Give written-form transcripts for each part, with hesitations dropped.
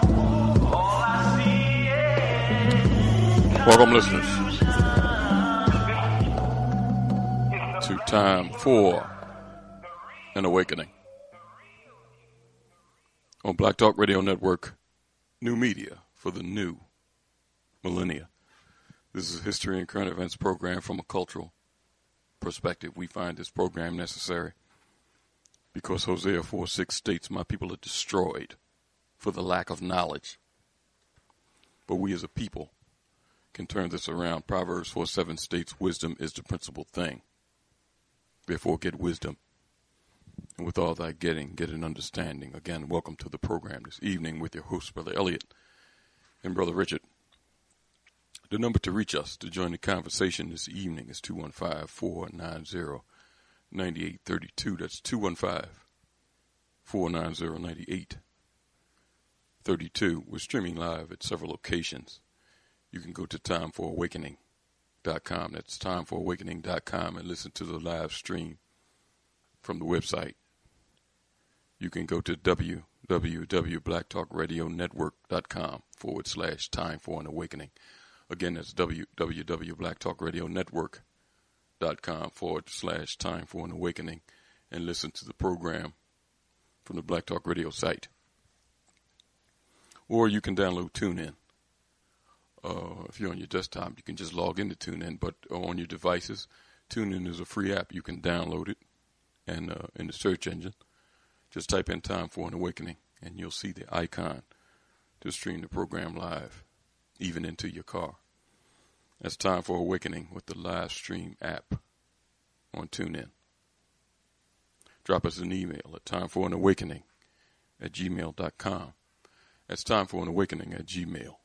Welcome, listeners, to Time for an Awakening on Black Talk Radio Network, new media for the new millennia. This is a history and current events program from a cultural perspective. We find this program necessary because Hosea 4:6 states, "My people are destroyed for the lack of knowledge." But we as a people can turn this around. Proverbs 4:7 states, "Wisdom is the principal thing. Therefore get wisdom. And with all thy getting, get an understanding." Again, welcome to the program this evening with your host, Brother Elliot and Brother Richard. The number to reach us to join the conversation this evening is 215-490-9832. That's 215-490-9832. We're streaming live at several locations. You can go to timefораwakening.com. That's timefораwakening.com and listen to the live stream from the website. You can go to www.blacktalkradionetwork.com/time for an awakening. Again, that's www.blacktalkradionetwork.com/time for an awakening and listen to the program from the Black Talk Radio site. Or you can download TuneIn. If you're on your desktop, you can just log into TuneIn, but on your devices, TuneIn is a free app. You can download it, and in the search engine, just type in Time for an Awakening, and you'll see the icon to stream the program live, even into your car. That's Time for Awakening with the live stream app on TuneIn. Drop us an email at timeforanawakening@gmail.com. That's timeforanawakening@gmail.com.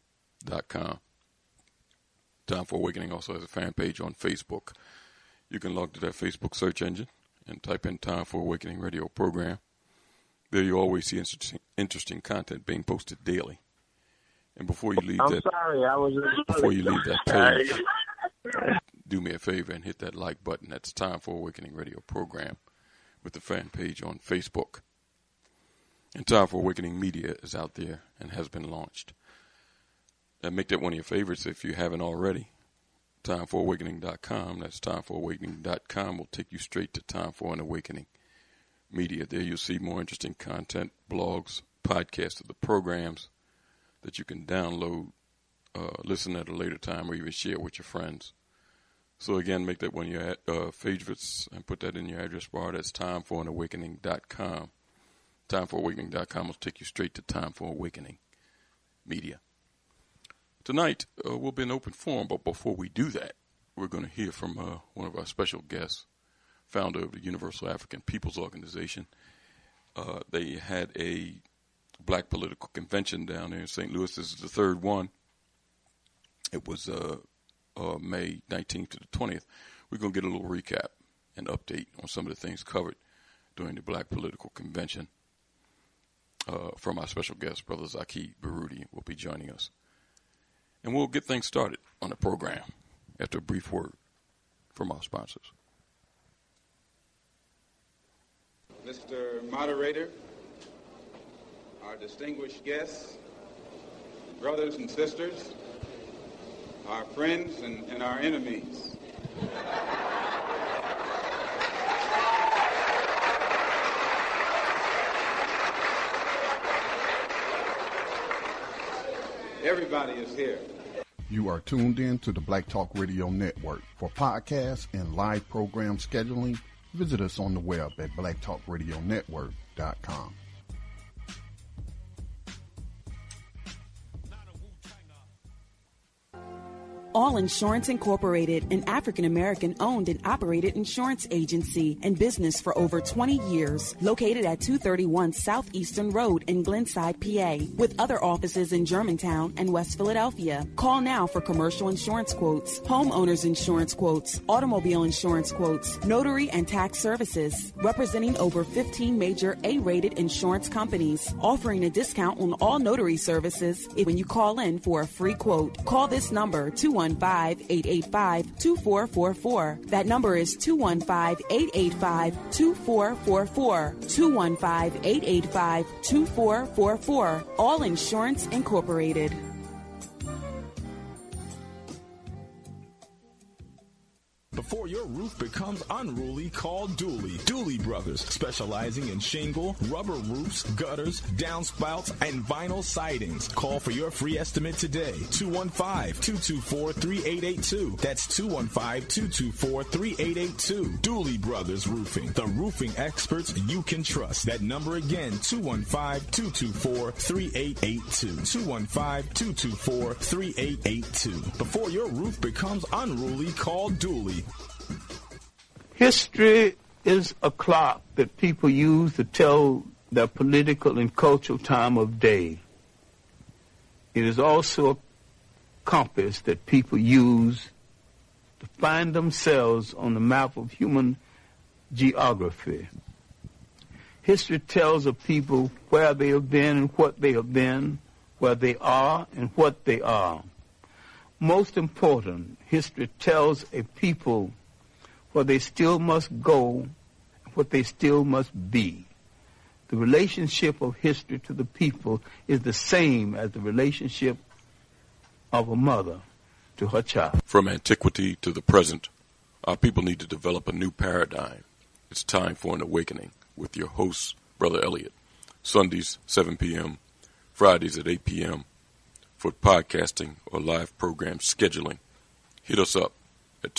Time for Awakening also has a fan page on Facebook. You can log to that Facebook search engine and type in Time for Awakening radio program. There you always see interesting content being posted daily. And before you leave before you leave that page, do me a favor and hit that like button. That's Time for Awakening radio program with the fan page on Facebook. And Time for Awakening Media is out there and has been launched. And make that one of your favorites if you haven't already. Timefораwakening.com. That's timefораwakening.com. Will take you straight to Time for an Awakening Media. There you'll see more interesting content, blogs, podcasts of the programs that you can download, listen at a later time, or even share with your friends. So again, make that one of your favorites and put that in your address bar. That's timefораwakening.com. Timefораwakening.com will take you straight to Time for Awakening Media. Tonight, we'll be in open forum, but before we do that, we're going to hear from one of our special guests, founder of the Universal African Peoples Organization. They had a black political convention down there in St. Louis. This is the third one. It was May 19th to the 20th. We're going to get a little recap and update on some of the things covered during the black political convention from our special guest, Brother Zaki Baruti, will be joining us. And we'll get things started on the program after a brief word from our sponsors. Mr. Moderator, our distinguished guests, brothers and sisters, our friends and our enemies. Everybody is here. You are tuned in to the Black Talk Radio Network. For podcasts and live program scheduling, visit us on the web at blacktalkradionetwork.com. All Insurance Incorporated, an African-American owned and operated insurance agency and business for over 20 years, located at 231 Southeastern Road in Glenside, PA, with other offices in Germantown and West Philadelphia. Call now for commercial insurance quotes, homeowners insurance quotes, automobile insurance quotes, notary and tax services, representing over 15 major A-rated insurance companies, offering a discount on all notary services when you call in for a free quote. Call this number, 215 215-885-2444. That number is 215-885-2444. 215-885-2444. All Insurance Incorporated. Before your roof becomes unruly, call Dooley. Dooley Brothers, specializing in shingle, rubber roofs, gutters, downspouts, and vinyl sidings. Call for your free estimate today. 215-224-3882. That's 215-224-3882. Dooley Brothers Roofing, the roofing experts you can trust. That number again, 215-224-3882. 215-224-3882. Before your roof becomes unruly, call Dooley. History is a clock that people use to tell their political and cultural time of day. It is also a compass that people use to find themselves on the map of human geography. History tells of people where they have been and what they have been, where they are and what they are. Most important, history tells a people where they still must go, what they still must be. The relationship of history to the people is the same as the relationship of a mother to her child. From antiquity to the present, our people need to develop a new paradigm. It's time for an awakening with your host, Brother Elliot. Sundays, 7 p.m., Fridays at 8 p.m. For podcasting or live program scheduling, hit us up at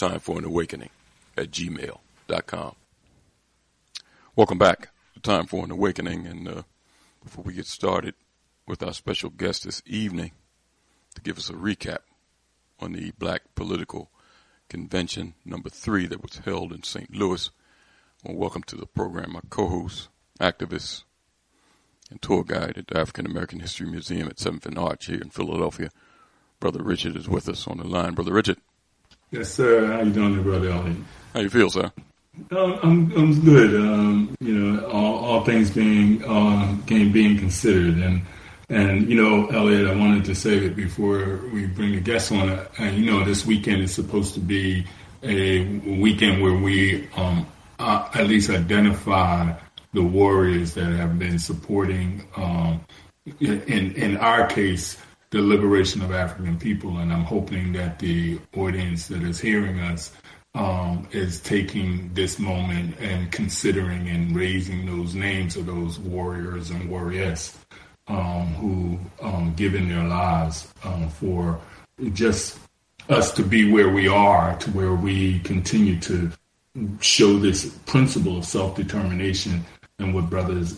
timeforanawakening@gmail.com. Welcome back to Time for an Awakening. And before we get started with our special guest this evening to give us a recap on the Black Political Convention number 3 that was held in St. Louis, well, welcome to the program my co-host, activist, and tour guide at the African American History Museum at 7th and Arch here in Philadelphia. Brother Richard is with us on the line. Brother Richard. Yes, sir. How you doing, Brother Elliot? How you feel, sir? I'm good. All things being considered, and Elliot, I wanted to say that before we bring the guests on, this weekend is supposed to be a weekend where we at least identify the warriors that have been supporting, in our case, the liberation of African people. And I'm hoping that the audience that is hearing us is taking this moment and considering and raising those names of those warriors and warriors who given their lives for just us to be where we are, to where we continue to show this principle of self-determination, and what Brothers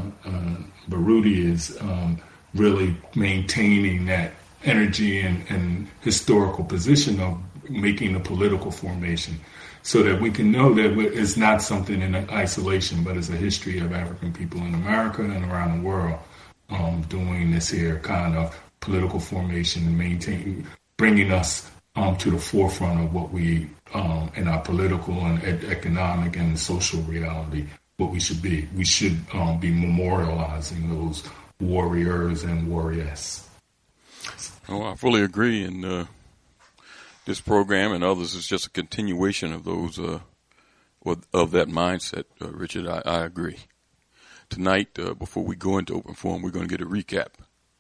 Baruti is really maintaining that energy and historical position of making a political formation, so that we can know that it's not something in isolation, but it's a history of African people in America and around the world doing this here kind of political formation and maintaining, bringing us to the forefront of what we, in our political and economic and social reality, what we should be. We should be memorializing those warriors and warriors. Oh, I fully agree. And this program and others is just a continuation of those, of that mindset, Richard. I agree. Tonight, before we go into open forum, we're going to get a recap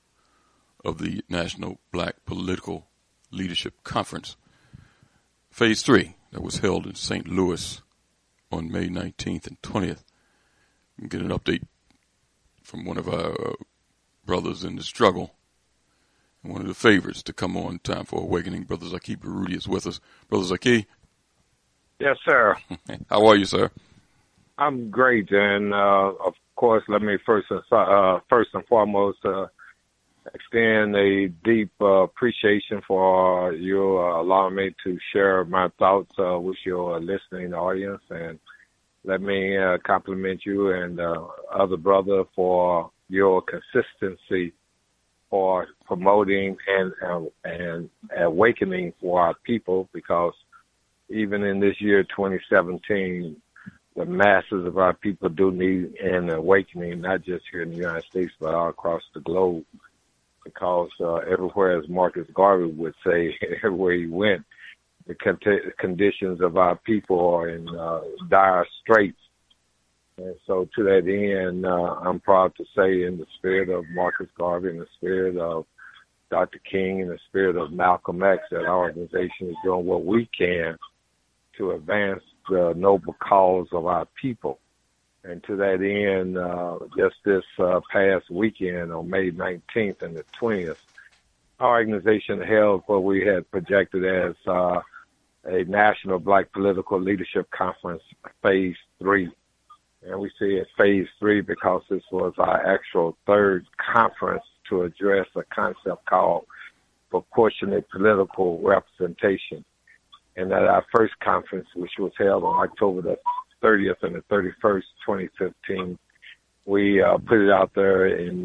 of the National Black Political Leadership Conference, Phase 3, that was held in St. Louis on May 19th and 20th. We can get an update from one of our brothers in the struggle, and one of the favorites to come on Time for Awakening. Brother Zaki Baruti is with us. Brother Zaki? Yes, sir. How are you, sir? I'm great, and of course, let me first and foremost extend a deep appreciation for you allowing me to share my thoughts with your listening audience, and let me compliment you and other brother for your consistency for promoting and awakening for our people, because even in this year 2017, the masses of our people do need an awakening, not just here in the United States, but all across the globe. because everywhere, as Marcus Garvey would say, everywhere he went, the conditions of our people are in dire straits. And so to that end, I'm proud to say, in the spirit of Marcus Garvey, in the spirit of Dr. King, in the spirit of Malcolm X, that our organization is doing what we can to advance the noble cause of our people. And to that end, just this past weekend on May 19th and the 20th, our organization held what we had projected as a National Black Political Leadership Conference, Phase 3. And we say it Phase 3 because this was our actual third conference to address a concept called proportionate political representation. And at our first conference, which was held on October the 30th and the 31st, 2015, we put it out there in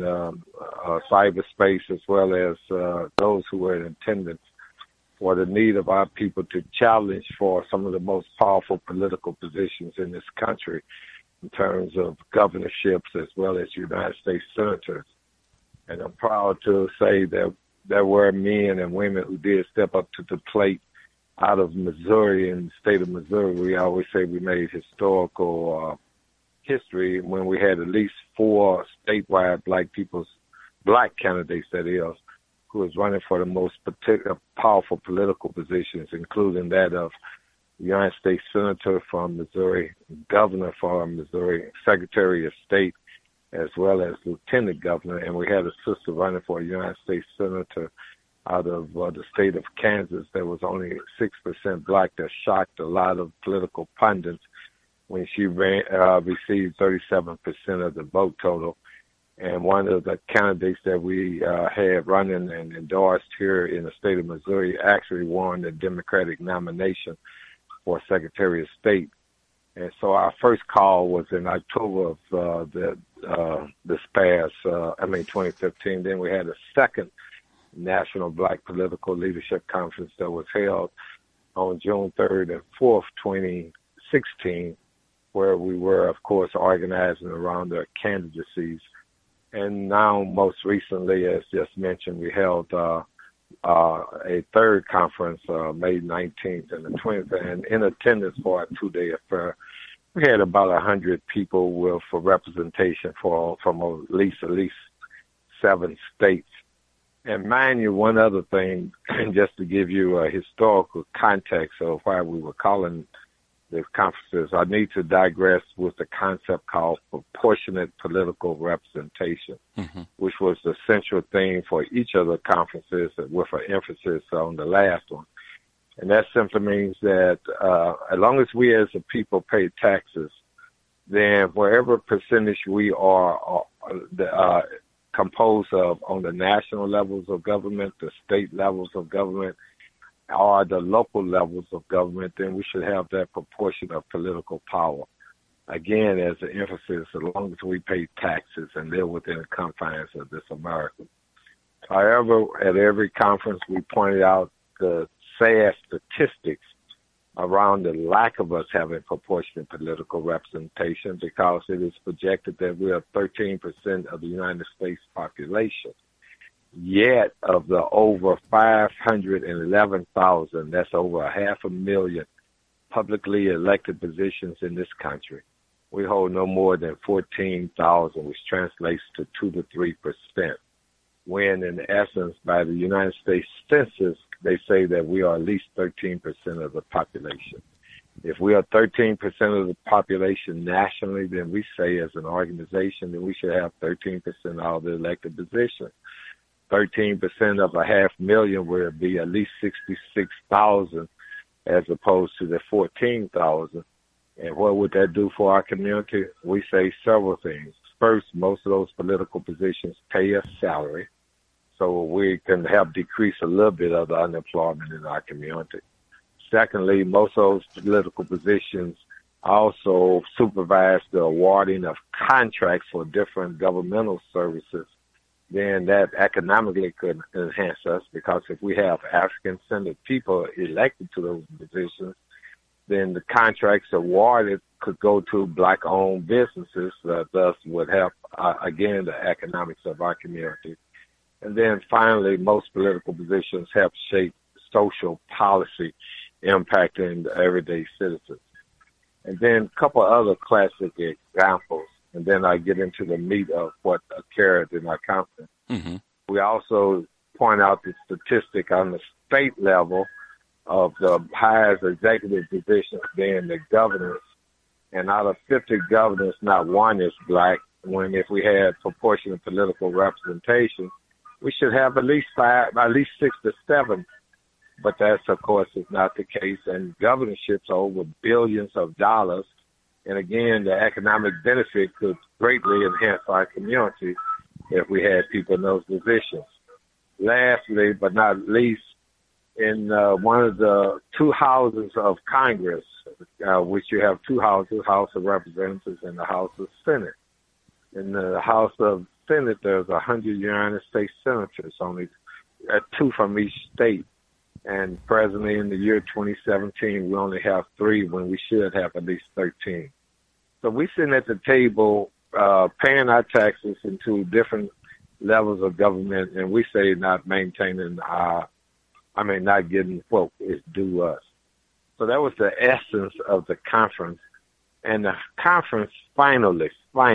cyberspace, as well as those who were in attendance, for the need of our people to challenge for some of the most powerful political positions in this country in terms of governorships as well as United States senators. And I'm proud to say that there were men and women who did step up to the plate out of Missouri. In the state of Missouri, we always say we made historical history when we had at least 4 statewide black candidates, that is, who was running for the most powerful political positions, including that of United States Senator from Missouri, Governor from Missouri, Secretary of State, as well as Lieutenant Governor. And we had a sister running for a United States Senator out of the state of Kansas that was only 6% black. That shocked a lot of political pundits when she received 37% of the vote total. And one of the candidates that we had running and endorsed here in the state of Missouri actually won the Democratic nomination for Secretary of State. And so our first call was in October of this past, 2015. Then we had a second National Black Political Leadership Conference that was held on June 3rd and 4th, 2016, where we were, of course, organizing around the candidacies. And now, most recently, as just mentioned, we held a third conference, May 19th and the 20th, and in attendance for our 2-day affair, we had about 100 people for representation from at least 7 states. And mind you, one other thing, just to give you a historical context of why we were calling the conferences, I need to digress with the concept called proportionate political representation, which was the central theme for each of the conferences, with an emphasis on the last one. And that simply means that as long as we as a people pay taxes, then wherever percentage we are composed of on the national levels of government, the state levels of government, or the local levels of government, then we should have that proportion of political power. Again, as an emphasis, as long as we pay taxes and live within the confines of this America. However, at every conference, we pointed out the sad statistics around the lack of us having proportionate political representation, because it is projected that we are 13% of the United States population. Yet, of the over 511,000, that's over 500,000 publicly elected positions in this country, we hold no more than 14,000, which translates to 2 to 3%. When, in essence, by the United States Census, they say that we are at least 13% of the population. If we are 13% of the population nationally, then we say as an organization that we should have 13% of all the elected positions. 13% of 500,000 would be at least 66,000 as opposed to the 14,000. And what would that do for our community? We say several things. First, most of those political positions pay us salary, so we can help decrease a little bit of the unemployment in our community. Secondly, most of those political positions also supervise the awarding of contracts for different governmental services. Then that economically could enhance us, because if we have African-centered people elected to those positions, then the contracts awarded could go to black-owned businesses that thus would help, again, the economics of our community. And then finally, most political positions help shape social policy impacting the everyday citizens. And then a couple other classic examples, and then I get into the meat of what occurred in our conference. Mm-hmm. We also point out the statistic on the state level of the highest executive positions being the governors. And out of 50 governors, not one is black, when if we had proportionate political representation, we should have at least 6 to 7. But that's, of course, is not the case. And governorships are over billions of dollars. And again, the economic benefit could greatly enhance our community if we had people in those positions. Lastly, but not least, in one of the two houses of Congress, which you have two houses, House of Representatives and the House of Senate. In the House of Senate, there's 100 United States senators, only 2 from each state. And presently in the year 2017, we only have 3 when we should have at least 13. So we're sitting at the table paying our taxes into different levels of government, and we say not maintaining not getting what is due us. So that was the essence of the conference. And the conference finally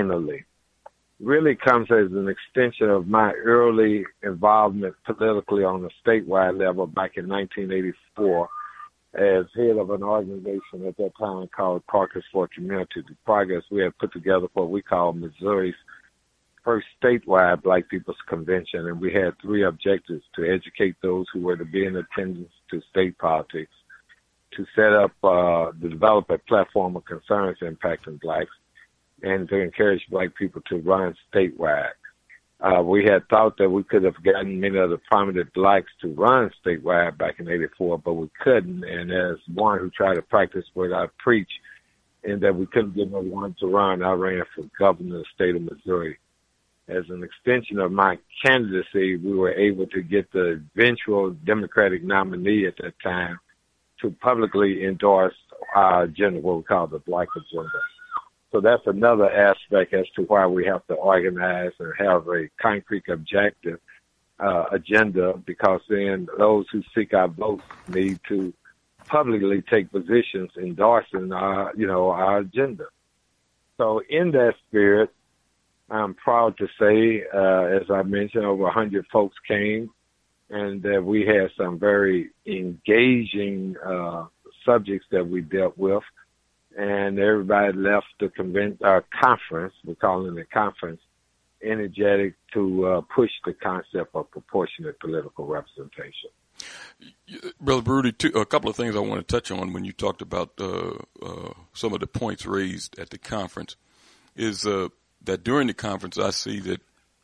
really comes as an extension of my early involvement politically on a statewide level back in 1984 as head of an organization at that time called Caucus for Community Progress. We had put together what we call Missouri's first statewide Black People's Convention, and we had 3 objectives: to educate those who were to be in attendance to state politics, to set up, to develop a platform of concerns impacting blacks, and to encourage black people to run statewide. We had thought that we could have gotten many of the prominent blacks to run statewide back in 84, but we couldn't. And as one who tried to practice what I preach, and that we couldn't get no one to run, I ran for governor of the state of Missouri. As an extension of my candidacy, we were able to get the eventual Democratic nominee at that time to publicly endorse our agenda, what we call the Black Agenda. So that's another aspect as to why we have to organize and have a concrete objective agenda, because then those who seek our vote need to publicly take positions endorsing our agenda. So in that spirit, I'm proud to say, as I mentioned, over 100 folks came, and that we had some very engaging subjects that we dealt with. And everybody left the conference, we're calling it a conference, energetic to push the concept of proportionate political representation. Brother Baruti, a couple of things I want to touch on when you talked about some of the points raised at the conference is that during the conference I see that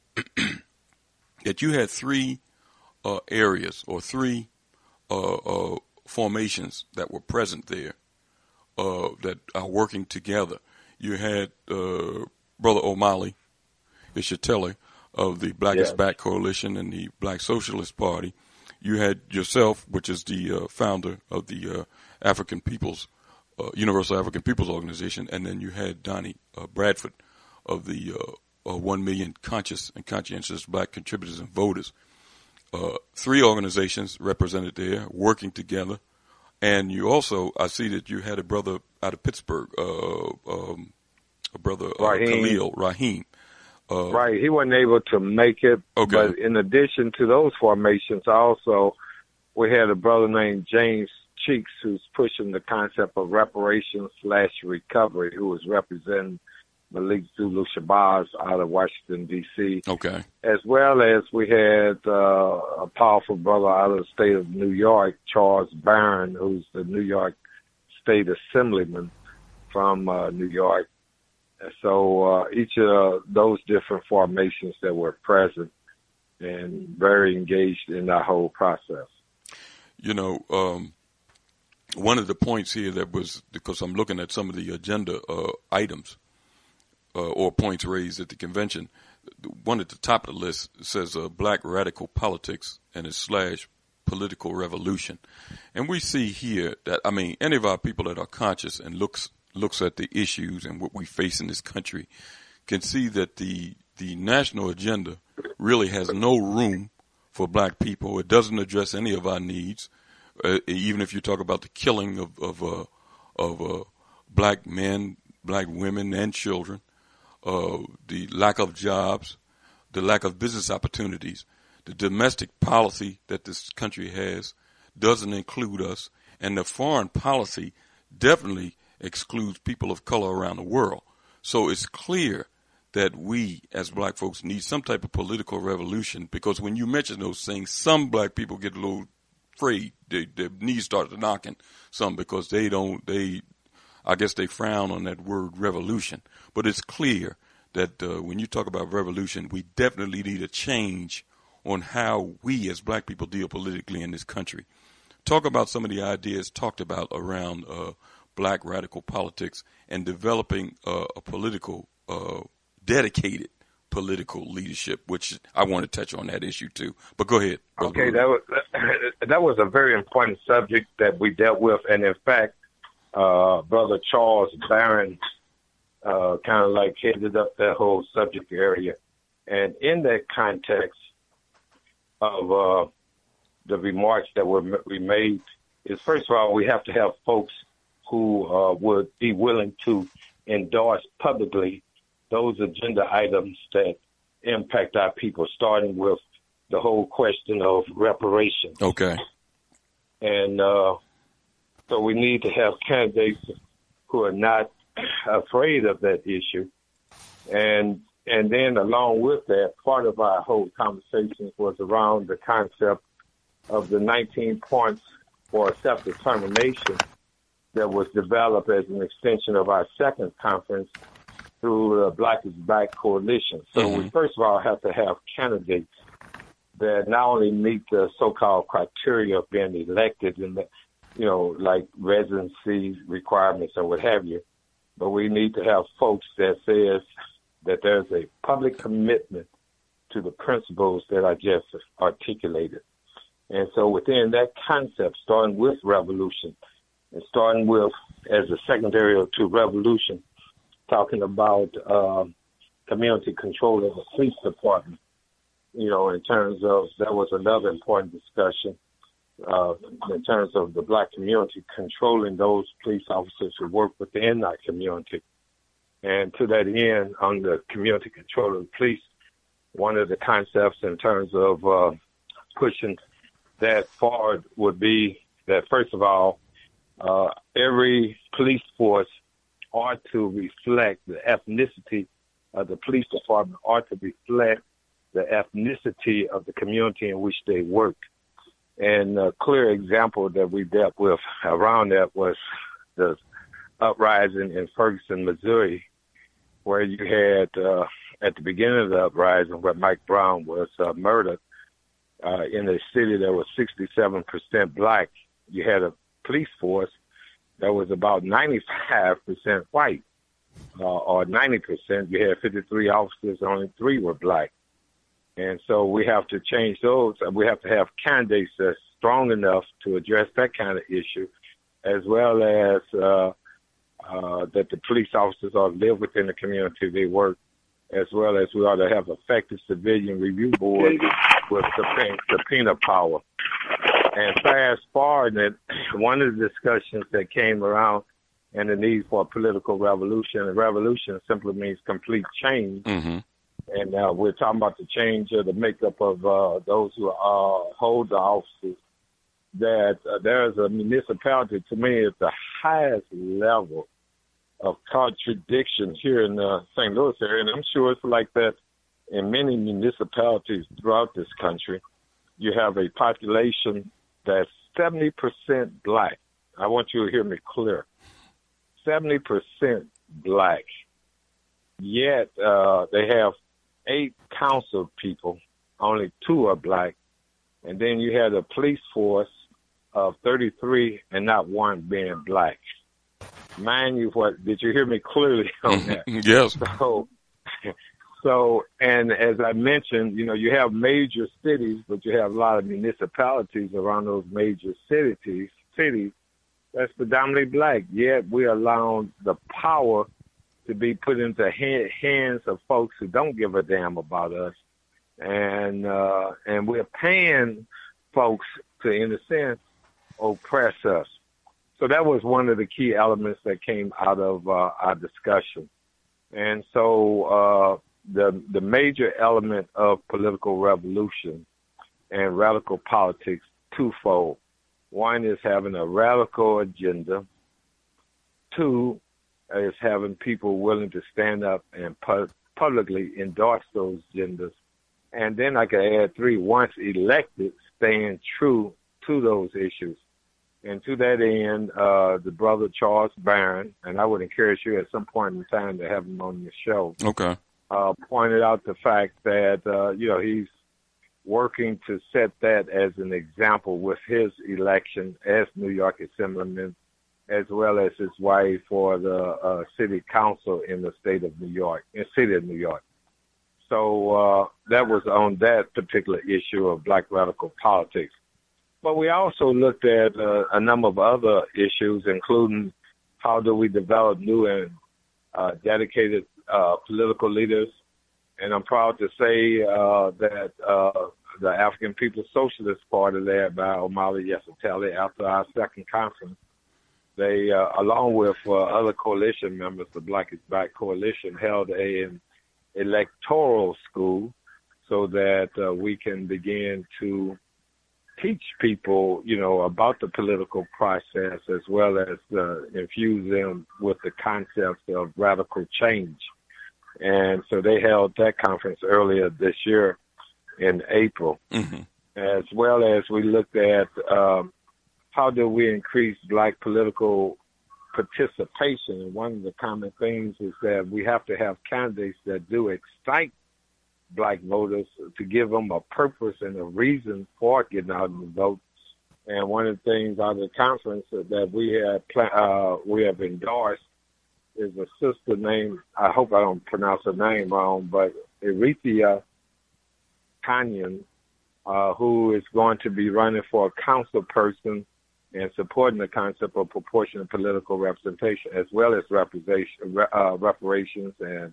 that you had 3 areas or 3 formations that were present there. That are working together. You had Brother O'Malley Ishitele of the Black is Back Coalition and the Black Socialist Party. You had yourself, which is the founder of the African Peoples, Universal African Peoples Organization, and then you had Donnie Bradford of the 1 Million Conscious and Conscientious Black Contributors and Voters. 3 organizations represented there, working together. And you also, I see that you had a brother out of Pittsburgh, a brother Khalil Rahim. Right, he wasn't able to make it. Okay. But in addition to those formations, also we had a brother named James Cheeks who's pushing the concept of reparations/recovery, who was representing Malik Zulu Shabazz out of Washington, D.C. Okay. As well as we had a powerful brother out of the state of New York, Charles Barron, who's the New York State Assemblyman from New York. So each of those different formations that were present and very engaged in that whole process. You know, one of the points here that was, because I'm looking at some of the agenda items, or points raised at the convention. One at the top of the list says Black Radical Politics and its / political revolution. And we see here that, I mean, any of our people that are conscious and looks at the issues and what we face in this country can see that the national agenda really has no room for black people. It doesn't address any of our needs, even if you talk about the killing of black men, black women, and children, the lack of jobs, the lack of business opportunities. The domestic policy that this country has doesn't include us, and the foreign policy definitely excludes people of color around the world. So it's clear that we as black folks need some type of political revolution, because when you mention those things, some black people get a little afraid. Their knees start knocking some, because I guess they frown on that word revolution. But it's clear that when you talk about revolution, we definitely need a change on how we as black people deal politically in this country. Talk about some of the ideas talked about around black radical politics and developing a political, dedicated political leadership, which I want to touch on that issue too. But go ahead. Okay, that was a very important subject that we dealt with, and in fact, Brother Charles Barron kind of like headed up that whole subject area. And in that context of the remarks that we made is, first of all, we have to have folks who would be willing to endorse publicly those agenda items that impact our people, starting with the whole question of reparations. Okay. And so we need to have candidates who are not afraid of that issue. And then along with that, part of our whole conversation was around the concept of the 19 points for self-determination that was developed as an extension of our second conference through the Black is Back Coalition. So we first of all have to have candidates that not only meet the so-called criteria of being elected and, like residency requirements or what have you, but we need to have folks that says that there's a public commitment to the principles that I just articulated. And so within that concept, starting with revolution, and starting with, as a secondary to revolution, talking about community control of the police department, in terms of, that was another important discussion, in terms of the black community controlling those police officers who work within that community. And to that end, on the community control of the police, one of the concepts in terms of pushing that forward would be that, first of all, every police force ought to reflect the ethnicity of the police department, ought to reflect the ethnicity of the community in which they work. And a clear example that we dealt with around that was the uprising in Ferguson, Missouri, where you had, at the beginning of the uprising, where Mike Brown was murdered, in a city that was 67% black. You had a police force that was about 95% white, or 90%. You had 53 officers, only 3 were black. And so we have to change those. We have to have candidates that's strong enough to address that kind of issue, as well as that the police officers ought to live within the community they work, as well as we ought to have effective civilian review board with subpoena power. And fast forward, one of the discussions that came around and the need for a political revolution, and revolution simply means complete change. Mm-hmm. And we're talking about the change of the makeup of those who hold the offices, that there's a municipality, to me, at the highest level of contradiction here in the St. Louis area. And I'm sure it's like that in many municipalities throughout this country. You have a population that's 70% black. I want you to hear me clear. 70% black. Yet they have 8 council people, only 2 are black. And then you had a police force of 33 and not 1 being black. Mind you, did you hear me clearly on that? Yes. So, and as I mentioned, you have major cities, but you have a lot of municipalities around those major cities that's predominantly black. Yet we're allowing the power to be put into hands of folks who don't give a damn about us, and we're paying folks to, in a sense, oppress us. So that was one of the key elements that came out of our discussion. And so the major element of political revolution and radical politics, twofold. One is having a radical agenda. Two is having people willing to stand up and publicly endorse those agendas. And then I could add three, once elected, staying true to those issues. And to that end, the brother Charles Barron, and I would encourage you at some point in time to have him on your show. Okay. Pointed out the fact that, he's working to set that as an example with his election as New York Assemblyman, as well as his wife for the city council in the city of New York. So that was on that particular issue of black radical politics. But we also looked at a number of other issues, including how do we develop new and dedicated political leaders. And I'm proud to say that the African People's Socialist Party, led by Omali Yeshitela, after our second conference, they, along with other coalition members, the Black is Back Coalition, held an electoral school so that we can begin to teach people, about the political process, as well as infuse them with the concepts of radical change. And so they held that conference earlier this year in April, as well as we looked at how do we increase black political participation. And one of the common things is that we have to have candidates that do excite black voters to give them a purpose and a reason for getting out and vote. And one of the things out of the conference that we have endorsed is a sister named, I hope I don't pronounce her name wrong, but Erythia Kanyan, who is going to be running for a council person and supporting the concept of proportional political representation, as well as reparations and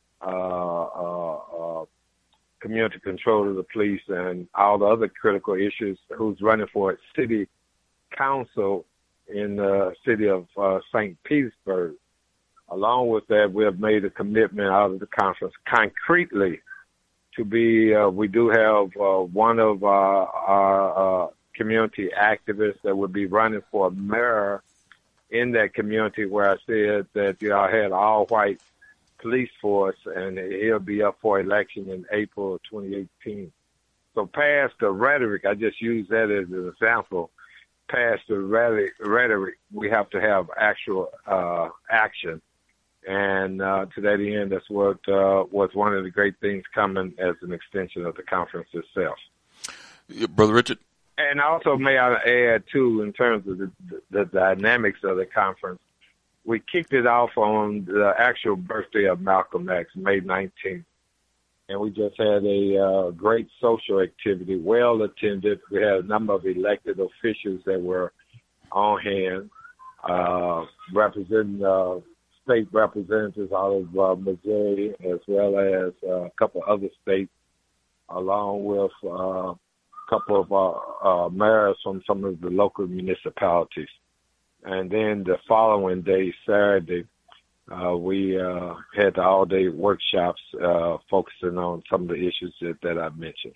community control of the police and all the other critical issues, who's running for a city council in the city of St. Petersburg. Along with that, we have made a commitment out of the conference concretely to be, we do have one of our community activists that would be running for mayor in that community, where I said that I had all-white police force, and he'll be up for election in April of 2018. So past the rhetoric, I just use that as an example, past the rhetoric, we have to have actual action. And to that end, that's what was one of the great things coming as an extension of the conference itself. Brother Richard? And also, may I add, too, in terms of the dynamics of the conference, we kicked it off on the actual birthday of Malcolm X, May 19th. And we just had a great social activity, well attended. We had a number of elected officials that were on hand, representing state representatives out of Missouri, as well as a couple other states, along with a couple of mayors from some of the local municipalities. And then the following day, Saturday, we had the all-day workshops focusing on some of the issues that I mentioned.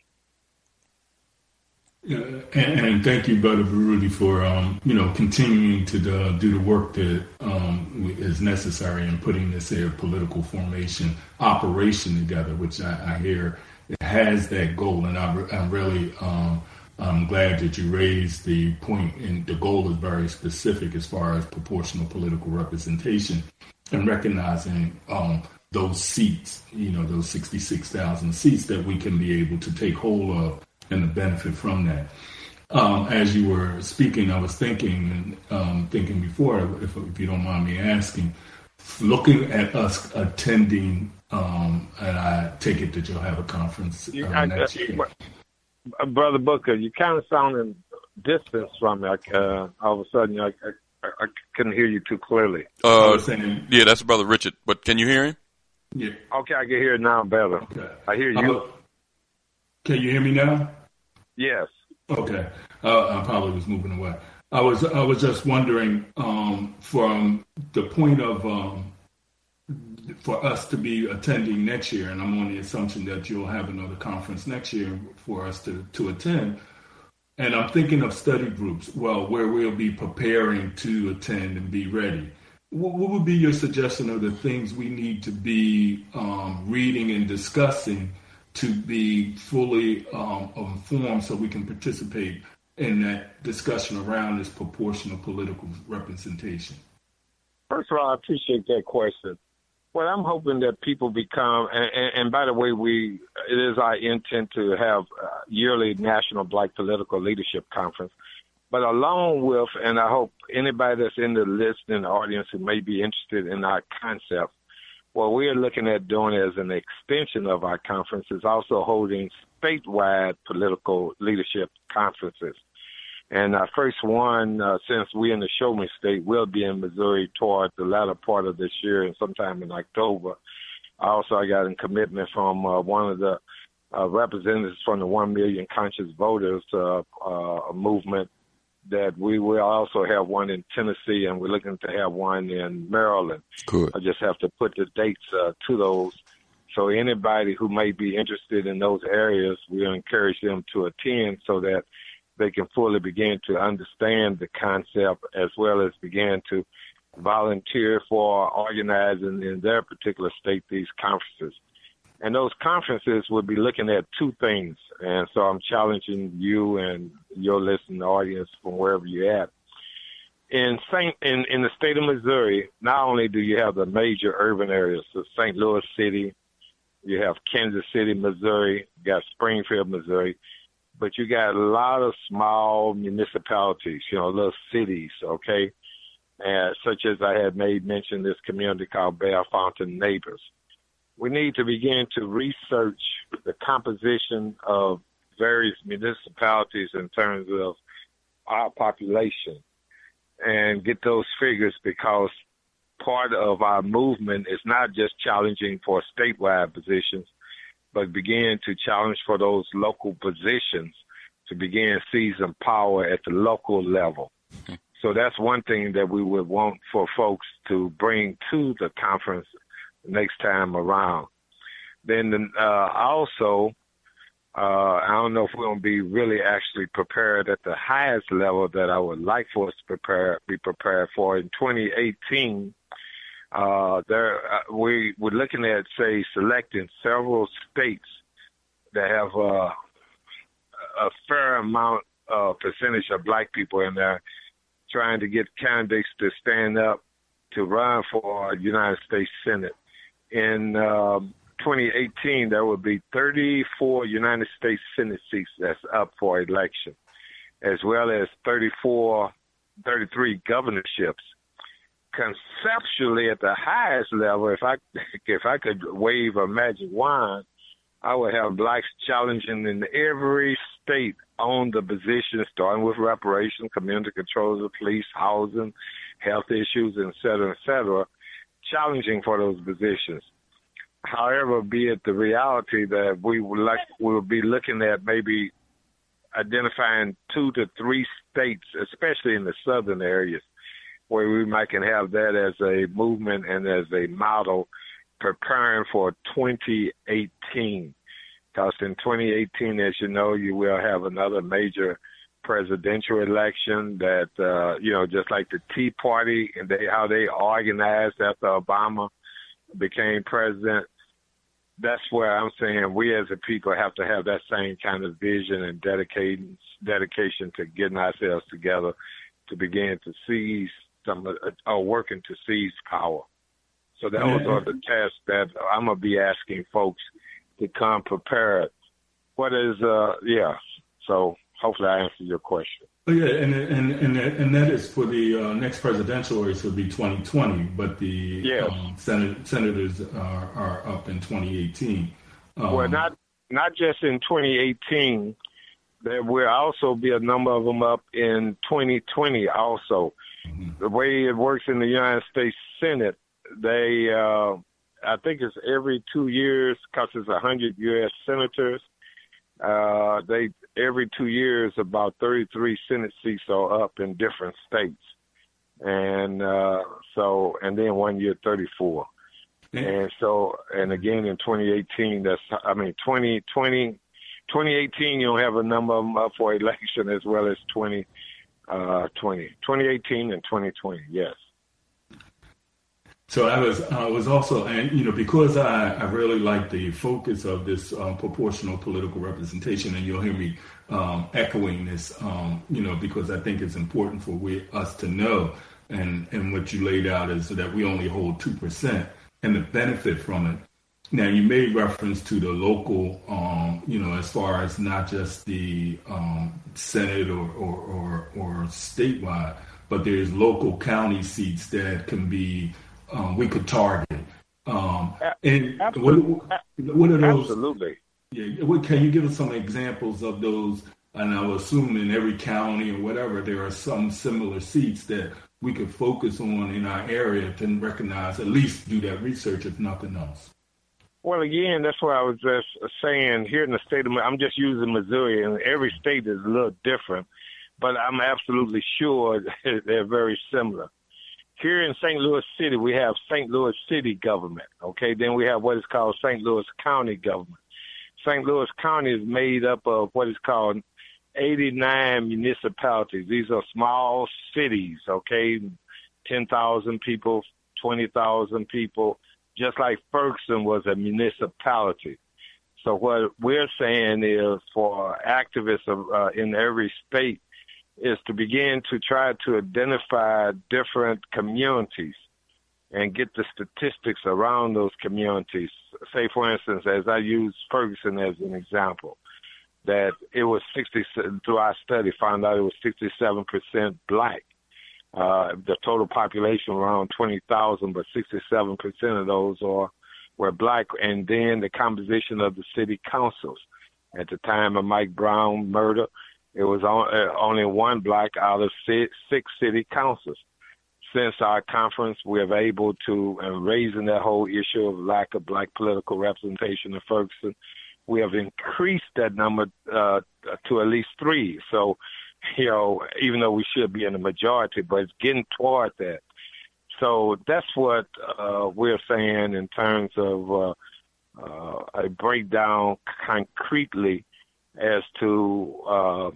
And thank you, Brother Baruti, for continuing to do the work that is necessary in putting this political formation operation together, which I hear has that goal. And I'm really I'm glad that you raised the point, and the goal is very specific as far as proportional political representation and recognizing those seats, those 66,000 seats that we can be able to take hold of and the benefit from that. As you were speaking, I was thinking before, if you don't mind me asking, looking at us attending, and I take it that you'll have a conference next year. Brother Booker, you kind of sounding distant from me. All of a sudden, I couldn't hear you too clearly. Yeah, that's Brother Richard, but can you hear him? Yeah. Okay, I can hear it now better. Okay. I hear you. Can you hear me now? Yes. Okay. I probably was moving away. I was just wondering, from the point of for us to be attending next year, and I'm on the assumption that you'll have another conference next year for us to attend. And I'm thinking of study groups, where we'll be preparing to attend and be ready. What would be your suggestion of the things we need to be reading and discussing to be fully informed so we can participate in that discussion around this proportional political representation? First of all, I appreciate that question. Well, I'm hoping that people become, and by the way, it is our intent to have a yearly National Black Political Leadership Conference. But along with, and I hope anybody that's in the listening audience who may be interested in our concept, what we're looking at doing as an extension of our conference is also holding statewide political leadership conferences. And our first one, since we're in the Show Me State, will be in Missouri toward the latter part of this year and sometime in October. I got a commitment from one of the representatives from the 1 Million Conscious Voters movement that we will also have one in Tennessee, and we're looking to have one in Maryland. Good. I just have to put the dates to those. So anybody who may be interested in those areas, we'll encourage them to attend so that they can fully begin to understand the concept as well as begin to volunteer for organizing in their particular state these conferences. And those conferences will be looking at two things. And so I'm challenging you and your listening audience from wherever you're at. In the state of Missouri, not only do you have the major urban areas, so St. Louis City, you have Kansas City, Missouri, you got Springfield, Missouri, but you got a lot of small municipalities, little cities, okay, such as I had made mention this community called Bear Fountain Neighbors. We need to begin to research the composition of various municipalities in terms of our population and get those figures, because part of our movement is not just challenging for statewide positions, but begin to challenge for those local positions to begin seizing power at the local level. So that's one thing that we would want for folks to bring to the conference next time around. Then also, I don't know if we're going to be really actually prepared at the highest level that I would like for us to be prepared for. In 2018, we're looking at, say, selecting several states that have a fair amount of percentage of black people in there, trying to get candidates to stand up to run for United States Senate. In 2018, there will be 34 United States Senate seats that's up for election, as well as 33 governorships. Conceptually, at the highest level, if I could wave a magic wand, I would have blacks challenging in every state on the position, starting with reparations, community control of the police, housing, health issues, et cetera, challenging for those positions. However, be it the reality that we'll be looking at maybe identifying 2 to 3 states, especially in the southern areas, where we might can have that as a movement and as a model preparing for 2018. Because in 2018, as you know, you will have another major presidential election that, just like the Tea Party and how they organized after Obama became president. That's where I'm saying we as a people have to have that same kind of vision and dedication to getting ourselves together to begin to seize working to seize power. So that was the task that I'm going to be asking folks to come prepared. So hopefully I answered your question. Yeah, and that is for the next presidential race would be 2020, but the senators are up in 2018. Well, not just in 2018. There will also be a number of them up in 2020 also. Mm-hmm. The way it works in the United States Senate, they, I think it's every 2 years, because it's 100 U.S. senators. They every 2 years, about 33 Senate seats are up in different states, and then 1 year 34, and so again in 2018, 2018 you'll have a number of them up for election as well as 2018 and 2020. Yes. So I was also, and because I really like the focus of this proportional political representation, and you'll hear me echoing this, because I think it's important for us to know, and what you laid out is that we only hold 2% and the benefit from it. Now, you made reference to the local, as far as not just the Senate or statewide, but there's local county seats that can be we could target. And what are those? Absolutely. Yeah. Can you give us some examples of those? And I'll assume in every county or whatever, there are some similar seats that we could focus on in our area to recognize, at least do that research, if nothing else. Well, again, that's what I was just saying. Here in the state of, I'm just using Missouri, and every state is a little different, but I'm absolutely sure they're very similar. Here in St. Louis City, we have St. Louis City government, okay? Then we have what is called St. Louis County government. St. Louis County is made up of what is called 89 municipalities. These are small cities, okay? 10,000 people, 20,000 people, just like Ferguson was a municipality. So what we're saying is for activists in every state is to begin to try to identify different communities and get the statistics around those communities. Say, for instance, as I use Ferguson as an example, that it was through our study, found out it was 67% black. The total population around 20,000, but 67% of those were black. And then the composition of the city councils. At the time of Mike Brown murder, it was only one black out of six city councils. Since our conference, we have able to, raising that whole issue of lack of black political representation in Ferguson, we have increased that number to at least 3. So, even though we should be in the majority, but it's getting toward that. So that's what we're saying in terms of a breakdown concretely as to,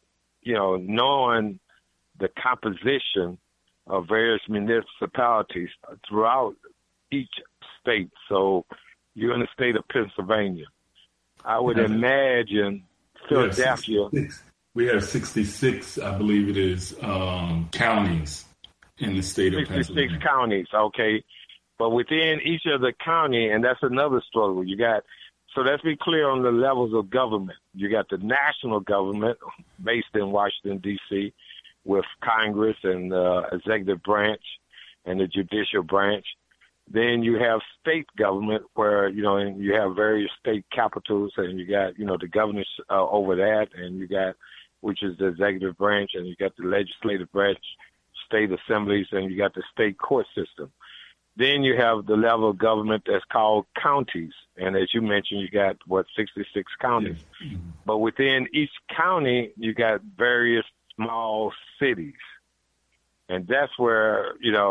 knowing the composition of various municipalities throughout each state. So you're in the state of Pennsylvania. I would imagine Philadelphia. We have 66, I believe it is, counties in the state of Pennsylvania. 66 counties, okay. But within each of the county, and that's another struggle. So let's be clear on the levels of government. You got the national government based in Washington, D.C., with Congress and the executive branch and the judicial branch. Then you have state government where, and you have various state capitals, and you got, the governors over that, and you got, which is the executive branch, and you got the legislative branch, state assemblies, and you got the state court system. Then you have the level of government that's called counties. And as you mentioned, you got, 66 counties. Yes. But within each county, you got various small cities. And that's where,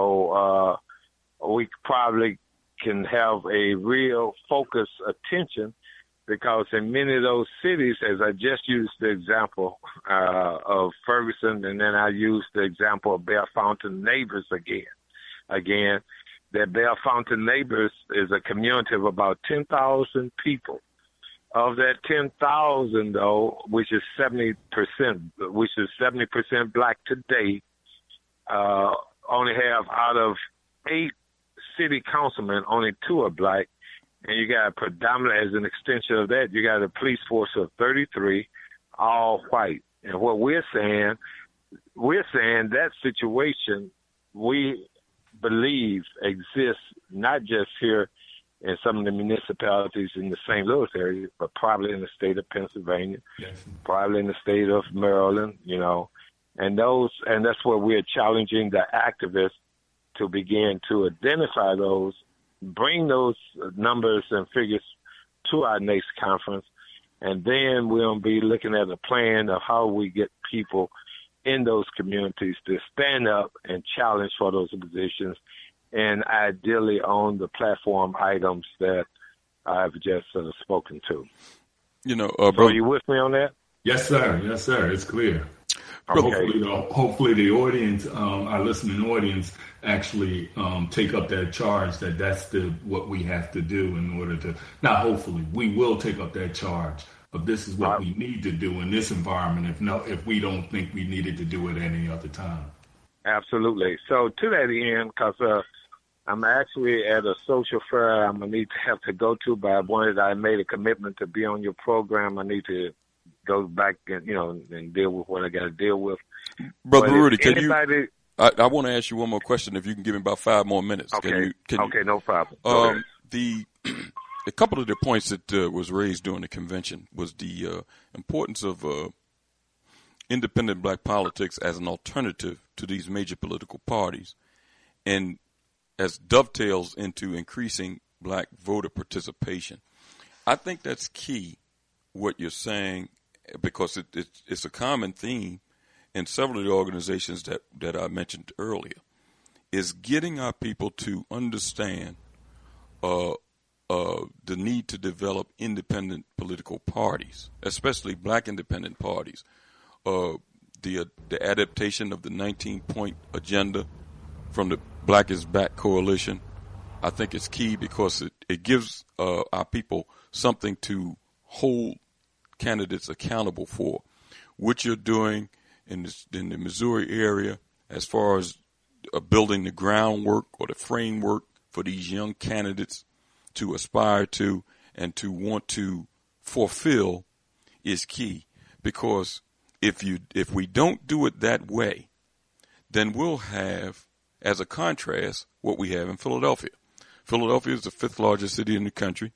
we probably can have a real focused attention, because in many of those cities, as I just used the example of Ferguson, and then I used the example of Bellefontaine Neighbors again, that Bellefontaine Neighbors is a community of about 10,000 people. Of that 10,000, though, which is 70% black today, only have out of 8 city councilmen, only 2 are black. And you got predominantly, as an extension of that, you got a police force of 33, all white. And what we're saying that situation, we believe exists not just here in some of the municipalities in the St. Louis area, but probably in the state of Pennsylvania, yes, probably in the state of Maryland, and that's where we're challenging the activists to begin to identify those, bring those numbers and figures to our next conference, And then we'll be looking at a plan of how we get people in those communities to stand up and challenge for those positions, and ideally on the platform items that I've just spoken to. Bro, are you with me on that? Yes, sir. Yes, sir. It's clear. Okay. Hopefully the audience, our listening audience, actually take up that charge. That's what we have to do in order to. Not hopefully, we will take up that charge. But this is what we need to do in this environment. If we don't think we needed to do it any other time. Absolutely. So to that end, because I'm actually at a social fair I'm gonna need to have to go to, but I made a commitment to be on your program. I need to go back and and deal with what I got to deal with. Brother Rudy, can you? I want to ask you one more question. If you can give me about 5 more minutes. Okay. Okay, no problem. A couple of the points that was raised during the convention was the importance of independent black politics as an alternative to these major political parties, and as dovetails into increasing black voter participation. I think that's key, what you're saying, because it's a common theme in several of the organizations that I mentioned earlier, is getting our people to understand the need to develop independent political parties, especially black independent parties. The adaptation of the 19-point agenda from the Black is Back Coalition, I think it's key because it gives our people something to hold candidates accountable for. What you're doing in the Missouri area as far as building the groundwork or the framework for these young candidates to aspire to and to want to fulfill is key, because if we don't do it that way, then we'll have, as a contrast, what we have in Philadelphia. Philadelphia is the 5th largest city in the country.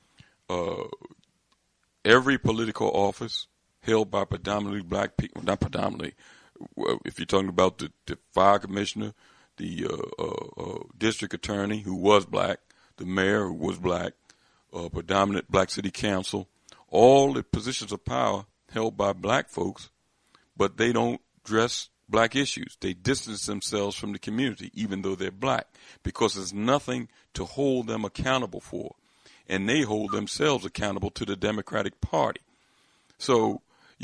Every political office held by predominantly black people, not predominantly, if you're talking about the fire commissioner, the district attorney who was black, the mayor who was black, predominant black city council, all the positions of power held by black folks, but they don't address black issues. They distance themselves from the community, even though they're black, because there's nothing to hold them accountable for. And they hold themselves accountable to the Democratic Party. So,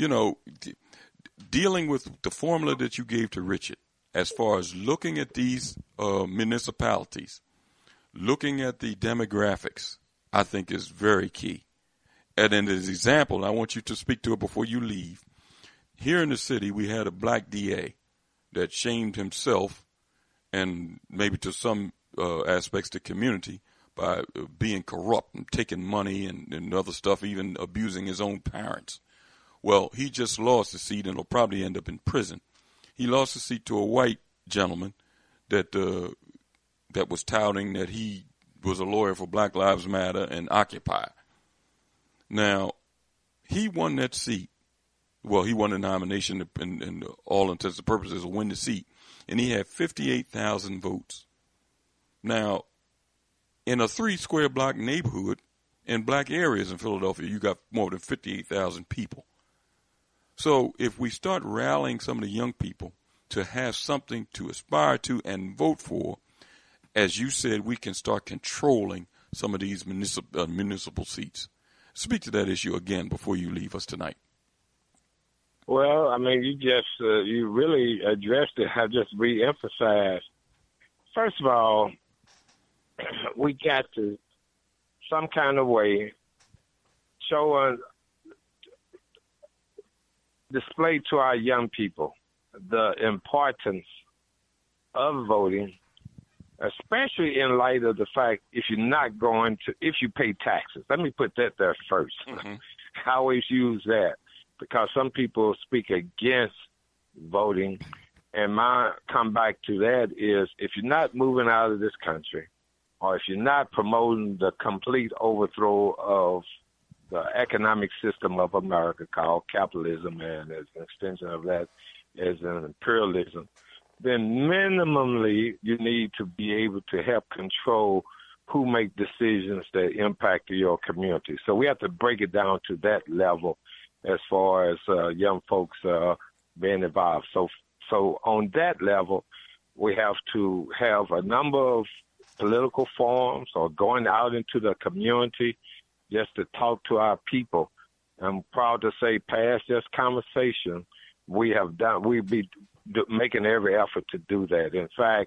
dealing with the formula that you gave to Richard, as far as looking at these municipalities, looking at the demographics, I think is very key. And in this example, I want you to speak to it before you leave. Here in the city, we had a black DA that shamed himself and maybe to some aspects the community by being corrupt and taking money and other stuff, even abusing his own parents. Well, he just lost the seat and will probably end up in prison. He lost the seat to a white gentleman that was touting that he was a lawyer for Black Lives Matter and Occupy. Now, he won that seat. Well, he won the nomination and all intents and purposes to win the seat. And he had 58,000 votes. Now, in a 3-square block neighborhood in black areas in Philadelphia, you got more than 58,000 people. So if we start rallying some of the young people to have something to aspire to and vote for, as you said, we can start controlling some of these municipal seats. Speak to that issue again before you leave us tonight. Well, I mean, you really addressed it. I just re-emphasized. First of all, we got to, some kind of way, display to our young people the importance of voting, especially in light of the fact if you pay taxes. Let me put that there first. Mm-hmm. I always use that because some people speak against voting, and my comeback to that is if you're not moving out of this country, or if you're not promoting the complete overthrow of the economic system of America called capitalism, and as an extension of that is an imperialism, then minimally you need to be able to help control who make decisions that impact your community. So we have to break it down to that level as far as young folks being involved. So on that level, we have to have a number of political forums or going out into the community just to talk to our people. I'm proud to say past this conversation, we'll be making every effort to do that. In fact,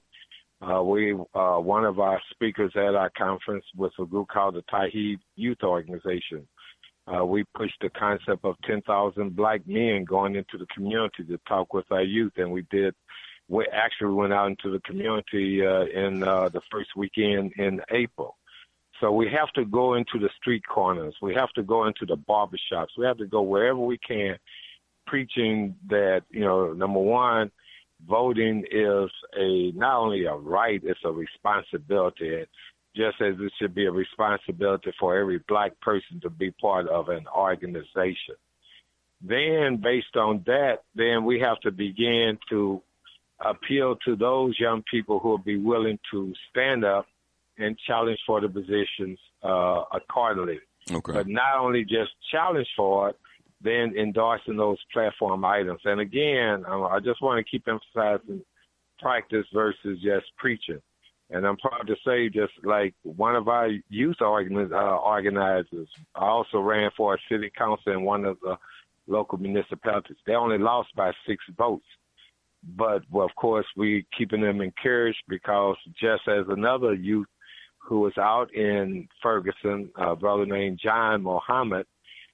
one of our speakers at our conference was a group called the Tauheed Youth Organization. We pushed the concept of 10,000 black men going into the community to talk with our youth, and we actually went out into the community in the first weekend in April. So we have to go into the street corners. We have to go into the barbershops. We have to go wherever we can, preaching that, number one, voting is not only a right, it's a responsibility. And just as it should be a responsibility for every black person to be part of an organization. Then, based on that, then we have to begin to appeal to those young people who will be willing to stand up and challenge for the positions accordingly. Okay. But not only just challenge for it, then endorsing those platform items. And again, I just want to keep emphasizing practice versus just preaching. And I'm proud to say, just like one of our youth organizers, I also ran for a city council in one of the local municipalities. They only lost by 6 votes. But, well, of course, we keeping them encouraged because just as another youth who was out in Ferguson, a brother named John Mohammed,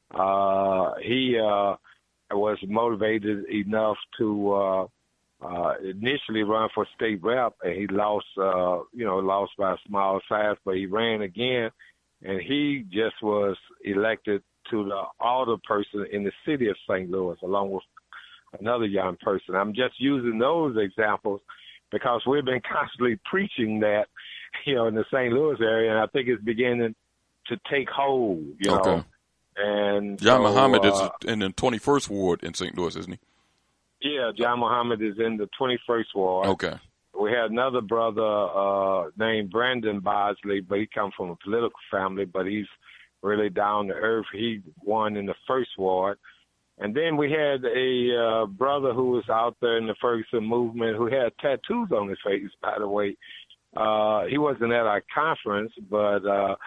he was motivated enough to initially run for state rep, and he lost by a small size, but he ran again, and he just was elected to the alderperson in the city of St. Louis, along with another young person. I'm just using those examples because we've been constantly preaching that, in the St. Louis area, and I think it's beginning to take hold, Okay. And John Muhammad is in the 21st Ward in St. Louis, isn't he? Yeah, John Muhammad is in the 21st Ward. Okay. We had another brother named Brandon Bosley, but he comes from a political family, but he's really down to earth. He won in the 1st Ward. And then we had a brother who was out there in the Ferguson movement who had tattoos on his face, by the way. He wasn't at our conference, but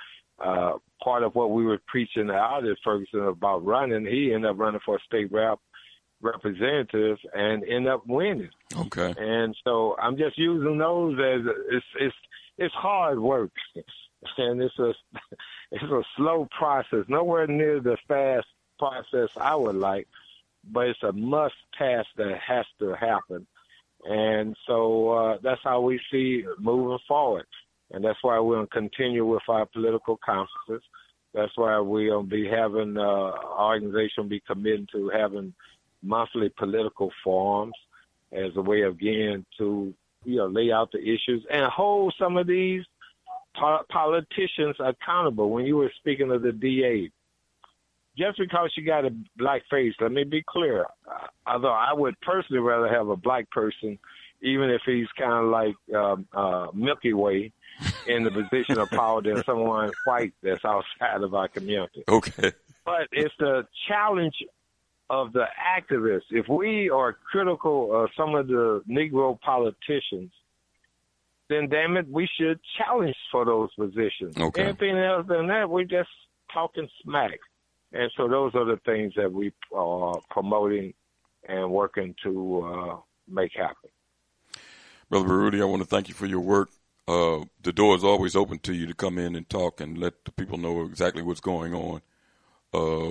part of what we were preaching out at Ferguson about running, he ended up running for a state representative and ended up winning. Okay. And so I'm just using those as it's hard work, and it's a slow process, nowhere near the fast process I would like, but it's a must task that has to happen. And so that's how we see moving forward. And that's why we're going to continue with our political conferences. That's why we'll be having our organization be committed to having monthly political forums as a way of getting to lay out the issues and hold some of these politicians accountable. When you were speaking of the DA, just because you got a black face, let me be clear. Although I would personally rather have a black person, even if he's kind of like Milky Way in the position of power than someone white that's outside of our community. Okay. But it's the challenge of the activists. If we are critical of some of the Negro politicians, then damn it, we should challenge for those positions. Okay. Anything else than that, we're just talking smack. And so those are the things that we are promoting and working to make happen. Brother Baruti, I want to thank you for your work. The door is always open to you to come in and talk and let the people know exactly what's going on. Go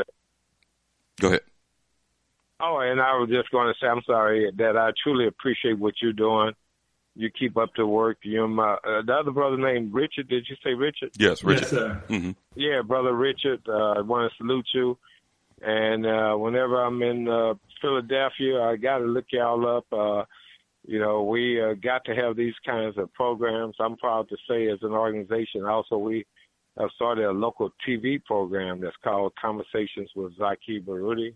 ahead. Oh, and I was just going to say, I'm sorry, that I truly appreciate what you're doing. You keep up the work. You're the other brother named Richard. Did you say Richard? Yes, Richard. Yes, sir. Mm-hmm. Yeah, Brother Richard, I want to salute you. And whenever I'm in Philadelphia, I got to look y'all up. We got to have these kinds of programs. I'm proud to say as an organization, also we have started a local TV program that's called Conversations with Zaki Baruti.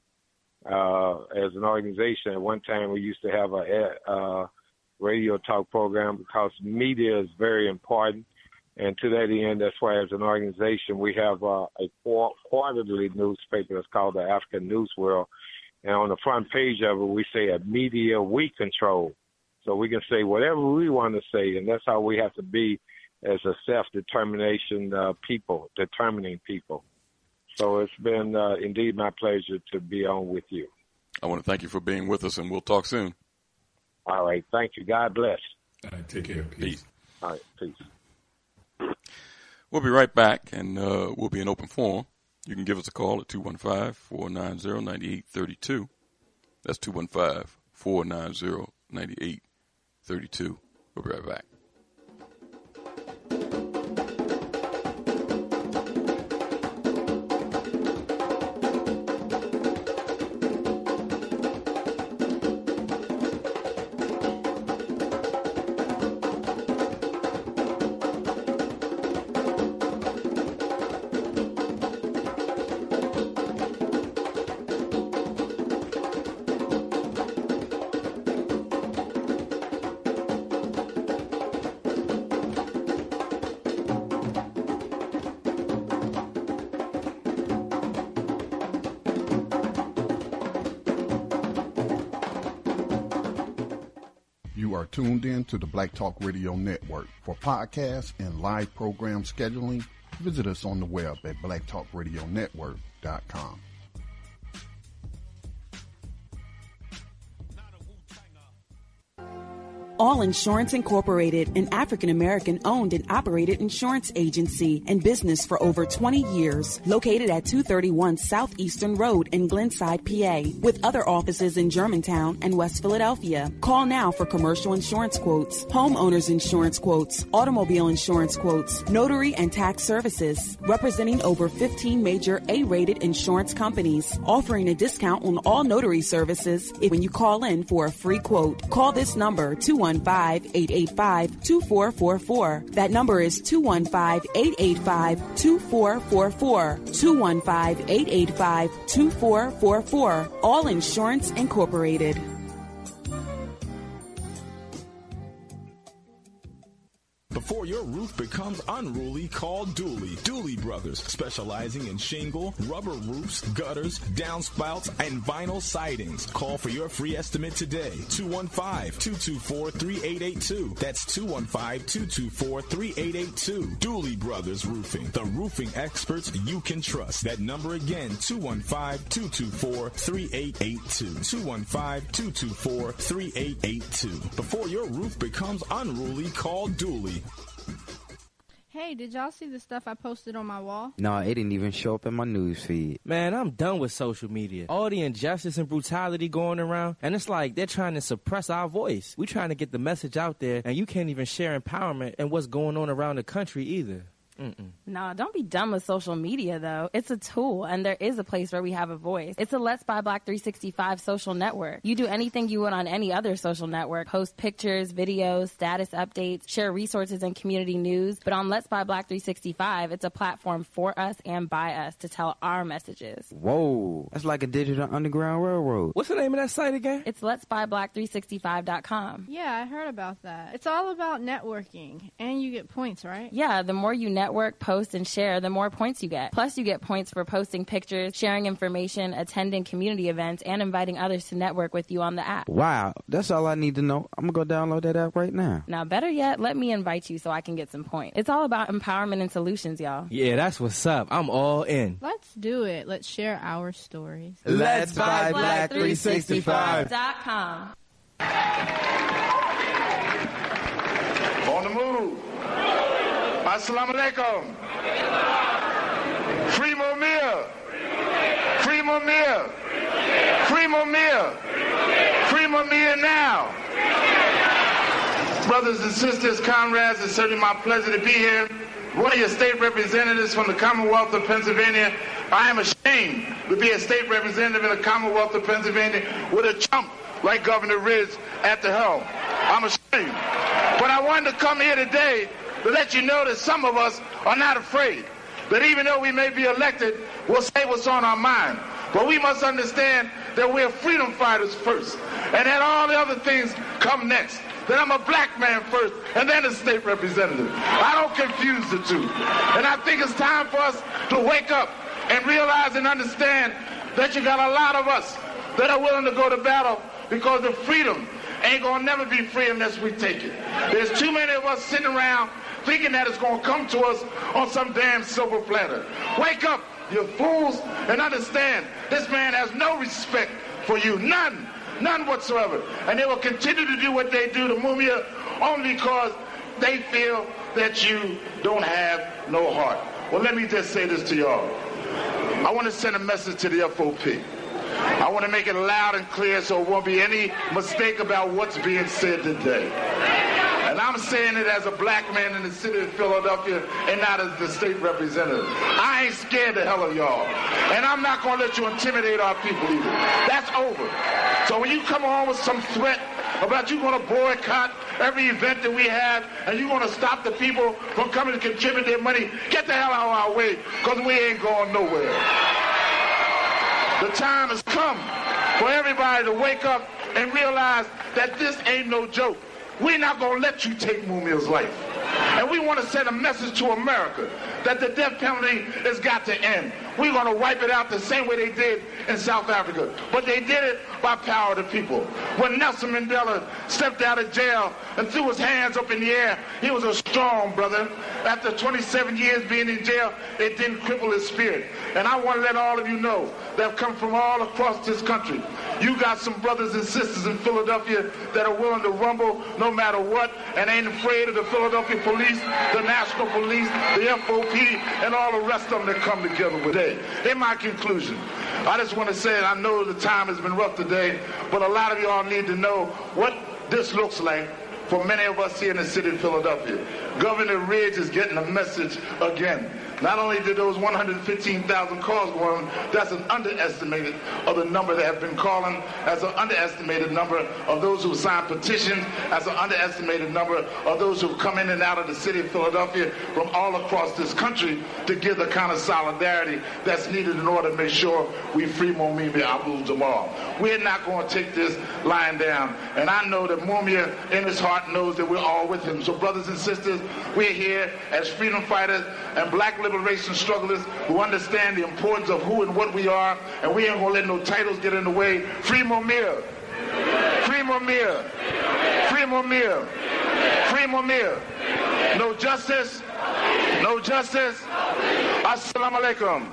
As an organization, at one time we used to have a radio talk program because media is very important. And to that end, that's why as an organization we have a quarterly newspaper that's called the African News World. And on the front page of it, we say a media we control. So we can say whatever we want to say, and that's how we have to be as a self-determination people, determining people. So it's been indeed my pleasure to be on with you. I want to thank you for being with us, and we'll talk soon. All right. Thank you. God bless. All right, take care. Peace. All right. Peace. We'll be right back, and we'll be in open forum. You can give us a call at 215-490-9832. That's 215-490-9832. We'll be right back. You are tuned in to the Black Talk Radio Network. For podcasts and live program scheduling, visit us on the web at blacktalkradionetwork.com. All Insurance Incorporated, an African-American owned and operated insurance agency and business for over 20 years, located at 231 Southeastern Road in Glenside, PA, with other offices in Germantown and West Philadelphia. Call now for commercial insurance quotes, homeowners insurance quotes, automobile insurance quotes, notary and tax services, representing over 15 major A-rated insurance companies, offering a discount on all notary services when you call in for a free quote. Call this number, 215-885-2444. That number is 215-885-2444. 215-885-2444. All Insurance Incorporated. Before your roof becomes unruly, call Dooley. Dooley Brothers, specializing in shingle, rubber roofs, gutters, downspouts, and vinyl sidings. Call for your free estimate today. 215-224-3882. That's 215-224-3882. Dooley Brothers Roofing, the roofing experts you can trust. That number again, 215-224-3882. 215-224-3882. Before your roof becomes unruly, call Dooley. Hey, did y'all see the stuff I posted on my wall? No, it didn't even show up in my news feed. Man, I'm done with social media. All the injustice and brutality going around, and it's like they're trying to suppress our voice. We're trying to get the message out there, and you can't even share empowerment and what's going on around the country either. Nah, don't be dumb with social media, though. It's a tool, and there is a place where we have a voice. It's a Let's Buy Black 365 social network. You do anything you would on any other social network. Post pictures, videos, status updates, share resources and community news. But on Let's Buy Black 365, it's a platform for us and by us to tell our messages. Whoa, that's like a digital underground railroad. What's the name of that site again? It's letsbuyblack365.com. Yeah, I heard about that. It's all about networking, and you get points, right? Yeah, the more you network, post, and share, the more points you get. Plus, you get points for posting pictures, sharing information, attending community events, and inviting others to network with you on the app. Wow, that's all I need to know. I'm going to go download that app right now. Now, better yet, let me invite you so I can get some points. It's all about empowerment and solutions, y'all. Yeah, that's what's up. I'm all in. Let's do it. Let's share our stories. Let's Buy Black 365.com. On the move. Assalamu alaikum. Free Mumia. Free Mumia. Free Mumia. Free Mumia now. Brothers and sisters, comrades, it's certainly my pleasure to be here. One of your state representatives from the Commonwealth of Pennsylvania. I am ashamed to be a state representative in the Commonwealth of Pennsylvania with a chump like Governor Ridge at the helm. I'm ashamed. But I wanted to come here today to let you know that some of us are not afraid. That even though we may be elected, we'll say what's on our mind. But we must understand that we're freedom fighters first, and that all the other things come next. That I'm a black man first, and then a state representative. I don't confuse the two. And I think it's time for us to wake up and realize and understand that you got a lot of us that are willing to go to battle, because the freedom ain't gonna never be free unless we take it. There's too many of us sitting around thinking that it's gonna come to us on some damn silver platter. Wake up, you fools, and understand this man has no respect for you. None whatsoever. And they will continue to do what they do to Mumia only because they feel that you don't have no heart. Well, let me just say this to y'all. I want to send a message to the FOP. I want to make it loud and clear so it won't be any mistake about what's being said today. And I'm saying it as a black man in the city of Philadelphia and not as the state representative. I ain't scared the hell of y'all. And I'm not going to let you intimidate our people either. That's over. So when you come on with some threat about you going to boycott every event that we have and you're going to stop the people from coming to contribute their money, get the hell out of our way, because we ain't going nowhere. The time has come for everybody to wake up and realize that this ain't no joke. We're not going to let you take Mumia's life. And we want to send a message to America that the death penalty has got to end. We're going to wipe it out the same way they did in South Africa. But they did it by power of the people. When Nelson Mandela stepped out of jail and threw his hands up in the air, he was a strong brother. After 27 years being in jail, it didn't cripple his spirit. And I want to let all of you know that have come from all across this country. You got some brothers and sisters in Philadelphia that are willing to rumble no matter what and ain't afraid of the Philadelphia police, the National Police, the FOP, and all the rest of them that come together with it. In my conclusion, I just want to say I know the time has been rough today, but a lot of y'all need to know what this looks like for many of us here in the city of Philadelphia. Governor Ridge is getting a message again. Not only did those 115,000 calls go on, that's an underestimated of the number that have been calling, that's an underestimated number of those who signed petitions, that's an underestimated number of those who have come in and out of the city of Philadelphia from all across this country to give the kind of solidarity that's needed in order to make sure we free Mumia Abu-Jamal. We're not going to take this lying down, and I know that Mumia in his heart knows that we're all with him. So brothers and sisters, we're here as freedom fighters and black liberation strugglers who understand the importance of who and what we are, and we ain't gonna let no titles get in the way. Free Mumia. Free Mumia. Free Mumia. Free Mumia. No justice. No justice. Assalamu alaikum.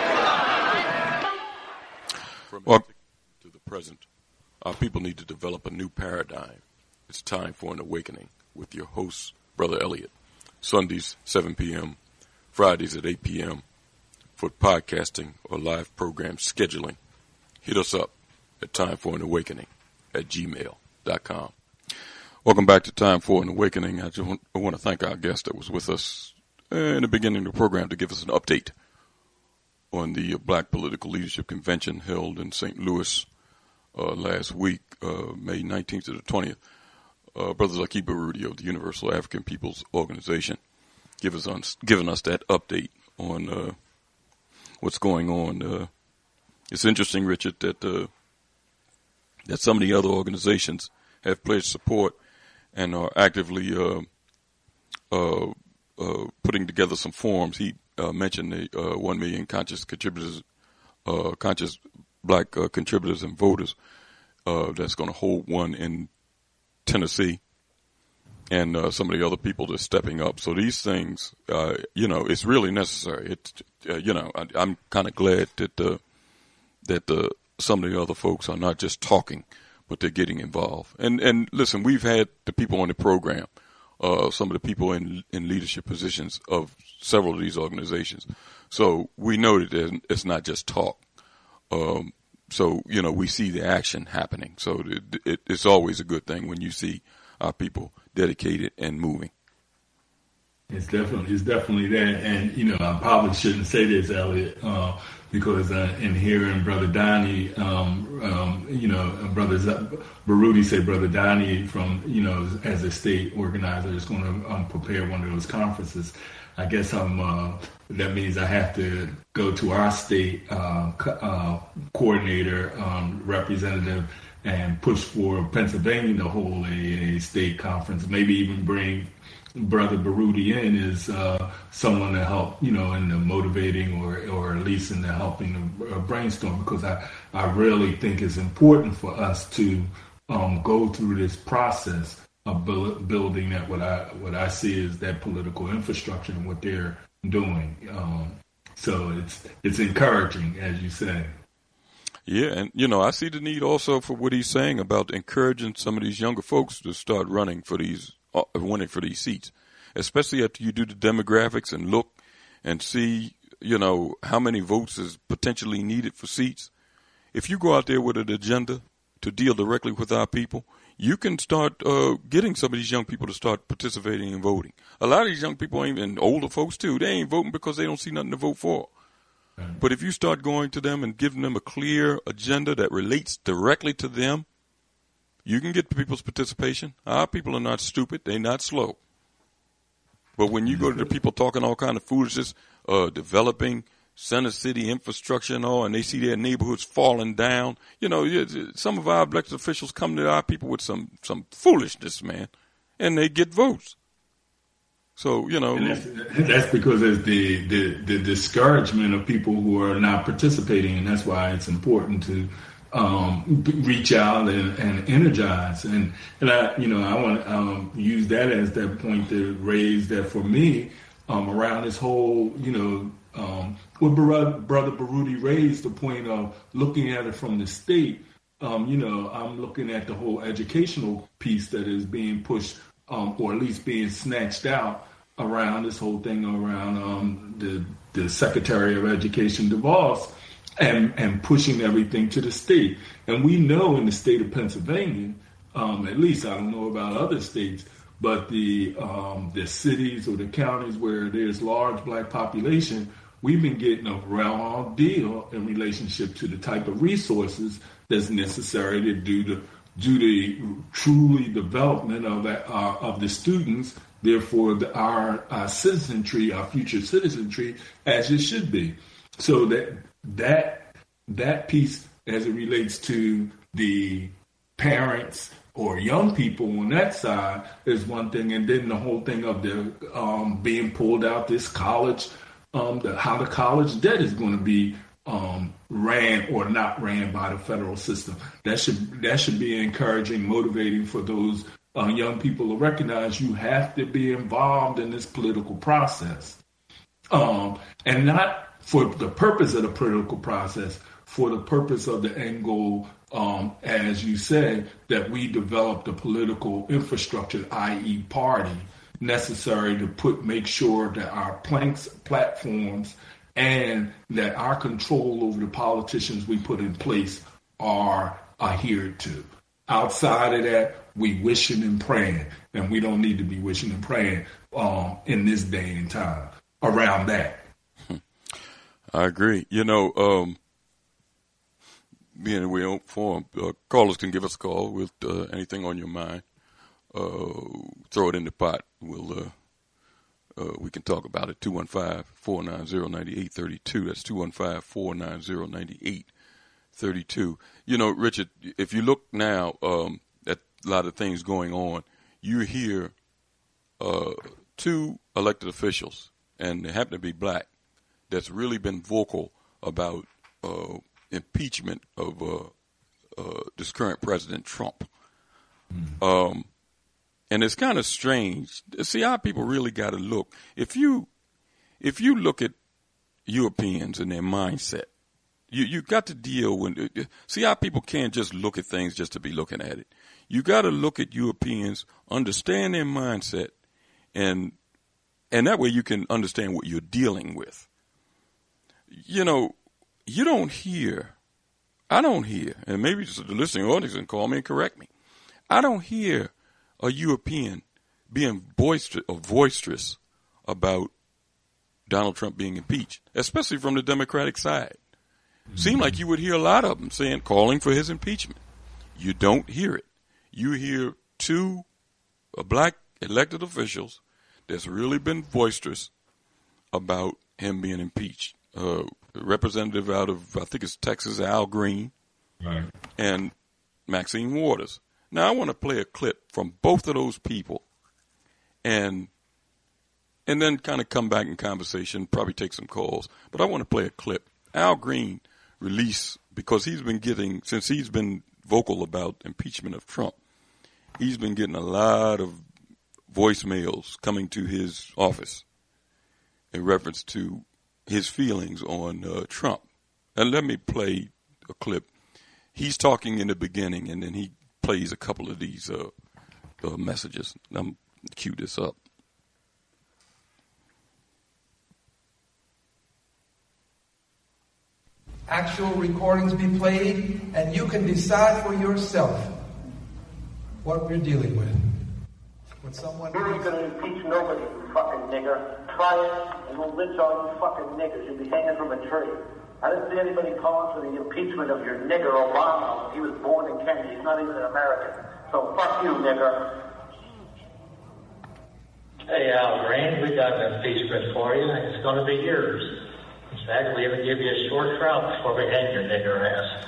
From the to the present, our people need to develop a new paradigm. It's time for an awakening with your host, Brother Elliot. Sundays, 7 p.m., Fridays at 8 p.m. for podcasting or live program scheduling. Hit us up at timeforanawakening@gmail.com. Welcome back to Time for an Awakening. I want to thank our guest that was with us in the beginning of the program to give us an update on the Black Political Leadership Convention held in St. Louis last week, May 19th to the 20th. Brother Zaki Baruti of the Universal African Peoples Organization giving us that update on what's going on. It's interesting, Richard, that some of the other organizations have pledged support and are actively putting together some forums. He mentioned the 1 million conscious contributors, conscious black contributors and voters that's going to hold one in Tennessee, and some of the other people that's stepping up. So these things, it's really necessary. I'm kind of glad that some of the other folks are not just talking, but they're getting involved. And listen, we've had the people on the program, some of the people in leadership positions of several of these organizations. So we know that it's not just talk. So, we see the action happening. So it's always a good thing when you see our people dedicated and moving. It's definitely that. And, I probably shouldn't say this, Elliot, because in hearing Brother Donnie, Brother Baruti say Brother Donnie from, as a state organizer is going to prepare one of those conferences. I guess I'm that means I have to go to our state coordinator, representative, and push for Pennsylvania to hold a state conference, maybe even bring Brother Baruti in as someone to help, in the motivating or at least in the helping the brainstorm, because I really think it's important for us to go through this process of building that what I see is that political infrastructure and what they're doing. So it's encouraging, as you say. Yeah, and I see the need also for what he's saying about encouraging some of these younger folks to start running for these seats, especially after you do the demographics and look and see, how many votes is potentially needed for seats. If you go out there with an agenda to deal directly with our people, you can start getting some of these young people to start participating and voting. A lot of these young people, and older folks too, they ain't voting because they don't see nothing to vote for. But if you start going to them and giving them a clear agenda that relates directly to them, you can get people's participation. Our people are not stupid. They're not slow. But when you go to the people talking all kind of foolishness, developing center city infrastructure and all, and they see their neighborhoods falling down, some of our elected officials come to our people with some foolishness, man, and they get votes. So, And that's because there's the discouragement of people who are not participating, and that's why it's important to reach out and energize. And I want to use that as that point to raise that for me around this whole, what Brother Baruti raised, the point of looking at it from the state. I'm looking at the whole educational piece that is being pushed, or at least being snatched out around this whole thing around the Secretary of Education, DeVos, and pushing everything to the state. And we know in the state of Pennsylvania, at least I don't know about other states, but the cities or the counties where there's large black population, we've been getting a raw deal in relationship to the type of resources that's necessary to do the truly development of the students. Therefore, our citizenry, our future citizenry, as it should be. So that piece, as it relates to the parents or young people on that side, is one thing, and then the whole thing of the being pulled out this college, how the college debt is going to be ran or not ran by the federal system. That should be encouraging, motivating for those young people to recognize you have to be involved in this political process, and not for the purpose of the political process, for the purpose of the end goal, as you said, that we develop the political infrastructure, i.e. party, necessary to make sure that our platforms and that our control over the politicians we put in place are adhered to. Outside of that, we wishing and praying, and we don't need to be wishing and praying in this day and time around that. I agree. Being we on forum, callers can give us a call with anything on your mind. Throw it in the pot. We can talk about it. 215-490-9832. That's 215-490-9832. Richard, if you look now at a lot of things going on, you hear two elected officials, and they happen to be black, that's really been vocal about impeachment of this current President Trump. And it's kind of strange. See, our people really got to look. If you look at Europeans and their mindset, you got to deal with. See, our people can't just look at things just to be looking at it. You got to look at Europeans, understand their mindset, and that way you can understand what you're dealing with. You don't hear. I don't hear, and maybe just the listening audience can call me and correct me. I don't hear a European being boisterous about Donald Trump being impeached, especially from the Democratic side. Seemed like you would hear a lot of them calling for his impeachment. You don't hear it. You hear two black elected officials that's really been boisterous about him being impeached. Representative out of, I think it's Texas, Al Green, right, and Maxine Waters. Now, I want to play a clip from both of those people and then kind of come back in conversation, probably take some calls. But I want to play a clip. Al Green released, because he's been getting, since he's been vocal about impeachment of Trump, he's been getting a lot of voicemails coming to his office in reference to his feelings on Trump. And let me play a clip. He's talking in the beginning, and then he plays a couple of these messages. I'm cue this up. Actual recordings be played, and you can decide for yourself what we're dealing with. When someone you're going to impeach nobody, you fucking nigger. Try it, and we'll lynch all you fucking niggers. You'll be hanging from a tree. I didn't see anybody calling for the impeachment of your nigger Obama. He was born in Kenya. He's not even an American. So fuck you, nigger. Hey, Al Green, we got an impeachment for you, and it's going to be yours. In fact, we even give you a short trial before we hang your nigger ass.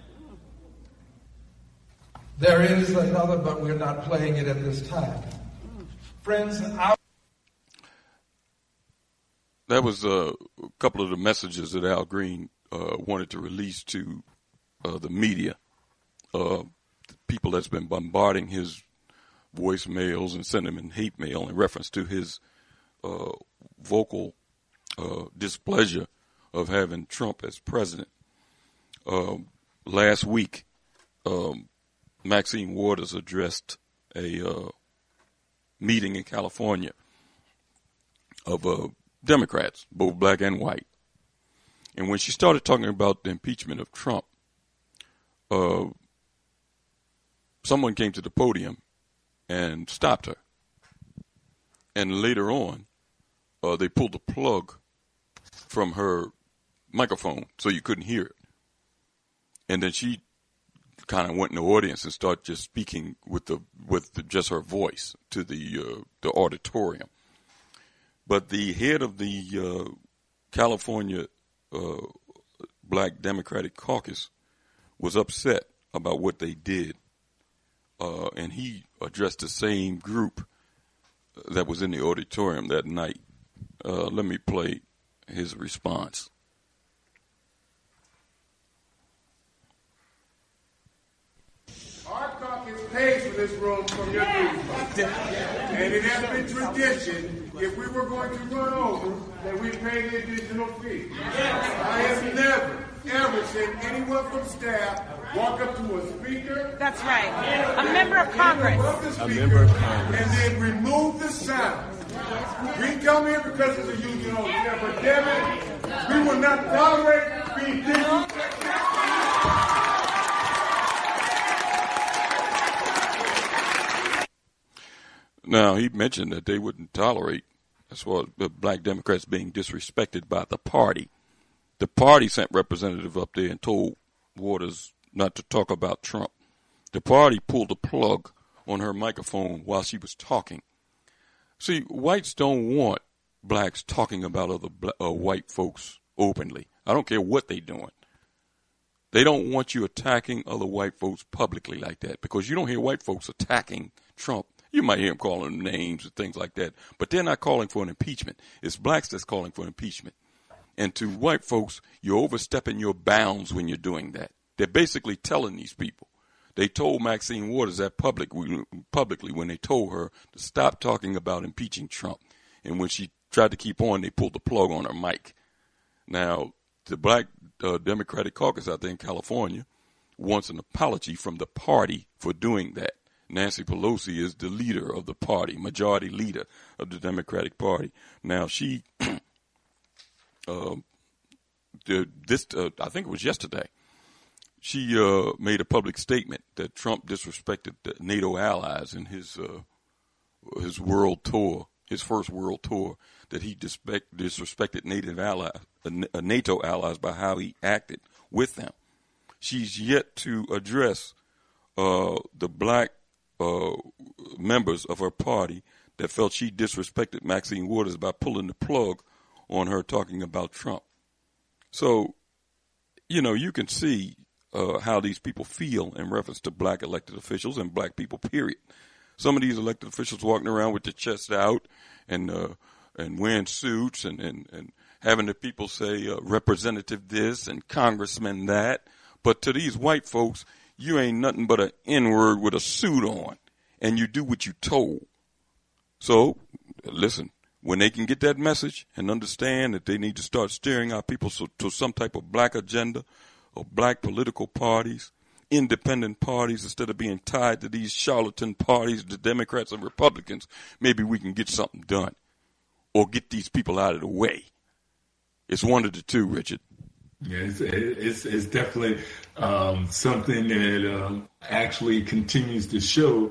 There is another, but we're not playing it at this time. Friends, that was a couple of the messages that Al Green wanted to release to the media. People that's been bombarding his voicemails and sending him hate mail in reference to his vocal displeasure of having Trump as president. Last week, Maxine Waters addressed a meeting in California of Democrats, both black and white. And when she started talking about the impeachment of Trump, someone came to the podium and stopped her. And later on, they pulled the plug from her microphone so you couldn't hear it. And then she kind of went in the audience and started just speaking with just her voice to the auditorium. But the head of the California Black Democratic Caucus was upset about what they did, and he addressed the same group that was in the auditorium that night. Let me play his response. Our caucus pays for this room from your people. And it has been tradition, if we were going to run over, that we pay the additional fee. I have never, ever seen anyone from staff walk up to a speaker. That's right. A member of Congress. A member of Congress. And then remove the sound. We come here because of the union epidemic. We will not tolerate being disrespected. Now, he mentioned that they wouldn't tolerate, as far as the black Democrats being disrespected by the party. The party sent representative up there and told Waters not to talk about Trump. The party pulled the plug on her microphone while she was talking. See, whites don't want blacks talking about other white folks openly. I don't care what they're doing. They don't want you attacking other white folks publicly like that, because you don't hear white folks attacking Trump. You might hear them calling them names and things like that, but they're not calling for an impeachment. It's blacks that's calling for impeachment. And to white folks, you're overstepping your bounds when you're doing that. They're basically telling these people. They told Maxine Waters that publicly when they told her to stop talking about impeaching Trump. And when she tried to keep on, they pulled the plug on her mic. Now, the Black Democratic Caucus out there in California wants an apology from the party for doing that. Nancy Pelosi is the leader of the party, majority leader of the Democratic Party. Now, she, I think it was yesterday, she made a public statement that Trump disrespected the NATO allies in his world tour, his first world tour, that he disrespected NATO allies by how he acted with them. She's yet to address the black members of her party that felt she disrespected Maxine Waters by pulling the plug on her talking about Trump. So, you can see how these people feel in reference to black elected officials and black people, period. Some of these elected officials walking around with their chest out and wearing suits and having the people say representative this and congressman that. But to these white folks, you ain't nothing but an N-word with a suit on, and you do what you told. So, listen, when they can get that message and understand that they need to start steering our people to some type of black agenda or black political parties, independent parties, instead of being tied to these charlatan parties, the Democrats and Republicans, maybe we can get something done or get these people out of the way. It's one of the two, Richard. Yeah, it's definitely something that actually continues to show,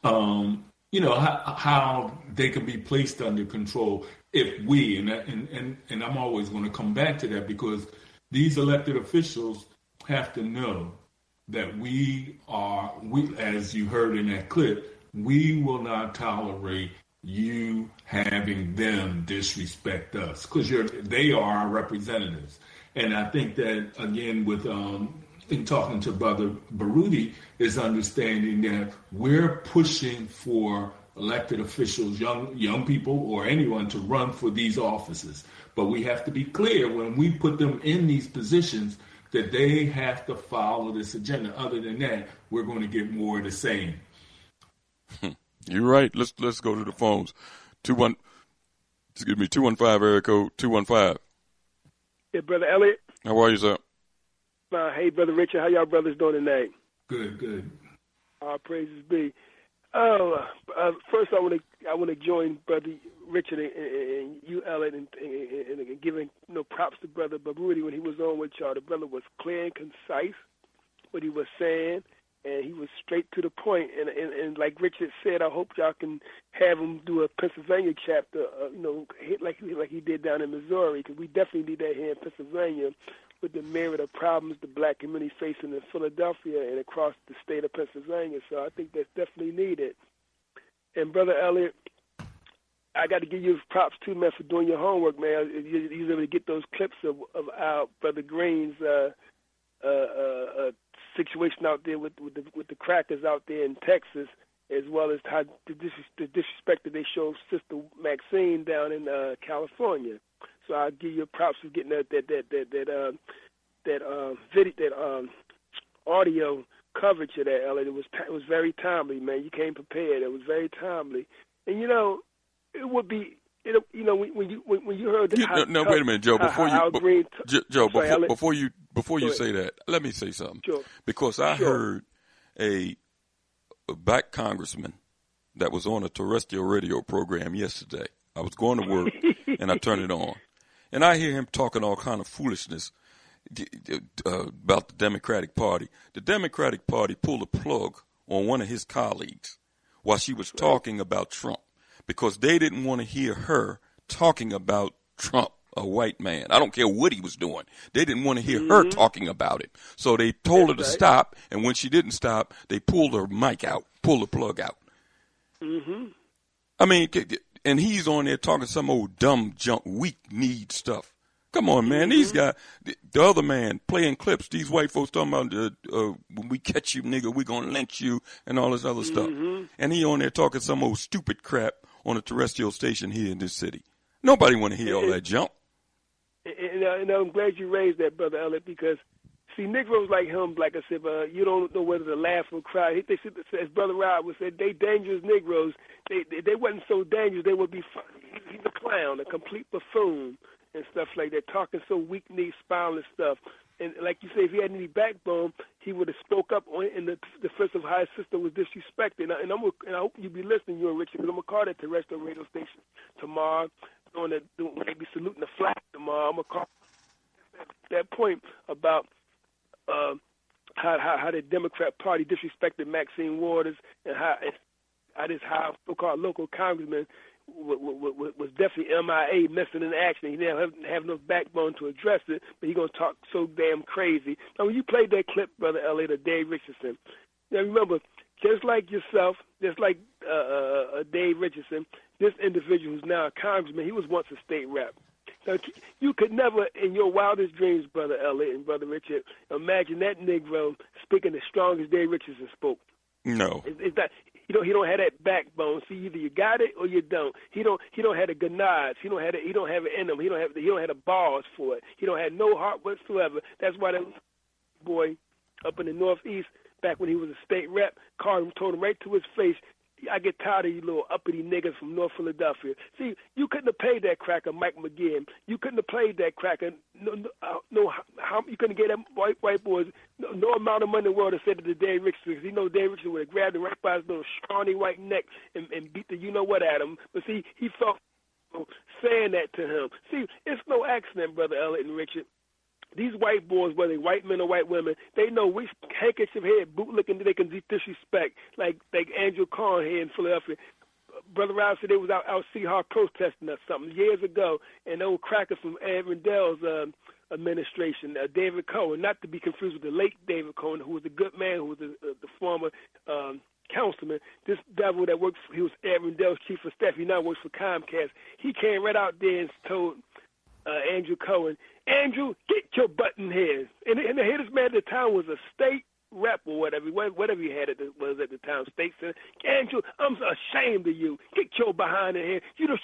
how they can be placed under control if we, and I'm always going to come back to that, because these elected officials have to know that we, as you heard in that clip, we will not tolerate you having them disrespect us, because they are our representatives. And I think that, again, with in talking to Brother Baruti, is understanding that we're pushing for elected officials, young people or anyone, to run for these offices. But we have to be clear when we put them in these positions that they have to follow this agenda. Other than that, we're going to get more of the same. You're right. Let's go to the phones. 215 area code 215. Yeah, Brother Elliot. How are you, sir? Hey, Brother Richard. How y'all brothers doing tonight? Good. All praises be. First, I want to join Brother Richard and you, Elliot, and giving props to Brother Baruti when he was on with y'all. The brother was clear and concise what he was saying, and he was straight to the point. And like Richard said, I hope y'all can have him do a Pennsylvania chapter, like he did down in Missouri, because we definitely need that here in Pennsylvania with the myriad of problems the black community is facing in Philadelphia and across the state of Pennsylvania. So I think that's definitely needed. And Brother Elliot, I got to give you props too, man, for doing your homework, man. You was able to get those clips of our Brother Green's situation out there with the crackers out there in Texas, as well as how the disrespect that they showed Sister Maxine down in California. So I give you props for getting that audio coverage of that, Elliot. It was very timely, man. You came prepared. It was very timely, and it would be. When you heard that. No, wait a minute, Joe. Before you say that, let me say something. Sure. Because I heard a black congressman that was on a terrestrial radio program yesterday. I was going to work and I turned it on, and I hear him talking all kind of foolishness about the Democratic Party. The Democratic Party pulled a plug on one of his colleagues while she was talking about Trump, because they didn't want to hear her talking about Trump, a white man. I don't care what he was doing. They didn't want to hear her talking about it. So they told her to stop, and when she didn't stop, they pulled her mic out, pulled the plug out. Mm-hmm. I mean, and he's on there talking some old dumb junk, weak-kneed stuff. Come on, man. These guys, the other man playing clips, these white folks talking about when we catch you, nigga, we going to lynch you and all this other stuff. And he on there talking some old stupid crap on a terrestrial station here in this city. Nobody want to hear all that junk. And I'm glad you raised that, Brother Elliot, because, see, Negroes like him, like I said, you don't know whether to laugh or cry. They said, as Brother Rob would say, they dangerous Negroes. They wasn't so dangerous. They would be he's a clown, a complete buffoon and stuff like that, talking so weak-kneed, spineless stuff. And like you say, if he had any backbone, he would have spoke up in the defense of how his sister was disrespected. And I hope you be listening, you and Richard, because I'm going to call that terrestrial radio station tomorrow, maybe saluting the flag tomorrow. I'm going to call that point about how the Democrat Party disrespected Maxine Waters and how so-called local congressman was definitely MIA, missing in action. He didn't have no backbone to address it, but he's going to talk so damn crazy. Now, when you played that clip, Brother Elliot, of Dave Richardson, now remember, just like yourself, just like Dave Richardson, this individual who's now a congressman, he was once a state rep. Now, you could never, in your wildest dreams, Brother Elliot and Brother Richard, imagine that Negro speaking as strong as Dave Richardson spoke. No. It's not. He don't have that backbone. See, either you got it or you don't. He don't have the ganads. He don't have it in him. He don't have the balls for it. He don't have no heart whatsoever. That's why that boy up in the Northeast, back when he was a state rep, told him right to his face, I get tired of you little uppity niggas from North Philadelphia. See, you couldn't have played that cracker, Mike McGinn. You couldn't have played that cracker. How you couldn't get them white boys no amount of money in the world to say to the Dave Richardson, because he knows Dave Richardson would have grabbed him right by his little scrawny white neck and beat the you know what at him. But see, he felt saying that to him. See, it's no accident, Brother Elliot and Richard. These white boys, whether they white men or white women, they know which handkerchief head, bootlicking they can disrespect, like Andrew Carn here in Philadelphia. Brother Rouse said they was out Seahawk protesting or something years ago, and old cracker from Ed Rendell's administration, David Cohen, not to be confused with the late David Cohen, who was a good man, who was the former councilman. This devil that works, he was Ed Rendell's chief of staff. He now works for Comcast. He came right out there and told Andrew Cohen, Andrew, get your butt in here. And here this man at the time was a state rep or whatever he had was at the time, state senator. Andrew, I'm so ashamed of you. Get your behind in here.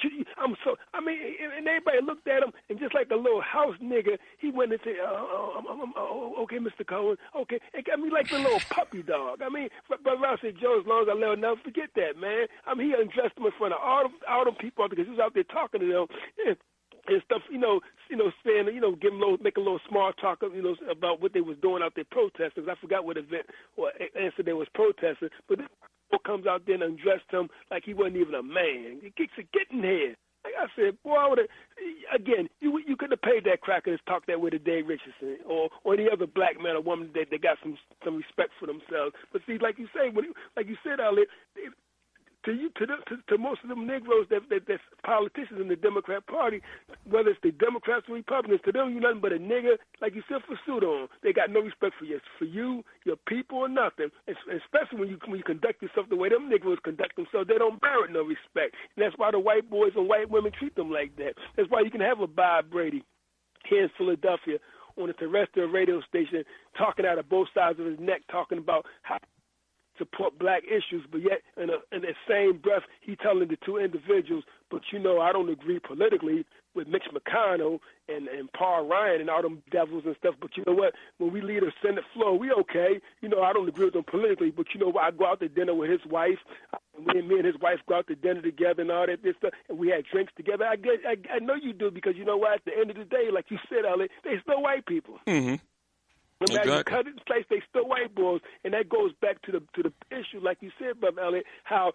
And everybody looked at him, and just like a little house nigga, he went and said, okay, Mr. Cohen, okay. It got me like the little puppy dog. I mean, Brother Rouse said, Joe, as long as I let him never forget that, man. I mean, he undressed him in front of all them people because he was out there talking to them. And stuff, saying, make a little small talk, about what they was doing out there protesting. I forgot what event or answer they was protesting. But this comes out there and undressed him like he wasn't even a man. He kicks it, get in here. Like I said, boy, you could have paid that cracker to talk that way to Dave Richardson or any other black man or woman that they got some respect for themselves. But see, like you say, like you said, Elliot, to most of them Negroes that's politicians in the Democrat Party, whether it's the Democrats or Republicans, to them you nothing but a nigger, like you said, for suit on. They got no respect for you, your people, or nothing. Especially when you conduct yourself the way them Negroes conduct themselves, they don't merit no respect. And that's why the white boys and white women treat them like that. That's why you can have a Bob Brady here in Philadelphia on a terrestrial radio station talking out of both sides of his neck, talking about how support black issues, but yet in the same breath, he telling the two individuals, but I don't agree politically with Mitch McConnell and Paul Ryan and all them devils and stuff, but you know what? When we lead a Senate floor, we okay. I don't agree with them politically, but I go out to dinner with his wife. Me and his wife go out to dinner together and all that this stuff, and we had drinks together. I know you do because you know what? At the end of the day, like you said, Elliot, they still white people. Mm-hmm. No matter you cut it in place, they still white boys, and that goes back to the issue, like you said, Brother Elliot, how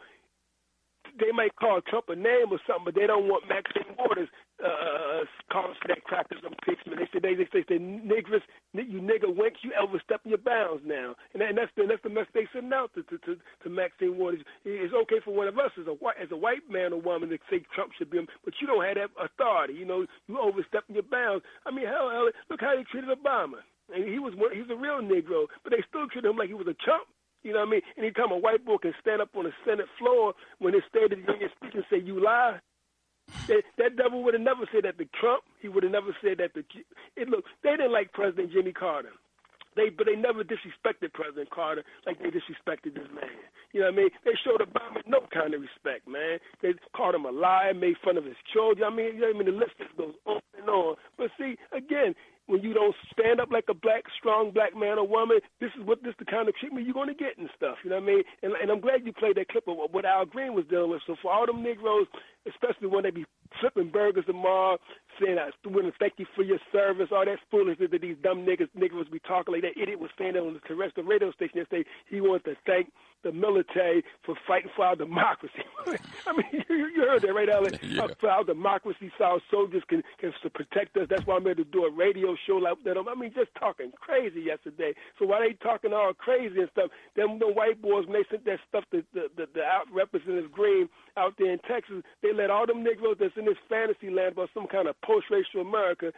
they might call Trump a name or something, but they don't want Maxine Waters calling for that crackers impeachment. They say niggers, you nigger winks, you overstepping your bounds now, and that's the message they send out to Maxine Waters. It's okay for one of us as a white man or woman to say Trump should be, but you don't have that authority. You overstepping your bounds. I mean, hell, look how they treated Obama. And he's a real Negro, but they still treat him like he was a chump. You know what I mean? Anytime a white boy can stand up on the Senate floor when his State of the Union speech and say, you lie, that devil would have never said that to Trump. He would have never said that to... Look, they didn't like President Jimmy Carter. But they never disrespected President Carter like they disrespected this man. You know what I mean? They showed Obama no kind of respect, man. They called him a liar, made fun of his children. I mean, the list just goes on and on. But see, again, when you don't stand up like a strong black man or woman, this is the kind of treatment you're going to get and stuff. You know what I mean? And I'm glad you played that clip of what Al Green was dealing with. So for all them Negroes, especially when they be flipping burgers tomorrow, saying I want to thank you for your service, all that foolishness that these dumb niggas be talking like that idiot was saying that on the terrestrial radio station yesterday. He wants to thank the military for fighting for our democracy. I mean, you heard that, right, Alex? Yeah. For our democracy, so our soldiers can protect us. That's why I'm able to do a radio show like that. I mean, just talking crazy yesterday. So while they talking all crazy and stuff, them the white boys, when they sent that stuff to the Representative Green out there in Texas, they let all them Negroes that's in this fantasy land about some kind of post-racial America,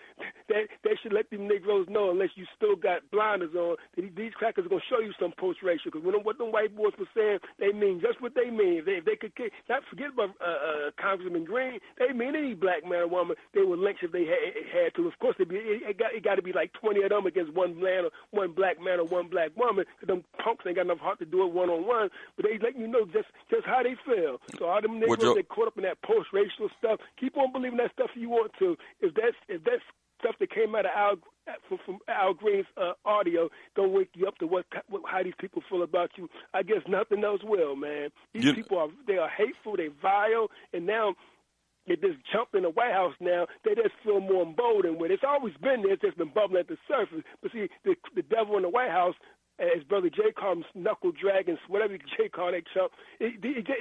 they should let them Negroes know, unless you still got blinders on, that these crackers are going to show you some post-racial. Because what them white boys were saying, they mean just what they mean. If they could not forget about Congressman Green, they mean any black man or woman, they would lynch if they had to. Of course, it got to be like 20 of them against one black man or one black woman. Because them punks ain't got enough heart to do it one-on-one. But they let you know just how they feel. So all them Negroes that caught up in that post-racial stuff, keep on believing that stuff if you want to. If that's stuff that came out of from Al Green's audio don't wake you up to how these people feel about you, I guess nothing else will, man. These people are hateful, they vile, and now they just jumped in the White House now. They just feel more emboldened with it. It's always been there. It's just been bubbling at the surface. But see, the devil in the White House, as Brother Jay called them, knuckle dragons, whatever Jay called that chump, they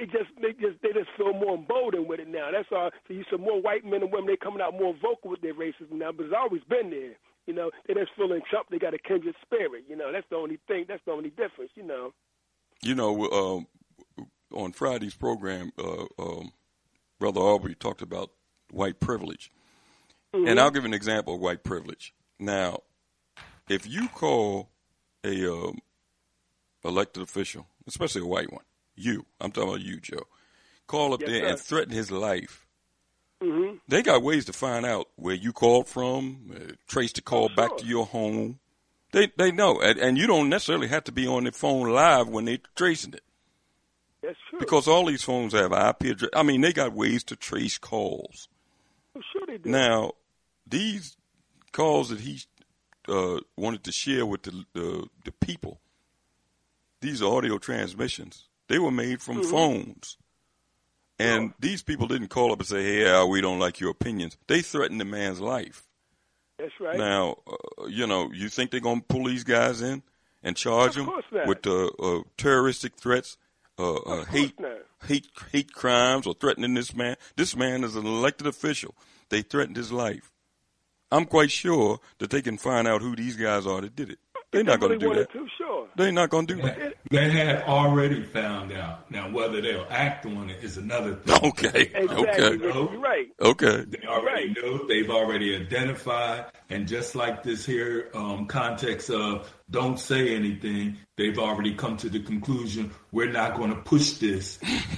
just feel more emboldened with it now. That's all. So you see more white men and women, they coming out more vocal with their racism now, but it's always been there. You know, they just feeling Trump, they got a kindred spirit. You know, that's the only thing. That's the only difference, you know. You know, on Friday's program, Brother Aubrey talked about white privilege. Mm-hmm. And I'll give an example of white privilege. Now, if you call a elected official, especially a white one, I'm talking about you, Joe, call up there and threaten his life, mm-hmm. They got ways to find out where you called from, trace the call back to your home. They know, and you don't necessarily have to be on the phone live when they're tracing it. That's true. Because all these phones have IP address. I mean, they got ways to trace calls. Oh, sure they do. Now, these calls that he wanted to share with the people, these audio transmissions, they were made from mm-hmm. phones. And these people didn't call up and say, hey, we don't like your opinions. They threatened the man's life. That's right. Now, you think they're going to pull these guys in and charge them with terroristic threats, hate crimes, or threatening this man? This man is an elected official. They threatened his life. I'm quite sure that they can find out who these guys are that did it. They're not going to do that. Sure. They're not going to do that. They had already found out. Now, whether they'll act on it is another thing. Okay. Exactly. Okay. You're right. Okay. They already know. They've already identified. And just like this here context of don't say anything, they've already come to the conclusion we're not going to push this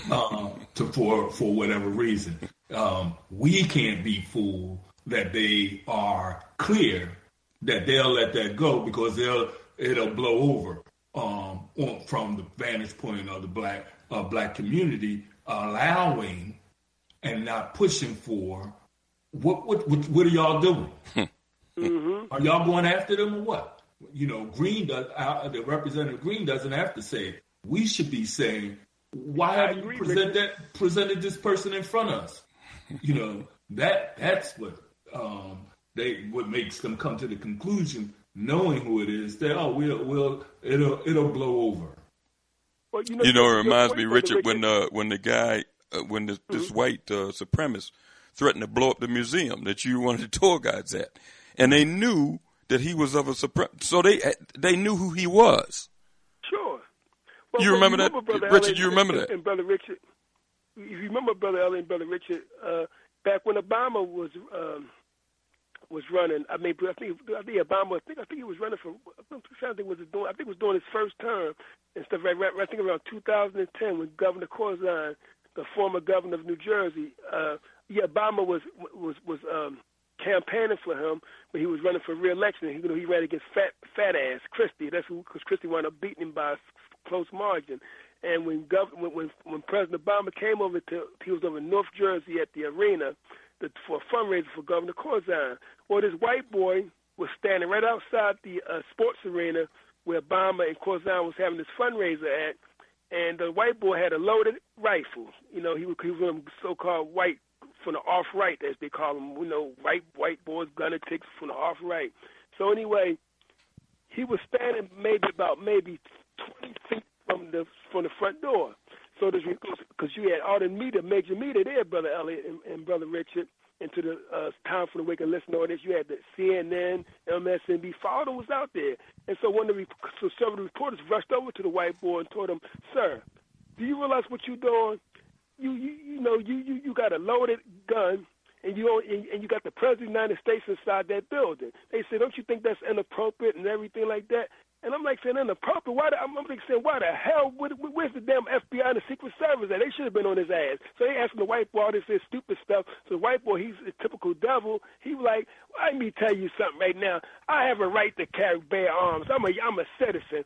for whatever reason. We can't be fooled that they are clear that they'll let that go because it'll blow over from the vantage point of the black community, allowing and not pushing for what are y'all doing? Mm-hmm. Are y'all going after them or what? You know, the Representative Green doesn't have to say it. We should be saying, why have you presented this person in front of us? You know, that's what what makes them come to the conclusion, knowing who it is, that it'll blow over. Well, it reminds me, Richard, when the guy this white supremacist threatened to blow up the museum that you were one of the tour guides at, and they knew that he was of a so they knew who he was. Sure. Well, you remember that, Richard? You remember that? And Brother Richard, if you remember, Brother Ellie and Brother Richard, back when Obama was running. I think Obama. I think he was running for. I think he was doing his first term and stuff. Right. I think around 2010 when Governor Corzine, the former governor of New Jersey, Obama was campaigning for him when he was running for re-election. He ran against fat ass Christie. That's because Christie wound up beating him by a close margin. And when President Obama came over he was over in North Jersey at the arena for a fundraiser for Governor Corzine. Well, this white boy was standing right outside the sports arena where Obama and Corzine was having this fundraiser at, and the white boy had a loaded rifle. He was one of them so-called white, from the off-right, as they call them. White boys, gunner ticks from the off-right. So anyway, he was standing maybe 20 feet from the front door. So because you had all the major media there, Brother Elliott and Brother Richard, and to the Time for the Wake and Listen on this, you had the CNN, MSNBC, all of them was out there. And so several reporters rushed over to the white boy and told him, "Sir, do you realize what you're doing? You got a loaded gun, and you got the President of the United States inside that building. They said, don't you think that's inappropriate and everything like that? And I'm like saying, inappropriate. I'm like saying, why the hell? Where's the damn FBI and the Secret Service at? They should have been on his ass. So they asking the white boy all this stupid stuff. So the white boy, he's a typical devil. He was like, let me tell you something right now. I have a right to bear arms. I'm a citizen.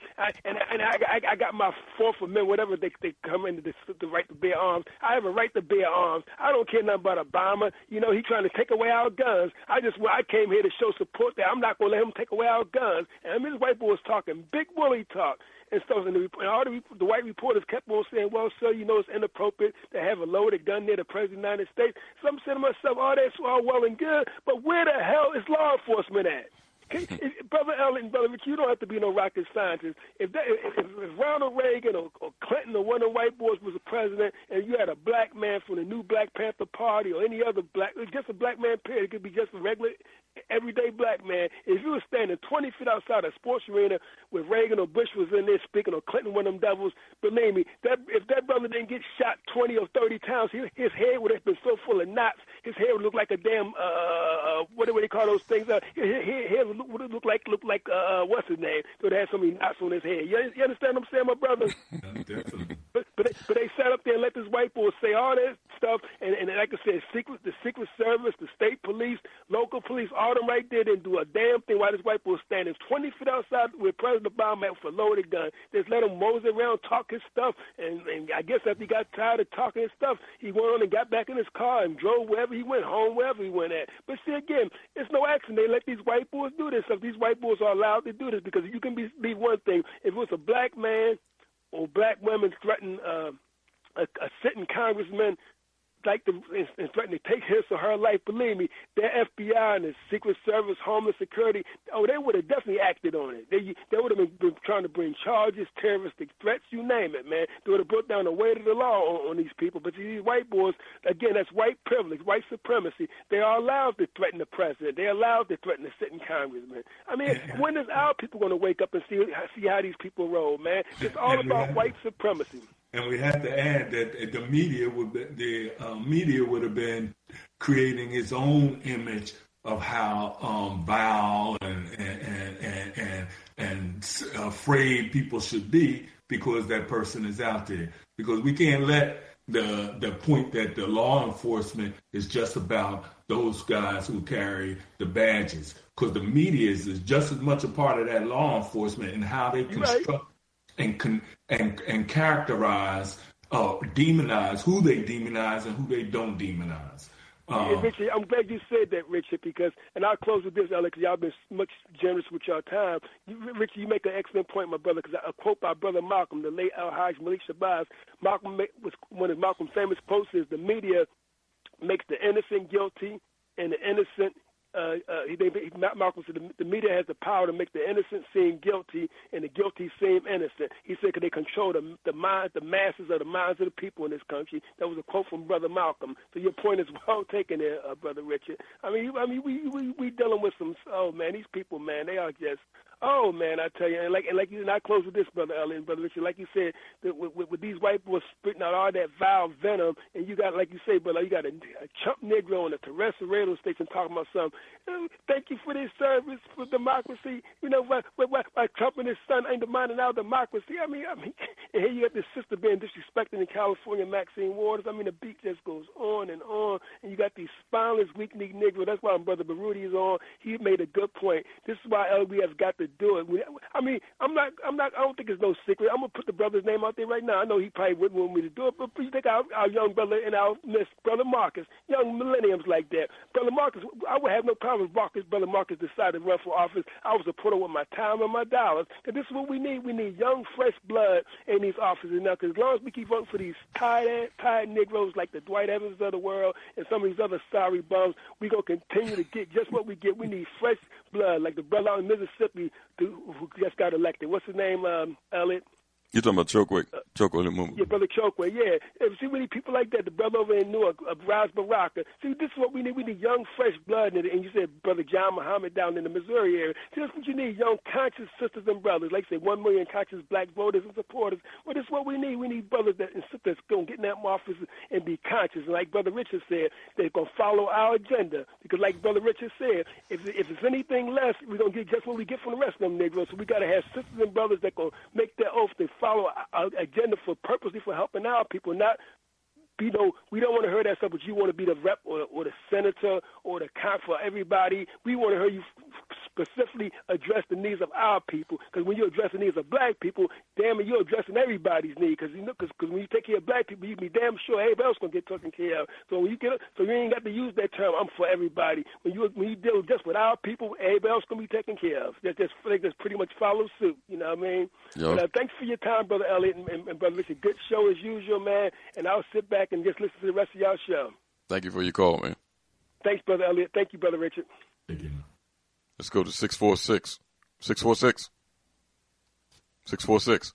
I got my Fourth Amendment, whatever they come into the right to bear arms. I have a right to bear arms. I don't care nothing about Obama. You know, he trying to take away our guns. I came here to show support that I'm not going to let him take away our guns. And I mean, this white boy was talking big woolly talk and stuff. And all the white reporters kept on saying, well, sir, you know it's inappropriate to have a loaded gun near the President of the United States. So I'm saying to myself, oh, that's all well and good, but where the hell is law enforcement at? Brother Elliott and Brother Rich, you don't have to be no rocket scientist. If Ronald Reagan or Clinton or one of the white boys was a president and you had a black man from the new Black Panther Party or any other just a black man period, it could be just a regular, everyday black man. If you were standing 20 feet outside a sports arena with Reagan or Bush was in there speaking or Clinton, one of them devils, believe me, if that brother didn't get shot 20 or 30 times, his head would have been so full of knots, his hair would look like a damn, what do they call those things? His hair would look like what's his name? So they had so many knots on his head. You understand what I'm saying, my brother? Definitely. But they sat up there and let this white boy say all that stuff, and like I said, the Secret Service, the state police, local police, all them right there didn't do a damn thing while this white boy was standing 20 feet outside with President Obama with a loaded gun. Just let him mosey around, talk his stuff, and I guess after he got tired of talking his stuff, he went on and got back in his car and drove wherever he went, home wherever he went at. But see, again, it's no accident they let these white boys do this. So these white boys are allowed to do this because you can be one thing. If it was a black man or black women threatening a sitting congressman and threatening to take his or her life, believe me, their FBI and the Secret Service, Homeland Security, they would have definitely acted on it. They would have been trying to bring charges, terroristic threats, you name it, man. They would have brought down the weight of the law on these people. But these white boys, again, that's white privilege, white supremacy. They are allowed to threaten the president. They're allowed to threaten the sitting congressman. I mean, when is our people going to wake up and see how these people roll, man? It's all about white supremacy. And we have to add that the media would have been creating its own image of how vile and afraid people should be because that person is out there. Because we can't let the point that the law enforcement is just about those guys who carry the badges, because the media is just as much a part of that law enforcement and how they construct and characterize, demonize who they demonize and who they don't demonize. Richard, I'm glad you said that, Richard, because, and I'll close with this, Alex, y'all been much generous with your time. Richard, you make an excellent point, my brother, because a quote by Brother Malcolm, the late Al-Hajj Malik Shabazz, one of Malcolm's famous quotes is, the media makes the innocent guilty and the innocent Malcolm said the media has the power to make the innocent seem guilty and the guilty seem innocent. He said, because they control the masses of the minds of the people in this country. That was a quote from Brother Malcolm. So your point is well taken there, Brother Richard. I mean, we dealing with some. Oh man, these people, man, they are just. Oh man, I tell you, and I close with this, Brother Elliott and Brother Richard. Like you said, that with these white boys spitting out all that vile venom, and you got, like you say, brother, you got a chump Negro on the terrestrial radio station talking about something. Thank you for this service for democracy. You know, why Trump and his son undermining our democracy? I mean, and here you got this sister being disrespected in California, Maxine Waters. I mean, the beat just goes on, and you got these spineless, weak-kneed Negro. That's why Brother Baruti is on. He made a good point. This is why LBS got to do it. I mean, I don't think it's no secret. I'm gonna put the brother's name out there right now. I know he probably wouldn't want me to do it, but you think our young brother and our miss Brother Marcus, young millenniums like that. Brother Marcus, I would have no problem if Brother Marcus decided to run for office. I was supporting with my time and my dollars. And this is what we need. We need young, fresh blood in these offices now. Because as long as we keep voting for these tired Negroes like the Dwight Evans of the world and some of these other sorry bums, we're going to continue to get just what we get. We need fresh blood like the brother out in Mississippi who just got elected. What's his name, Elliot? You're talking about Chokwe Lumumba. Yeah, Brother Chokwe, yeah. See, we need people like that. The brother over in Newark, Raz Baraka. See, this is what we need. We need young, fresh blood. And you said Brother John Muhammad down in the Missouri area. See, that's what you need, young, conscious sisters and brothers. Like, say, 1 million conscious black voters and supporters. Well, that's what we need. We need brothers and sisters going to get in that office and be conscious. And like Brother Richard said, they're going to follow our agenda. Because like Brother Richard said, if it's anything less, we're going to get just what we get from the rest of them Negroes. So we got to have sisters and brothers that going to make that oath. They follow our agenda purposely for helping our people, not we don't want to hear that stuff, but you want to be the rep or the senator or the cop for everybody. We want to hear you specifically address the needs of our people, because when you address the needs of black people, damn it, you're addressing everybody's need, because when you take care of black people, you can be damn sure everybody else going to get taken care of. So when you ain't got to use that term, I'm for everybody. When you deal just with our people, everybody else going to be taken care of. That's pretty much follow suit, you know what I mean? Yep. But, thanks for your time, Brother Elliot and Brother Richard. Good show as usual, man, and I'll sit back and just listen to the rest of y'all show. Thank you for your call, man. Thanks, Brother Elliot. Thank you, Brother Richard. Thank you. Let's go to 646. 646. 646.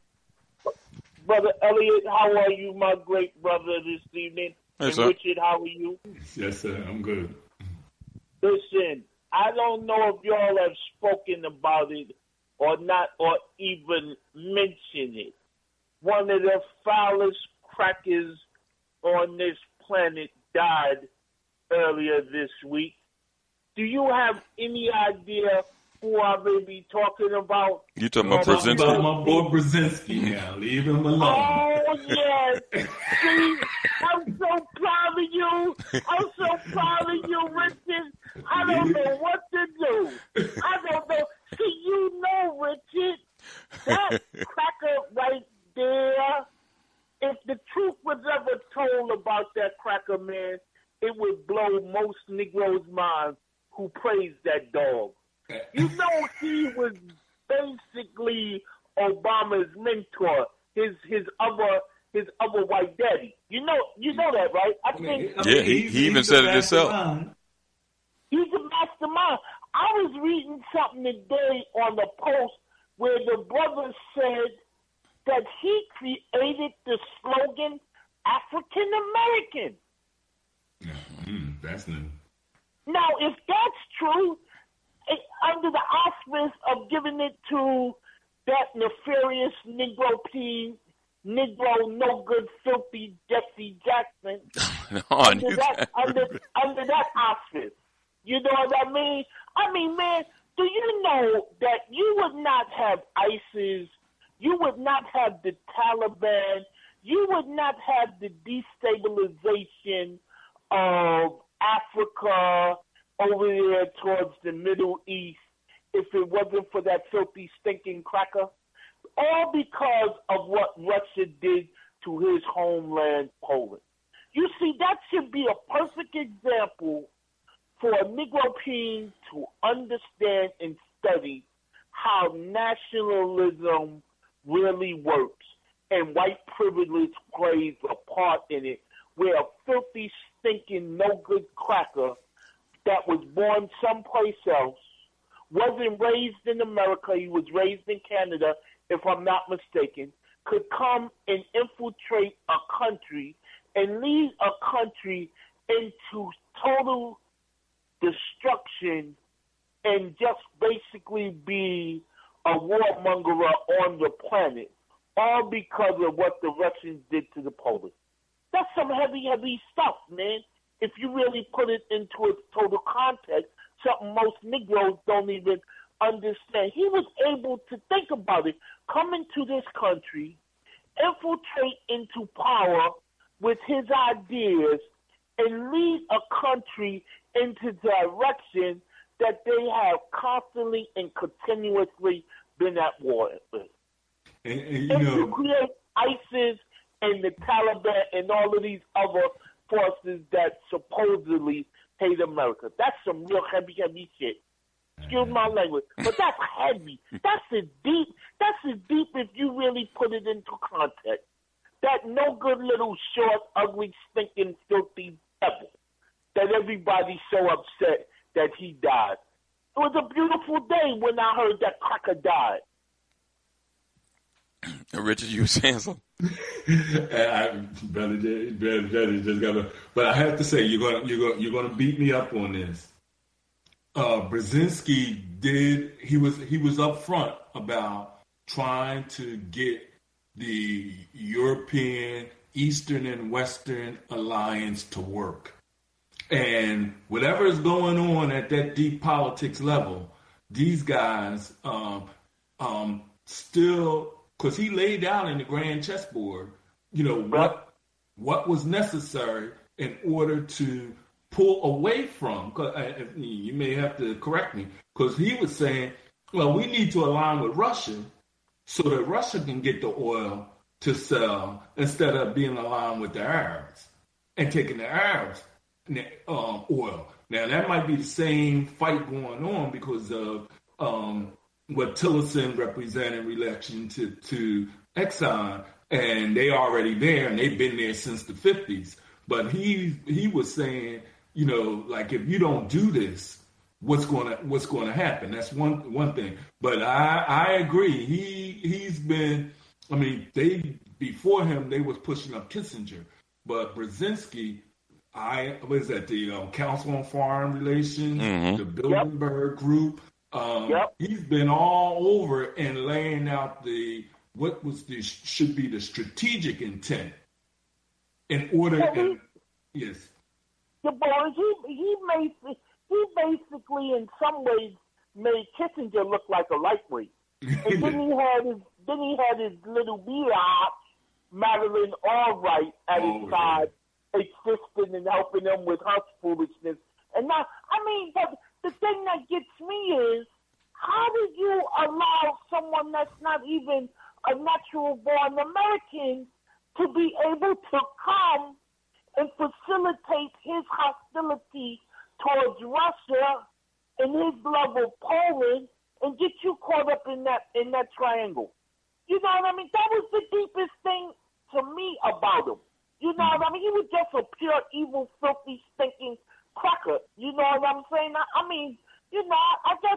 Brother Elliot, how are you, my great brother, this evening? Hey, and sir. Richard, how are you? Yes, sir. I'm good. Listen, I don't know if y'all have spoken about it or not, or even mentioned it. One of the foulest crackers on this planet died earlier this week. Do you have any idea who I may be talking about? You talking about About Brzezinski? my boy Brzezinski now. Leave him alone. Oh, yes. See, I'm so proud of you. I'm so proud of you, Richard. I don't know what to do. I don't know. See, you know, Richard, that cracker right there, if the truth was ever told about that cracker, man, it would blow most Negroes' minds who praised that dog. You know, he was basically Obama's mentor, his other white daddy. You know that, right? I think. Yeah, he even said it himself. He's a mastermind. I was reading something today on the Post where the brother said that he created the slogan African American. That's new. Now, if that's true, under the auspice of giving it to that nefarious Negro no good, filthy Jesse Jackson, under that auspice, you know what I mean? I mean, man, do you know that you would not have ISIS, you would not have the Taliban, you would not have the destabilization of Africa over there towards the Middle East if it wasn't for that filthy, stinking cracker? All because of what Russia did to his homeland, Poland. You see, that should be a perfect example for a Negro to understand and study how nationalism really works and white privilege plays a part in it, where a filthy, stinking, no-good cracker that was born someplace else, wasn't raised in America, he was raised in Canada, if I'm not mistaken, could come and infiltrate a country and lead a country into total destruction and just basically be a warmonger on the planet, all because of what the Russians did to the Polish. That's some heavy, heavy stuff, man. If you really put it into its total context, something most Negroes don't even understand. He was able to think about it, come into this country, infiltrate into power with his ideas, and lead a country into direction that they have constantly and continuously been at war with. And to create ISIS and the Taliban and all of these other forces that supposedly hate America. That's some real heavy, heavy shit. Excuse my language, but that's heavy. That's as deep if you really put it into context. That no good little short, ugly, stinking, filthy devil that everybody's so upset that he died. It was a beautiful day when I heard that cracker died. Richard, you were saying something? Brother just got. But I have to say, you're gonna beat me up on this. Brzezinski did. He was up front about trying to get the European, Eastern, and Western alliance to work. And whatever is going on at that deep politics level, these guys still, because he laid out in the grand chessboard, what was necessary in order to pull away from. You may have to correct me, because he was saying, well, we need to align with Russia so that Russia can get the oil to sell instead of being aligned with the Arabs and taking the Arabs oil. Now, that might be the same fight going on because of what Tillerson represented in relation to Exxon, and they already there, and they've been there since the 50s. But he was saying, like, if you don't do this, what's going to happen? That's one thing. But I agree. He's been. I mean, before him they was pushing up Kissinger, but Brzezinski. Was that the Council on Foreign Relations, the Bilderberg Group? He's been all over and laying out should be the strategic intent in order. Yes. The boys, he basically in some ways made Kissinger look like a lightweight, and then he had his little biatch, Madeleine Albright, at his side, assisting and helping him with her foolishness. And now, but the thing that gets me is, how did you allow someone that's not even a natural-born American to be able to come and facilitate his hostility towards Russia and his love of Poland and get you caught up in that triangle? You know what I mean? That was the deepest thing to me about him. You know what I mean? He was just a pure, evil, filthy, stinking cracker. You know what I'm saying? I guess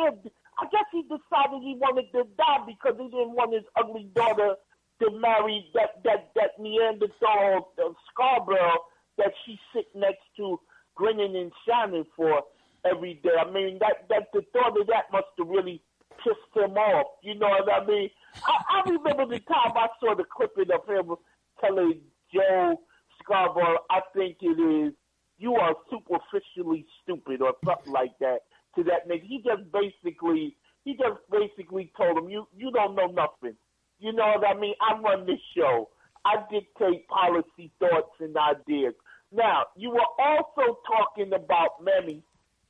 he decided he wanted to die because he didn't want his ugly daughter to marry that Neanderthal Scarborough that she sit next to, grinning and shining for every day. I mean, that the thought of that must have really pissed him off. You know what I mean? I remember the time I saw the clipping of him telling Joe Scarborough, I think it is, you are superficially stupid or something like that to that nigga. He just basically told him, you don't know nothing. You know what I mean? I run this show. I dictate policy, thoughts, and ideas. Now, you were also talking about Mammy,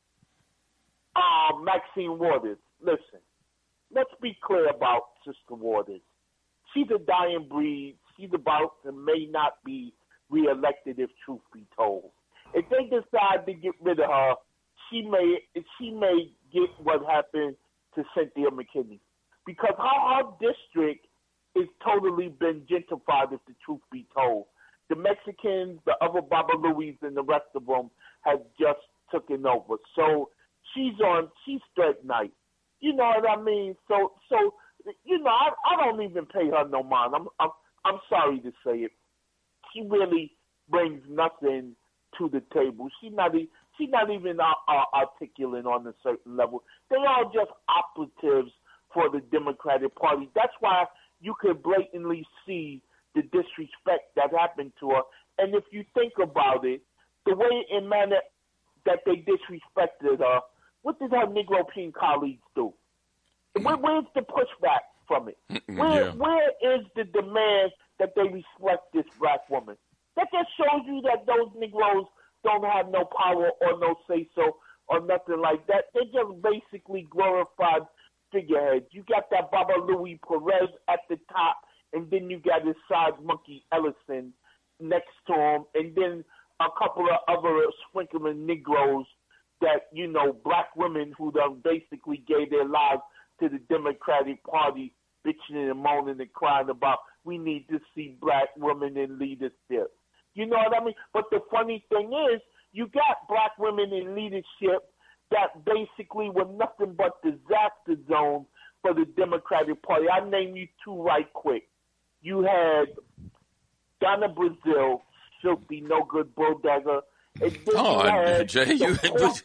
Maxine Waters. Listen, let's be clear about Sister Waters. She's a dying breed. She's about to may not be reelected, if truth be told. If they decide to get rid of her, she may get what happened to Cynthia McKinney, because her district is totally been gentrified, if the truth be told. The Mexicans, the other Babaluis, and the rest of them have just taken over. So she's straight night. You know what I mean? So I don't even pay her no mind. I'm sorry to say it. She really brings nothing to the table. She's not even articulate on a certain level. They are just operatives for the Democratic Party. That's why you can blatantly see the disrespect that happened to her. And if you think about it, the way in manner that they disrespected her, what did her Negro-Peen colleagues do? Where's the pushback from it? Where is the demand that they respect this black woman? That just shows you that those Negroes don't have no power or no say-so or nothing like that. They're just basically glorified figureheads. You got that Baba Louis Perez at the top, and then you got his side monkey Ellison next to him, and then a couple of other sprinkling Negroes that, black women who done basically gave their lives to the Democratic Party, bitching and moaning and crying about, we need to see black women in leadership. You know what I mean? But the funny thing is, you got black women in leadership that basically were nothing but disaster zones for the Democratic Party. I'll name you two right quick. you had Donna Brazile, filthy, no good bulldagger. And then Jay, you it's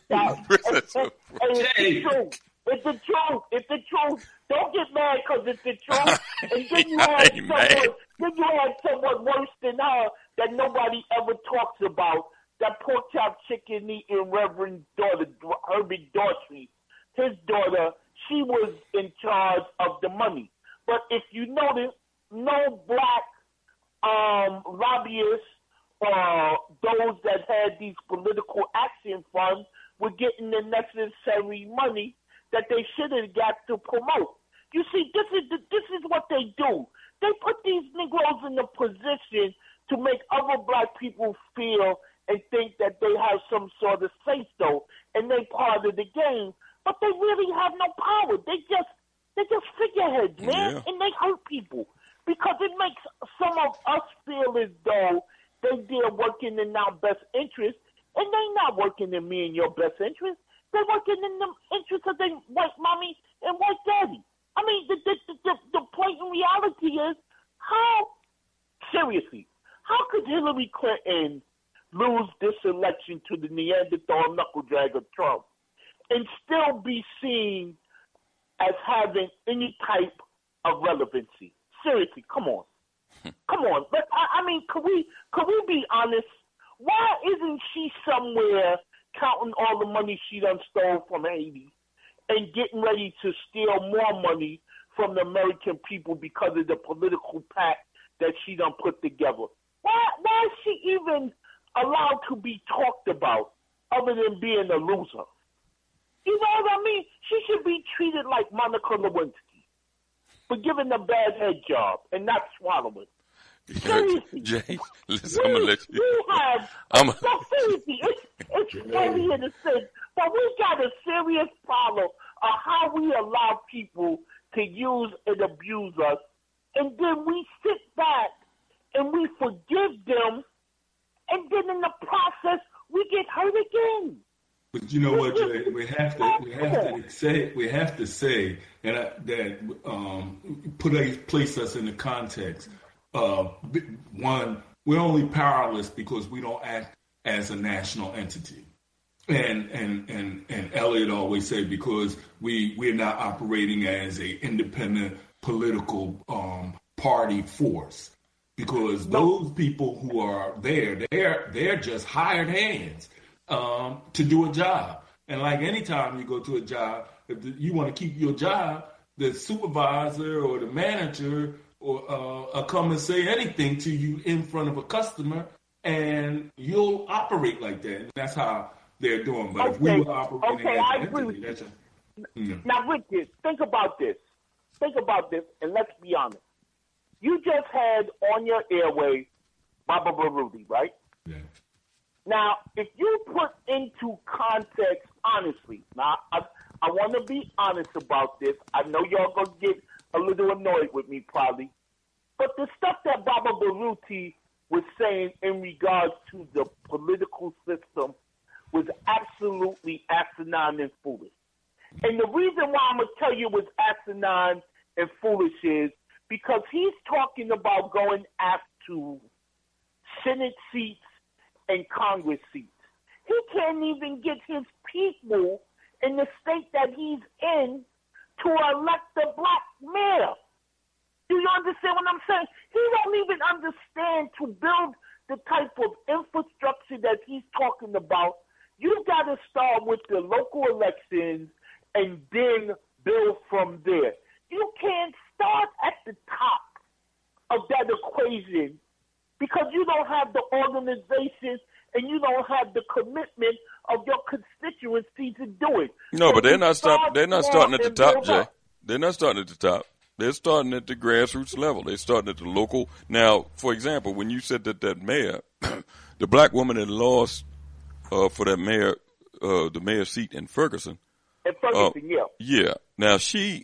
the truth. It's the truth. Don't get mad because it's the truth. And then you had someone worse than her that nobody ever talks about. That pork chop chicken eating Reverend daughter, Herbert Daughtry. His daughter, she was in charge of the money. But if you notice, no black lobbyists or those that had these political action funds were getting the necessary money that they should have got to promote. You see, this is what they do. They put these Negroes in a position to make other black people feel and think that they have some sort of say-so, and they part of the game. But they really have no power. They just figureheads, man, and they hurt people because it makes some of us feel as though they're working in our best interest, and they're not working in me and your best interest. They're working in the interest of their white mommy and white daddy. I mean, the blatant reality is how could Hillary Clinton lose this election to the Neanderthal knuckle-dragger Trump and still be seen as having any type of relevancy? Seriously, come on. Come on. But I mean, could we be honest? Why isn't she somewhere counting all the money she done stole from Haiti and getting ready to steal more money from the American people because of the political pact that she done put together? Why is she even allowed to be talked about other than being a loser? You know what I mean? She should be treated like Monica Lewinsky for giving a bad head job and not swallowing. Seriously. Jay, listen, I'm going to let you. Seriously, it's funny in a sense, but we got a serious problem of how we allow people to use and abuse us, and then we sit back and we forgive them, and then in the process we get hurt again. But you know what, Jay? We have to say, place us in the context of one. We're only powerless because we don't act as a national entity, and Elliot always said because we're not operating as a independent political party force. Because those people who are there, they're just hired hands to do a job. And like any time you go to a job, if you want to keep your job, the supervisor or the manager or come and say anything to you in front of a customer, and you'll operate like that. And that's how they're doing. But if we were operating as an entity, that's Now, Richard, think about this. And let's be honest. You just had on your airway Baba Baruti, right? Yeah. Now, if you put into context, honestly, now I want to be honest about this. I know y'all going to get a little annoyed with me probably, but the stuff that Baba Baruti was saying in regards to the political system was absolutely asinine and foolish. And the reason why I'm going to tell you it was asinine and foolish is because he's talking about going after Senate seats and Congress seats. He can't even get his people in the state that he's in to elect a black mayor. Do you understand what I'm saying? He don't even understand to build the type of infrastructure that he's talking about. You got to start with the local elections and then build from there. You can't start at the top of that equation because you don't have the organization and you don't have the commitment of your constituency to do it. No, but they're not starting at the top, Jay. They're not starting at the top. They're starting at the grassroots level. They're starting at the local. Now, for example, when you said that mayor, the black woman that lost for that mayor, the mayor seat in Ferguson. Yeah. Yeah. Now she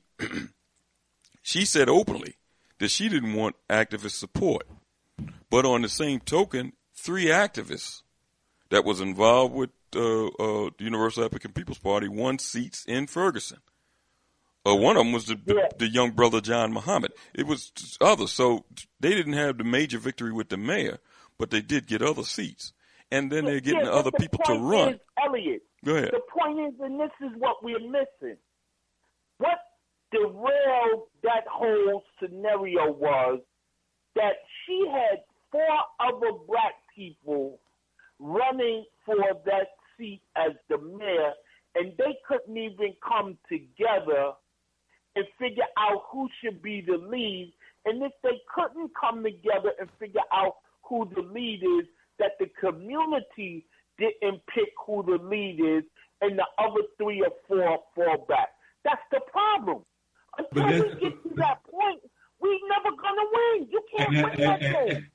said openly that she didn't want activist support, but on the same token, 3 activists that was involved with the Universal African People's Party won seats in Ferguson. One of them was the young brother John Muhammad. It was others. So they didn't have the major victory with the mayor, but they did get other seats. And then they're getting other people to run. Elliot, go ahead. The point is, and this is what we're missing. What derailed that whole scenario was that she had 4 other black people running for that seat as the mayor, and they couldn't even come together and figure out who should be the lead. And if they couldn't come together and figure out who the lead is, that the community didn't pick who the lead is, and the other 3 or 4 fall back. That's the problem. Until we get to that point, we're never gonna win. You can't win that game.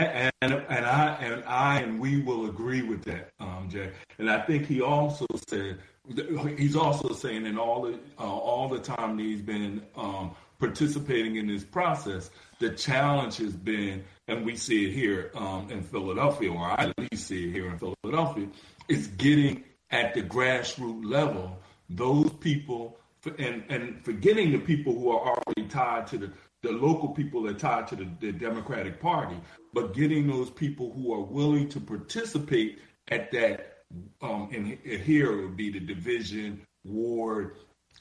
And we will agree with that, Jay. And I think he also said, he's also saying in all the time that he's been participating in this process, the challenge has been, and we see it here in Philadelphia, or I at least see it here in Philadelphia, is getting at the grassroots level those people, and forgetting the people who are already tied to the local people that are tied to the Democratic Party, but getting those people who are willing to participate at that, and here it would be the division, ward,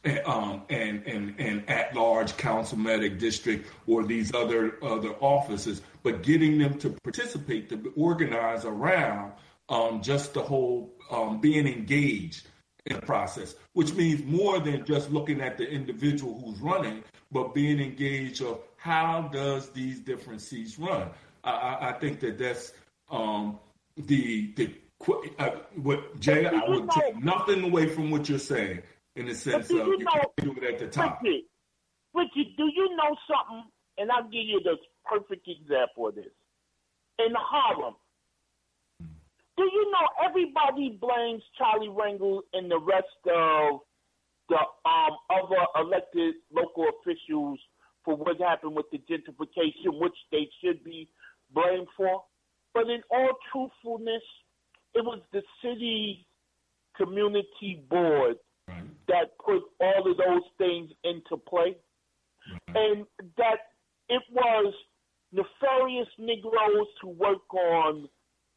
and at-large councilmatic district or these other offices, but getting them to participate, to organize around just the whole being engaged in the process, which means more than just looking at the individual who's running, but being engaged of how does these different seats run. I think that's what Jay, I would take nothing away from what you're saying in the sense of you can't do it at the top. Richard, do you know something? And I'll give you the perfect example of this. In Harlem, do you know everybody blames Charlie Rangel and the rest of the other elected local officials for what happened with the gentrification, which they should be blamed for? But in all truthfulness, it was the city community board that put all of those things into play, and that it was nefarious Negroes who work on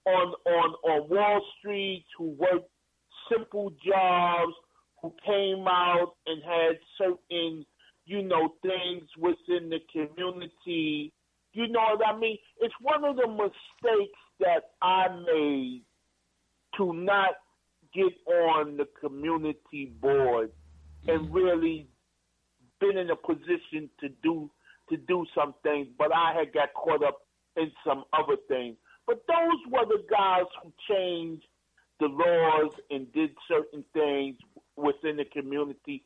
Wall Street, who worked simple jobs, who came out and had certain, things within the community. You know what I mean? It's one of the mistakes that I made to not get on the community board and really been in a position to do some things, but I had got caught up in some other things. But those were the guys who changed the laws and did certain things within the community,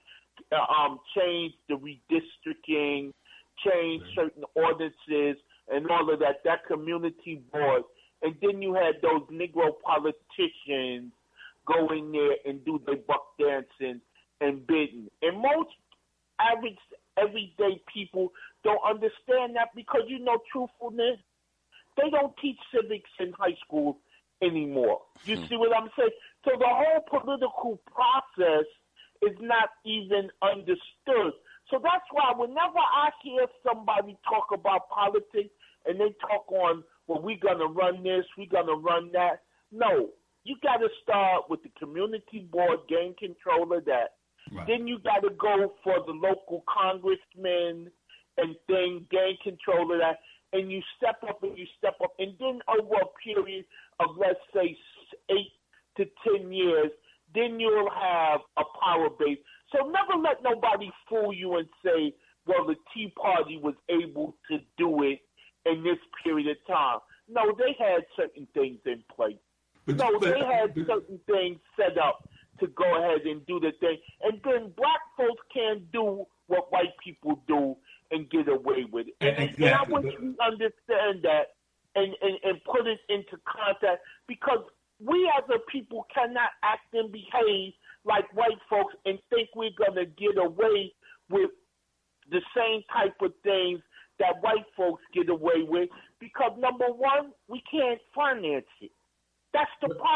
changed the redistricting, changed certain ordinances and all of that, that community board. And then you had those Negro politicians go in there and do their buck dancing and bidding. And most average, everyday people don't understand that because, truthfulness, they don't teach civics in high school anymore. You see what I'm saying? So the whole political process is not even understood. So that's why whenever I hear somebody talk about politics and they talk on, well, we're going to run this, we're going to run that. No, you got to start with the community board, gain control of that. Right. Then you got to go for the local congressmen and then gain control of that. And you step up and you step up. And then over a period of, let's say, 8 to 10 years, then you'll have a power base. So never let nobody fool you and say, well, the Tea Party was able to do it in this period of time. No, they had certain things in place. They had certain things set up to go ahead and do the thing. And then black folks can't do what white people do and get away with it. And I want you to understand that and put it into context, because we as a people cannot act and behave like white folks and think we're going to get away with the same type of things that white folks get away with, because number one, we can't finance it. That's the problem.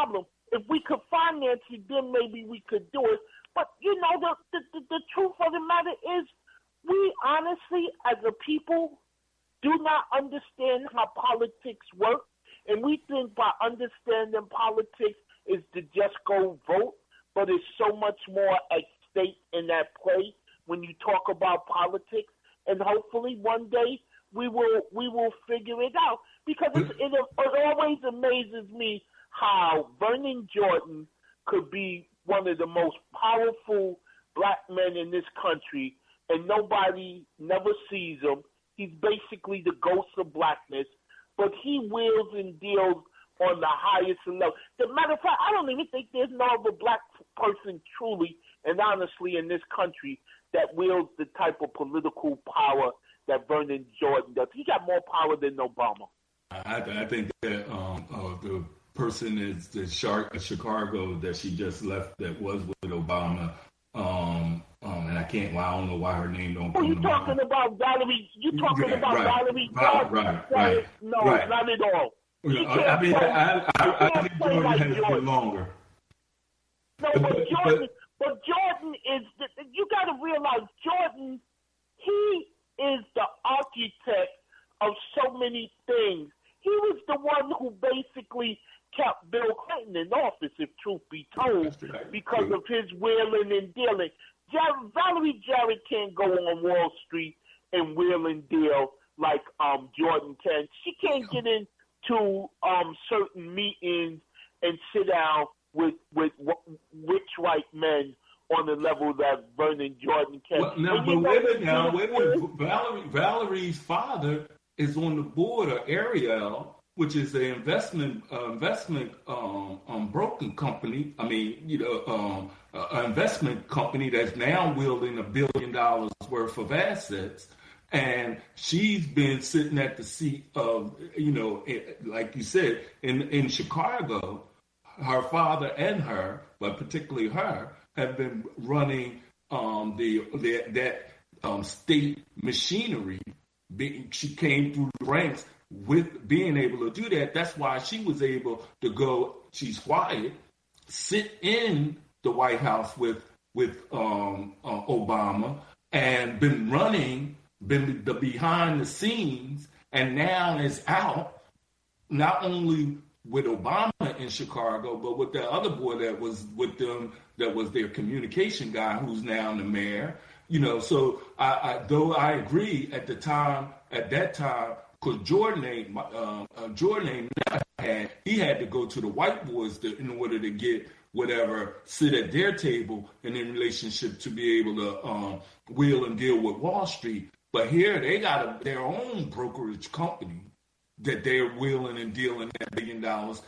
If we could finance it, then maybe we could do it. But, the truth of the matter is we honestly, as a people, do not understand how politics work. And we think by understanding politics is to just go vote. But there's so much more at stake in that play when you talk about politics. And hopefully one day we will figure it out. Because it always amazes me how Vernon Jordan could be one of the most powerful black men in this country, and nobody never sees him. He's basically the ghost of blackness, but he wheels and deals on the highest level. As a matter of fact, I don't even think there's no other black person truly and honestly in this country that wields the type of political power that Vernon Jordan does. He got more power than Obama. I think that the person is the Chicago that she just left that was with Obama. And I don't know why her name don't come to mind. You talking about Valerie? You talking about Valerie? Right. No, not at all. I think Jordan has been longer. No, but Jordan is. You got to realize Jordan. He is the architect of so many things. He was the one who basically kept Bill Clinton in office, if truth be told, because of his wheeling and dealing. Valerie Jarrett can't go on Wall Street and wheel and deal like Jordan can. She can't get into certain meetings and sit down with rich white men on the level that Vernon Jordan can. Well, wait a minute. Valerie's father is on the board of Ariel, which is an investment broking company. An investment company that's now wielding $1 billion worth of assets. And she's been sitting at the seat of, like you said, in Chicago. Her father and her, but particularly her, have been running that state machinery. She came through the ranks with being able to do that. That's why she was able to go. She's quiet, sit in the White House with Obama, and been the behind the scenes, and now is out not only with Obama in Chicago, but with that other boy that was with them, that was their communication guy, who's now the mayor. So though I agree at that time, because Jordan ain't never had. He had to go to the white boys in order to get whatever, sit at their table and in relationship to be able to wheel and deal with Wall Street. But here they got their own brokerage company that they're wheeling and dealing at $1 billion.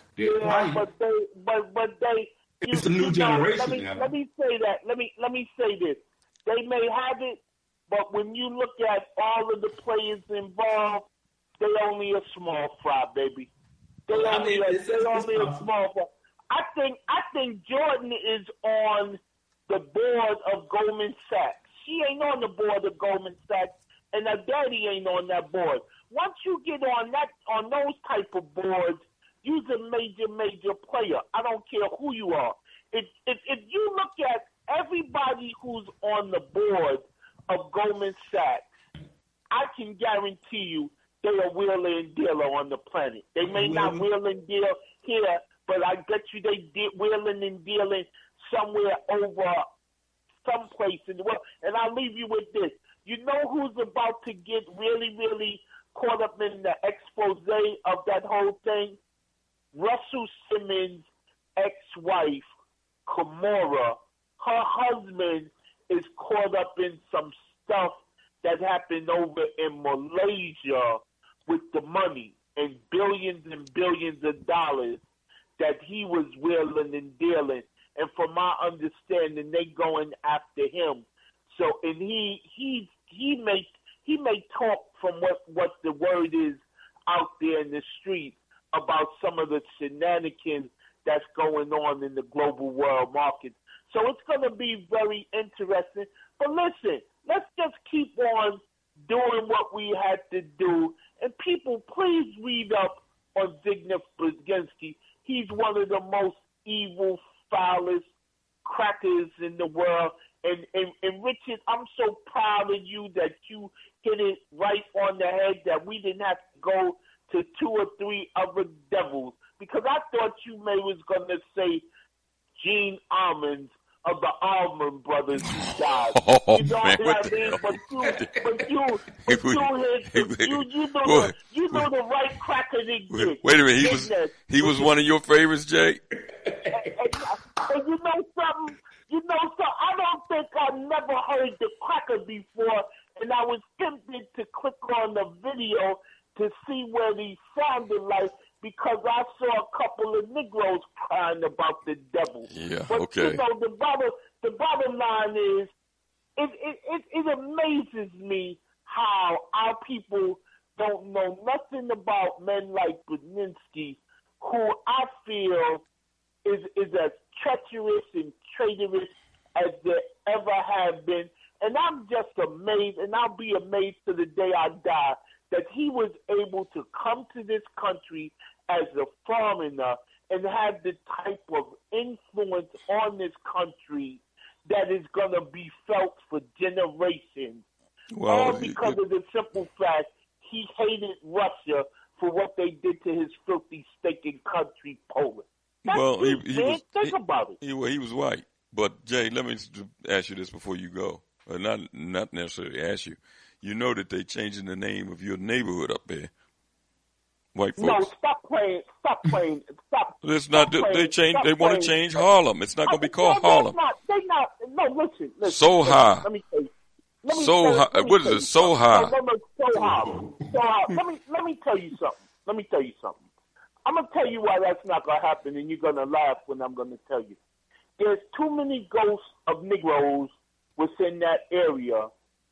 But it's a new generation now. Let me say that. Let me say this. They may have it, but when you look at all of the players involved, they only a small fry, baby. They only a small fry. I think Jordan is on the board of Goldman Sachs. She ain't on the board of Goldman Sachs, and her daddy ain't on that board. Once you get on those type of boards, you're a major player. I don't care who you are. If you look at everybody who's on the board of Goldman Sachs, I can guarantee you they are wheeler and dealer on the planet. They may not wheel and deal here, but I bet you they did wheeling and dealing somewhere over someplace in the world. And I'll leave you with this. You know who's about to get really, really caught up in the expose of that whole thing? Russell Simmons' ex-wife, Kimora. Her husband is caught up in some stuff that happened over in Malaysia with the money and billions of dollars that he was wheeling and dealing. And from my understanding, they going after him. So, and he may talk from what the word is out there in the street about some of the shenanigans that's going on in the global world market. So it's going to be very interesting. But listen, let's just keep on doing what we had to do. And people, please read up on Zbigniew Brzezinski. He's one of the most evil, foulest crackers in the world. And Richard, I'm so proud of you that you hit it right on the head, that we didn't have to go to 2 or 3 other devils, because I thought you was going to say Gene Ammons of the Allman Brothers who died. Oh, you know man, what I mean? You know the right cracker to get. Wait a minute, he was one of your favorites, Jay? And you know something? I don't think I never heard the cracker before, and I was tempted to click on the video to see what he sounded like, because I saw a couple of Negroes crying about the devil. Yeah, but, okay. The bottom line is, it amazes me how our people don't know nothing about men like Brzezinski, who I feel is as treacherous and traitorous as there ever have been. And I'm just amazed, and I'll be amazed to the day I die, that he was able to come to this country as a foreigner and have the type of influence on this country that is going to be felt for generations. All because of the simple fact he hated Russia for what they did to his filthy, stinking country, Poland. Think about it. He was white. But, Jay, let me ask you this before you go. Not necessarily ask you. You know that they changing the name of your neighborhood up there. White folks. No, stop playing. It's not. They want to change Harlem. It's not going to be called Harlem. They're not. No, listen. Soha. Let me tell you. What is it? Soha. Soha. Let me tell you something. I'm going to tell you why that's not going to happen, and you're going to laugh when I'm going to tell you. There's too many ghosts of Negroes within that area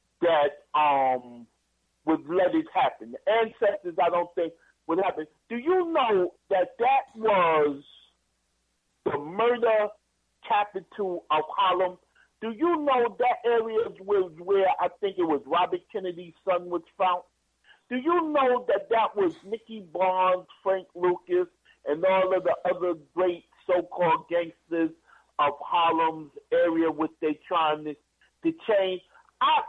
that would let it happen. The ancestors, I don't think, would happen. Do you know that was the murder capital of Harlem? Do you know that area was where I think it was Robert Kennedy's son was found? Do you know that was Nicky Barnes, Frank Lucas, and all of the other great so-called gangsters of Harlem's area, which they trying to change? I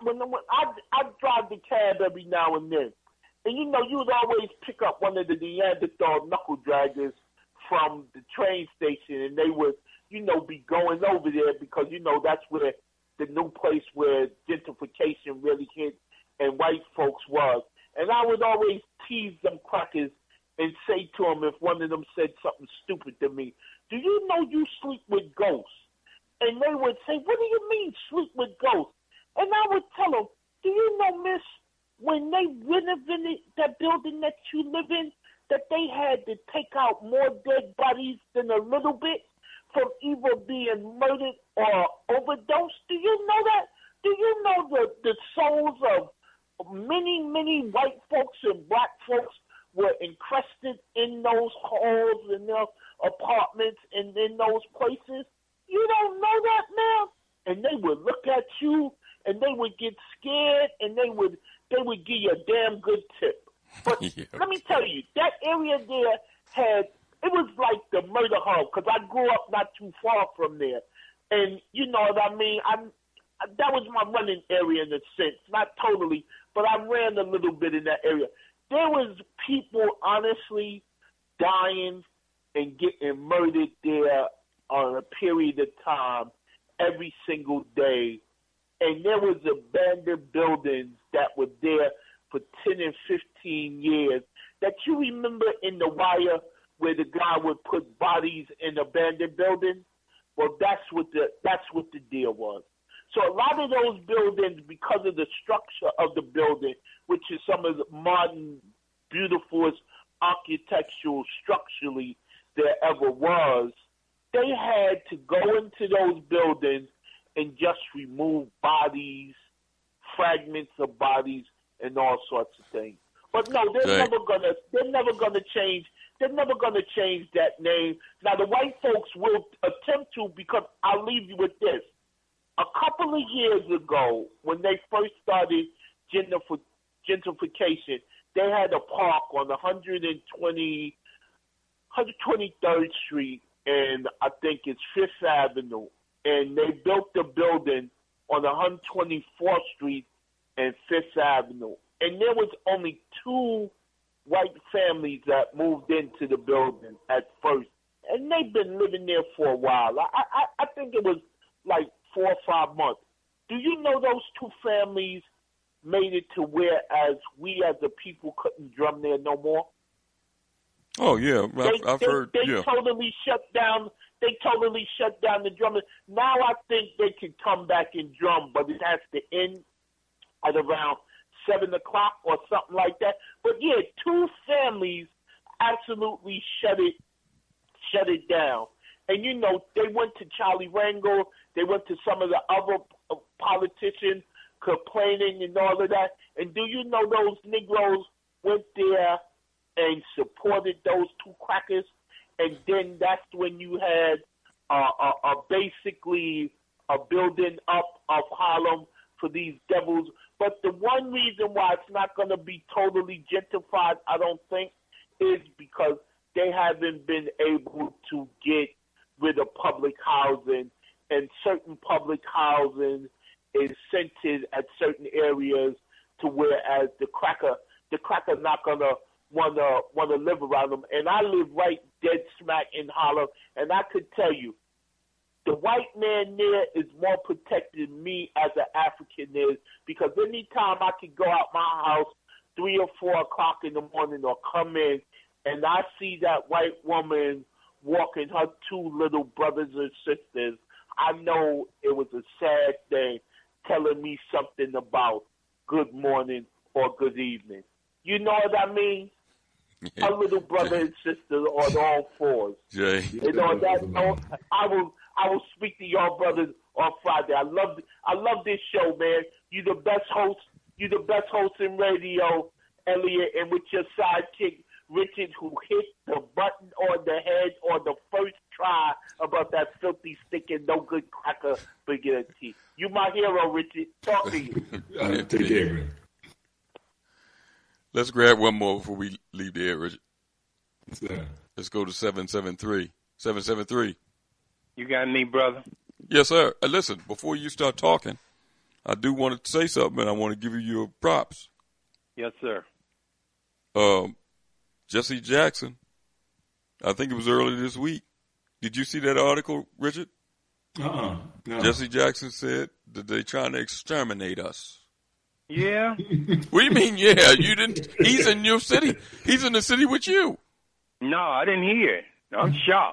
drive the cab every now and then, and you would always pick up one of the Neanderthal knuckle draggers from the train station, and they would, be going over there because that's where the new place where gentrification really hit and white folks was. And I would always tease them crackers and say to them, if one of them said something stupid to me, do you know you sleep with ghosts? And they would say, what do you mean sleep with ghosts? And I would tell them, do you know, miss, when they renovated that building that you live in, that they had to take out more dead bodies than a little bit from either being murdered or overdosed? Do you know that? Do you know the souls of many, many white folks and black folks were encrusted in those halls, in their apartments, and in those places? You don't know that, man? And they would look at you, and they would get scared, and they would give you a damn good tip. But let me tell you, that area there it was like the murder hub, because I grew up not too far from there. And you know what I mean? That was my running area in a sense, not totally, but I ran a little bit in that area. There was people, honestly, dying and getting murdered there on a period of time every single day. And there was abandoned buildings that were there for 10 and 15 years that you remember in The Wire where the guy would put bodies in abandoned buildings. Well, that's what the deal was. So a lot of those buildings, because of the structure of the building, which is some of the modern, beautifulest architectural structurally there ever was, they had to go into those buildings and just remove bodies, fragments of bodies, and all sorts of things. But no, they're never gonna change that name. Now the white folks will attempt to, because I'll leave you with this. A couple of years ago, when they first started gentrification, they had a park on 123rd Street and I think it's Fifth Avenue, and they built the building on 124th Street and Fifth Avenue, and there was only 2 white families that moved into the building at first, and they've been living there for a while. I think it was like 4 or 5 months. Do you know those 2 families made it to whereas we as a people couldn't drum there no more? Oh yeah, I've heard. They Yeah, totally shut down. They totally shut down the drumming. Now I think they can come back and drum, but it has to end at around 7 o'clock or something like that. But yeah, 2 families absolutely shut it down. And you know, they went to Charlie Rangel. They went to some of the other politicians complaining and all of that. And do you know those Negroes went there and supported those 2 crackers? And then that's when you had basically a building up of Harlem for these devils. But the one reason why it's not going to be totally gentrified, I don't think, is because they haven't been able to get rid of public housing, and certain public housing is centered at certain areas to whereas the cracker not going to want to live around them. And I live right dead smack in Harlem, and I could tell you, the white man there is more protected than me as an African is, because anytime I could go out my house 3 or 4 o'clock in the morning or come in, and I see that white woman walking her 2 little brothers and sisters, I know it was a sad thing, telling me something about good morning or good evening. You know what I mean? Yeah. Her little brother and sister on all 4s. Jay. You know that. I will speak to y'all brothers on Friday. I love this show, man. You the best host. You the best host in radio, Elliot, and with your sidekick Richard, who hit the button on the head on the first try about that filthy, stinking, no good cracker spaghetti. You my hero, Richard. Talk to you. Take care, man. Let's grab one more before we leave the air, Richard. Yeah. Let's go to 773. 773. You got me, brother? Yes, sir. Listen, before you start talking, I do want to say something, and I want to give you your props. Yes, sir. Jesse Jackson, I think it was earlier this week. Did you see that article, Richard? No. Jesse Jackson said that they're trying to exterminate us. Yeah. What do you mean, yeah? You didn't. He's in your city. He's in the city with you. No, I didn't hear it. I'm shocked.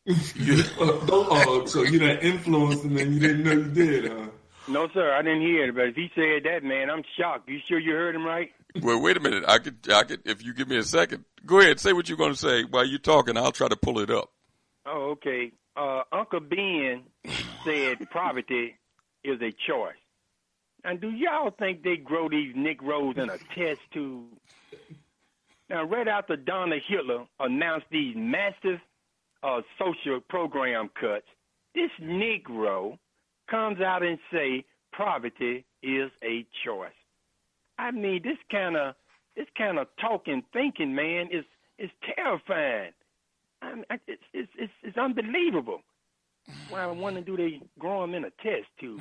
So you done influenced him and you didn't know you did, huh? No, sir, I didn't hear it. But if he said that, man, I'm shocked. You sure you heard him right? Well, wait a minute. I could. If you give me a second, go ahead. Say what you're going to say while you're talking. I'll try to pull it up. Oh, okay. Uncle Ben said poverty is a choice. And do y'all think they grow these Negroes in a test tube? Now, right after Donald Hitler announced these massive social program cuts, this Negro comes out and say poverty is a choice. I mean, this kind of talking, thinking, man, is terrifying. I mean, it's unbelievable. Why I wonder, do they grow them in a test tube?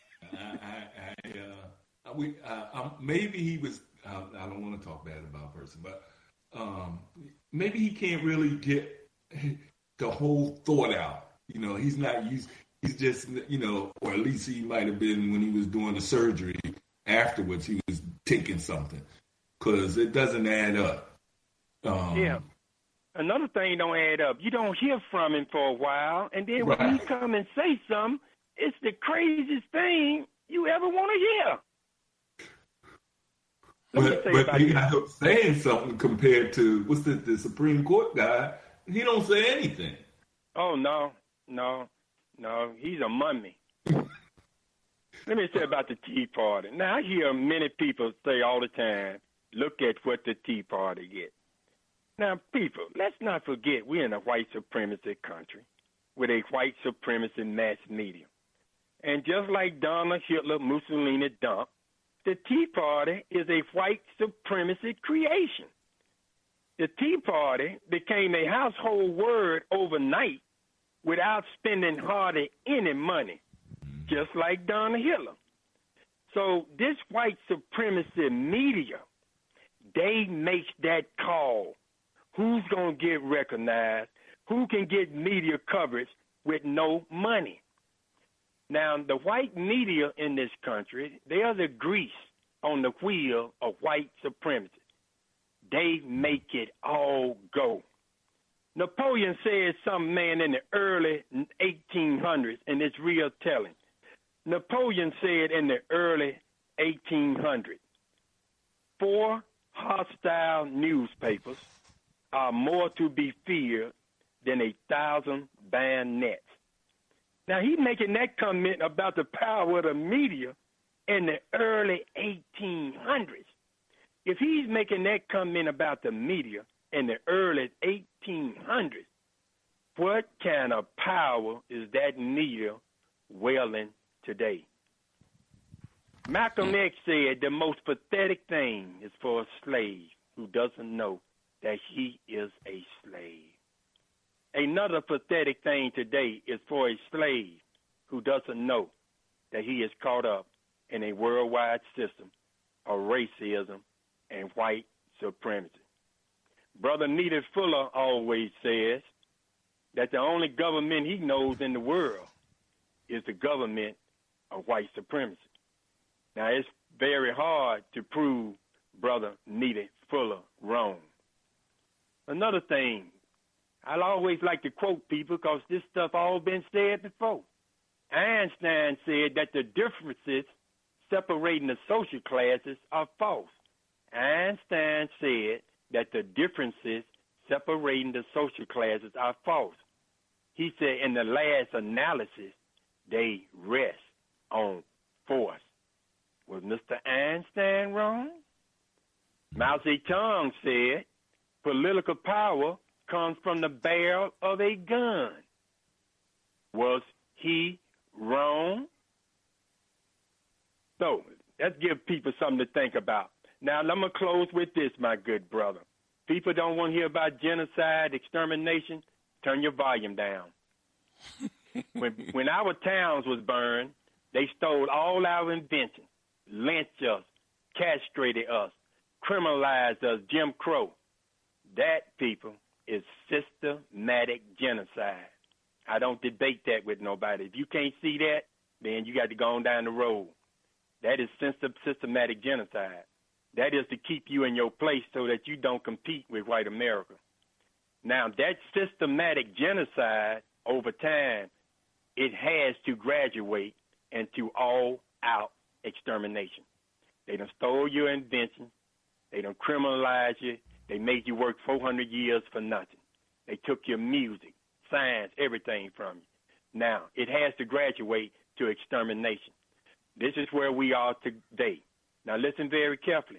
Maybe he was. I don't want to talk bad about a person, but maybe he can't really get the whole thought out. You know, he's not used. He's just, you know, or at least he might have been when he was doing the surgery. Afterwards, he was taking something because it doesn't add up. Yeah. Another thing don't add up. You don't hear from him for a while, and then when he come and say something, it's the craziest thing you ever want to hear. But he got up saying something compared to what's the Supreme Court guy. He don't say anything. Oh no, he's a mummy. Let me say about the Tea Party. Now I hear many people say all the time, "Look at what the Tea Party get." Now, people, let's not forget we're in a white supremacy country with a white supremacy mass media. And just like Donald Hitler, Mussolini dumped, the Tea Party is a white supremacy creation. The Tea Party became a household word overnight without spending hardly any money, just like Donna Hitler. So this white supremacy media, they make that call. Who's going to get recognized? Who can get media coverage with no money? Now, the white media in this country, they are the grease on the wheel of white supremacy. They make it all go. Napoleon said something, man, in the early 1800s, and it's real telling. Napoleon said in the early 1800s, 4 hostile newspapers are more to be feared than 1,000 bayonets. Now, he's making that comment about the power of the media in the early 1800s. If he's making that comment about the media in the early 1800s, what kind of power is that media wielding today? Malcolm X said the most pathetic thing is for a slave who doesn't know that he is a slave. Another pathetic thing today is for a slave who doesn't know that he is caught up in a worldwide system of racism and white supremacy. Brother Neely Fuller always says that the only government he knows in the world is the government of white supremacy. Now, it's very hard to prove Brother Neely Fuller wrong. Another thing, I always like to quote people because this stuff all been said before. Einstein said that the differences separating the social classes are false. Einstein said that the differences separating the social classes are false. He said in the last analysis, they rest on force. Was Mr. Einstein wrong? Mao Zedong said political power comes from the barrel of a gun. Was he wrong? So let's give people something to think about. Now, I'm going to close with this, my good brother. People don't want to hear about genocide, extermination. Turn your volume down. When our towns was burned, they stole all our inventions, lynched us, castrated us, criminalized us, Jim Crow. That, people, is systematic genocide. I don't debate that with nobody. If you can't see that, then you got to go on down the road. That is systematic genocide. That is to keep you in your place so that you don't compete with white America. Now, that systematic genocide, over time, it has to graduate into all-out extermination. They done stole your invention. They done criminalized you. They made you work 400 years for nothing. They took your music, science, everything from you. Now, it has to graduate to extermination. This is where we are today. Now, listen very carefully.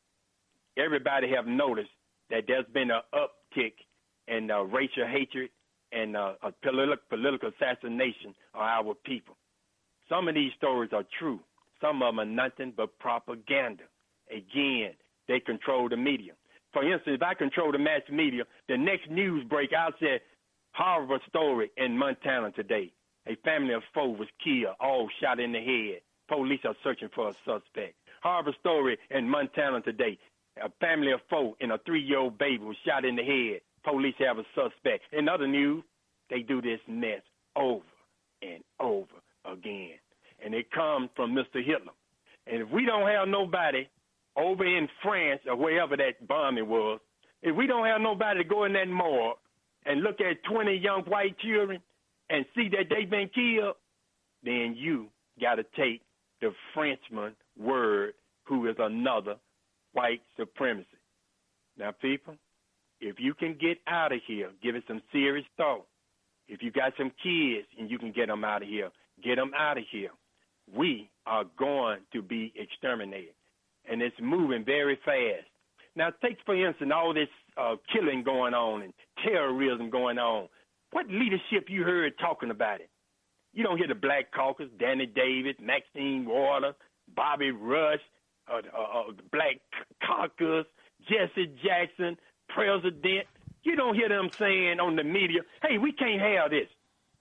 Everybody have noticed that there's been an uptick in racial hatred and a political assassination of our people. Some of these stories are true. Some of them are nothing but propaganda. Again, they control the media. For instance, if I control the mass media, the next news break, I'll say, horrible story in Montana today. A family of 4 was killed, all shot in the head. Police are searching for a suspect. Horrible story in Montana today. A family of 4 and a 3-year-old baby was shot in the head. Police have a suspect. In other news, they do this mess over and over again. And it comes from Mr. Hitler. And if we don't have nobody over in France or wherever that bombing was, if we don't have nobody to go in that morgue and look at 20 young white children and see that they've been killed, then you got to take the Frenchman word, who is another white supremacy. Now, people, if you can get out of here, give it some serious thought. If you got some kids and you can get them out of here, get them out of here. We are going to be exterminated, and it's moving very fast. Now, take, for instance, all this killing going on and terrorism going on. What leadership you heard talking about it? You don't hear the Black Caucus, Danny Davis, Maxine Waters, Bobby Rush, the Black Caucus, Jesse Jackson, President. You don't hear them saying on the media, hey, we can't have this.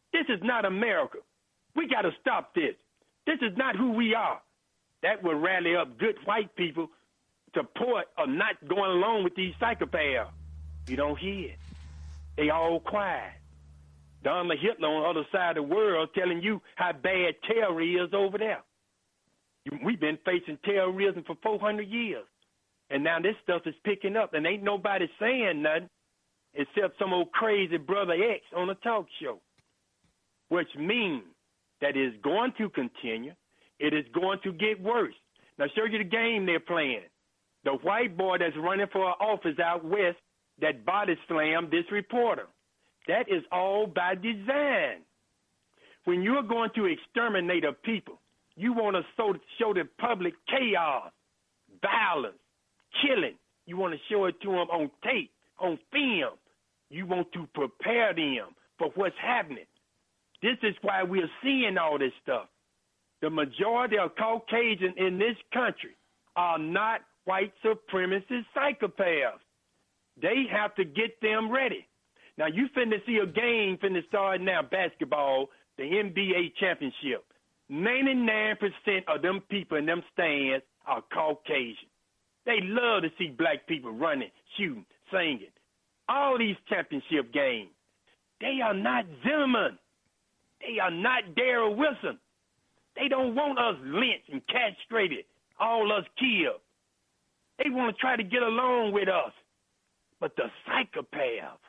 This is not America. We got to stop this. This is not who we are. That will rally up good white people to support or not going along with these psychopaths. You don't hear it. They all quiet. Donald Hitler on the other side of the world telling you how bad terror is over there. We've been facing terrorism for 400 years. And now this stuff is picking up, and ain't nobody saying nothing except some old crazy Brother X on a talk show, which means that it's going to continue. It is going to get worse. Now, show you the game they're playing. The white boy that's running for office out west that body slammed this reporter. That is all by design. When you're going to exterminate a people, you want to show the public chaos, violence, killing. You want to show it to them on tape, on film. You want to prepare them for what's happening. This is why we're seeing all this stuff. The majority of Caucasians in this country are not white supremacist psychopaths. They have to get them ready. Now, you finna see a game finna start now, basketball, the NBA championship. 99% of them people in them stands are Caucasian. They love to see black people running, shooting, singing. All these championship games. They are not Zimmerman. They are not Darrell Wilson. They don't want us lynched and castrated, all us killed. They want to try to get along with us. But the psychopath,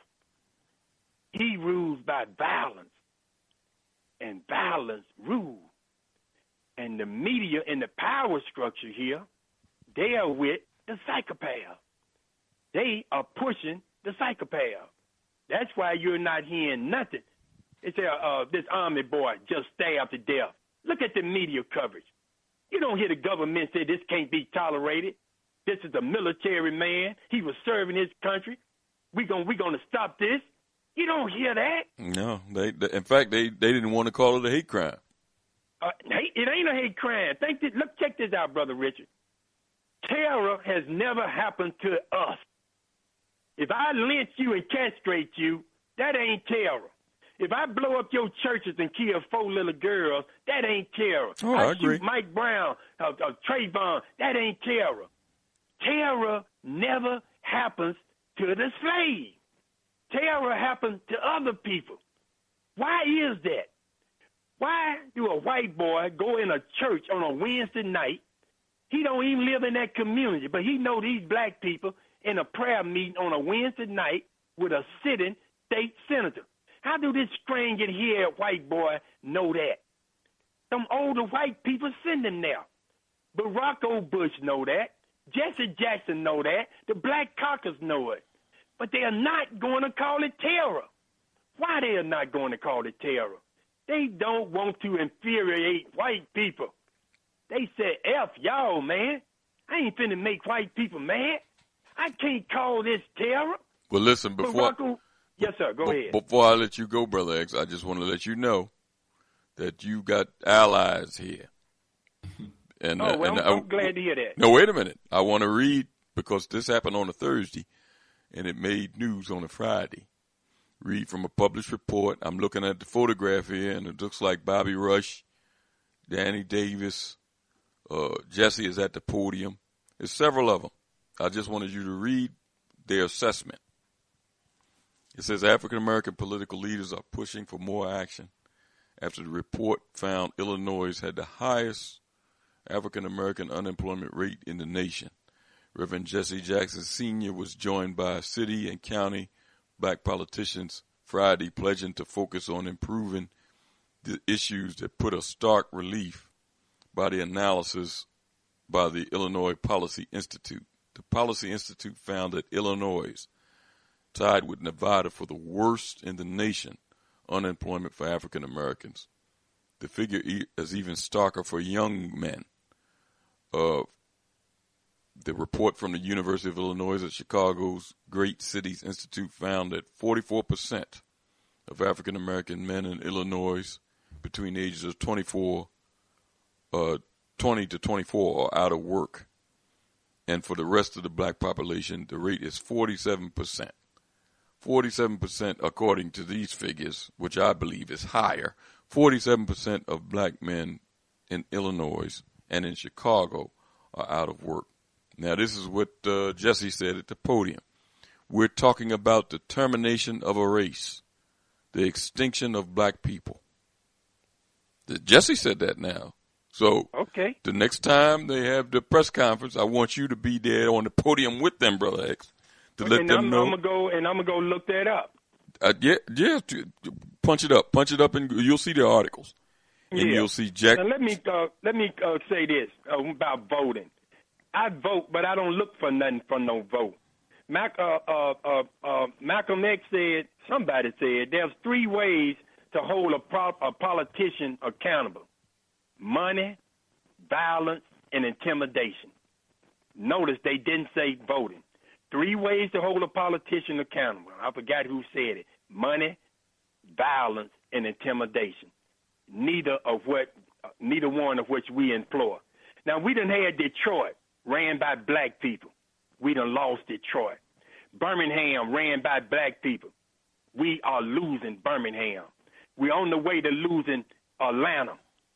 he rules by violence, and violence rules. And the media and the power structure here, they are with the psychopath. They are pushing the psychopath. That's why you're not hearing nothing. They say this army boy just stabbed to death. Look at the media coverage. You don't hear the government say this can't be tolerated. This is a military man. He was serving his country. We're gonna stop this. You don't hear that. No, in fact, they didn't want to call it a hate crime. It ain't a hate crime. Check this out, Brother Richard. Terror has never happened to us. If I lynch you and castrate you, that ain't terror. If I blow up your churches and kill 4 little girls, that ain't terror. Oh, I agree. Shoot Mike Brown, Trayvon, that ain't terror. Terror never happens to the slave. Terror happens to other people. Why is that? Why do a white boy go in a church on a Wednesday night? He don't even live in that community, but he know these black people in a prayer meeting on a Wednesday night with a sitting state senator. How do this strange-haired white boy know that? Some older white people send him there. Barack Bush know that. Jesse Jackson know that. The Black Caucus know it. But they are not going to call it terror. Why they are not going to call it terror? They don't want to infuriate white people. They said, F y'all, man. I ain't finna make white people mad. I can't call this terror. Well, listen, Yes, sir. Go ahead. Before I let you go, Brother X, I just want to let you know that you got allies here. And, I'm glad to hear that. No, wait a minute. I want to read, because this happened on a Thursday, and it made news on a Friday. Read from a published report. I'm looking at the photograph here, and it looks like Bobby Rush, Danny Davis, Jesse is at the podium. There's several of them. I just wanted you to read their assessment. It says African-American political leaders are pushing for more action after the report found Illinois had the highest African-American unemployment rate in the nation. Reverend Jesse Jackson Sr. was joined by city and county black politicians Friday pledging to focus on improving the issues that put a stark relief by the analysis by the Illinois Policy Institute. The Policy Institute found that Illinois tied with Nevada for the worst in the nation unemployment for African Americans. The figure is even starker for young men. The report from the University of Illinois at Chicago's Great Cities Institute found that 44% of African American men in Illinois between the ages of 20 to 24 are out of work. And for the rest of the black population, the rate is 47%. 47%, according to these figures, which I believe is higher, 47% of black men in Illinois and in Chicago are out of work. Now, this is what Jesse said at the podium. We're talking about the termination of a race, the extinction of black people. Jesse said that now. So okay. The next time they have the press conference, I want you to be there on the podium with them, Brother X, to let them know. I'm gonna go look that up. Yeah. Punch it up, and you'll see the articles, and you'll see Jack. Now let me say this about voting. I vote, but I don't look for nothing for no vote. Malcolm X said, somebody said, there's 3 ways to hold a politician accountable: money, violence, and intimidation. Notice they didn't say voting. 3 ways to hold a politician accountable. I forgot who said it. Money, violence, and intimidation. Neither one of which we employ. Now, we done had Detroit ran by black people. We done lost Detroit. Birmingham ran by black people. We are losing Birmingham. We're on the way to losing Atlanta.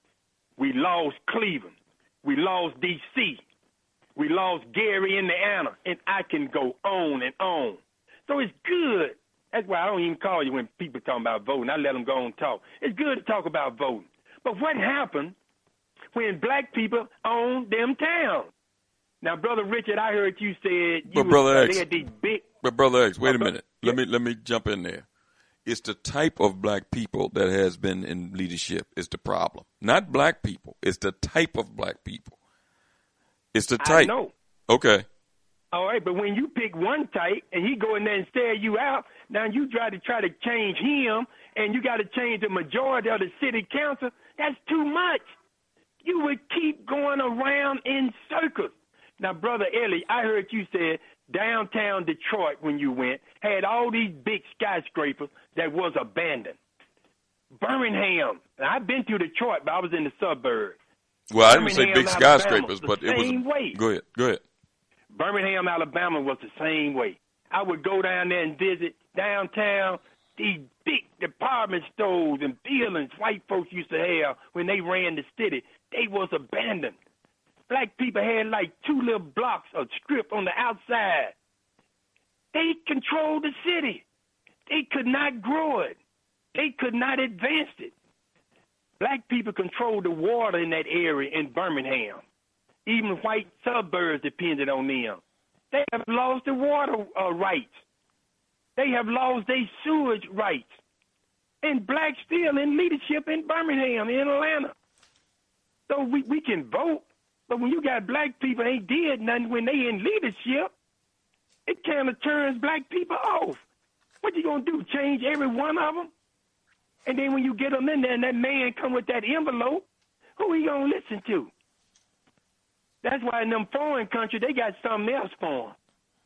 We lost Cleveland. We lost D.C. We lost Gary, Indiana. And I can go on and on. So it's good. That's why I don't even call you when people talking about voting. I let them go and talk. It's good to talk about voting. But what happened when black people own them towns? Now, Brother Richard, I heard you said you had these big. But Brother X, wait a minute. Let me jump in there. It's the type of black people that has been in leadership is the problem. Not black people. It's the type of black people. It's the type. I know. Okay. All right, but when you pick one type and he go in there and stare you out, now you try to change him, and you got to change the majority of the city council. That's too much. You would keep going around in circles. Now, Brother Ellie, I heard you said downtown Detroit when you went had all these big skyscrapers that was abandoned. Birmingham, I've been to Detroit, but I was in the suburbs. Well, I didn't say big skyscrapers, but it was. Way. Go ahead. Birmingham, Alabama was the same way. I would go down there and visit downtown. These big department stores and buildings white folks used to have when they ran the city, they was abandoned. Black people had like 2 little blocks of strip on the outside. They controlled the city. They could not grow it. They could not advance it. Black people controlled the water in that area in Birmingham. Even white suburbs depended on them. They have lost the water rights. They have lost their sewage rights. And blacks still in leadership in Birmingham, in Atlanta. So we can vote, but when you got black people ain't did nothing when they in leadership, it kind of turns black people off. What you gonna do, change every one of them? And then when you get them in there and that man come with that envelope, who he gonna listen to? That's why in them foreign countries, they got something else for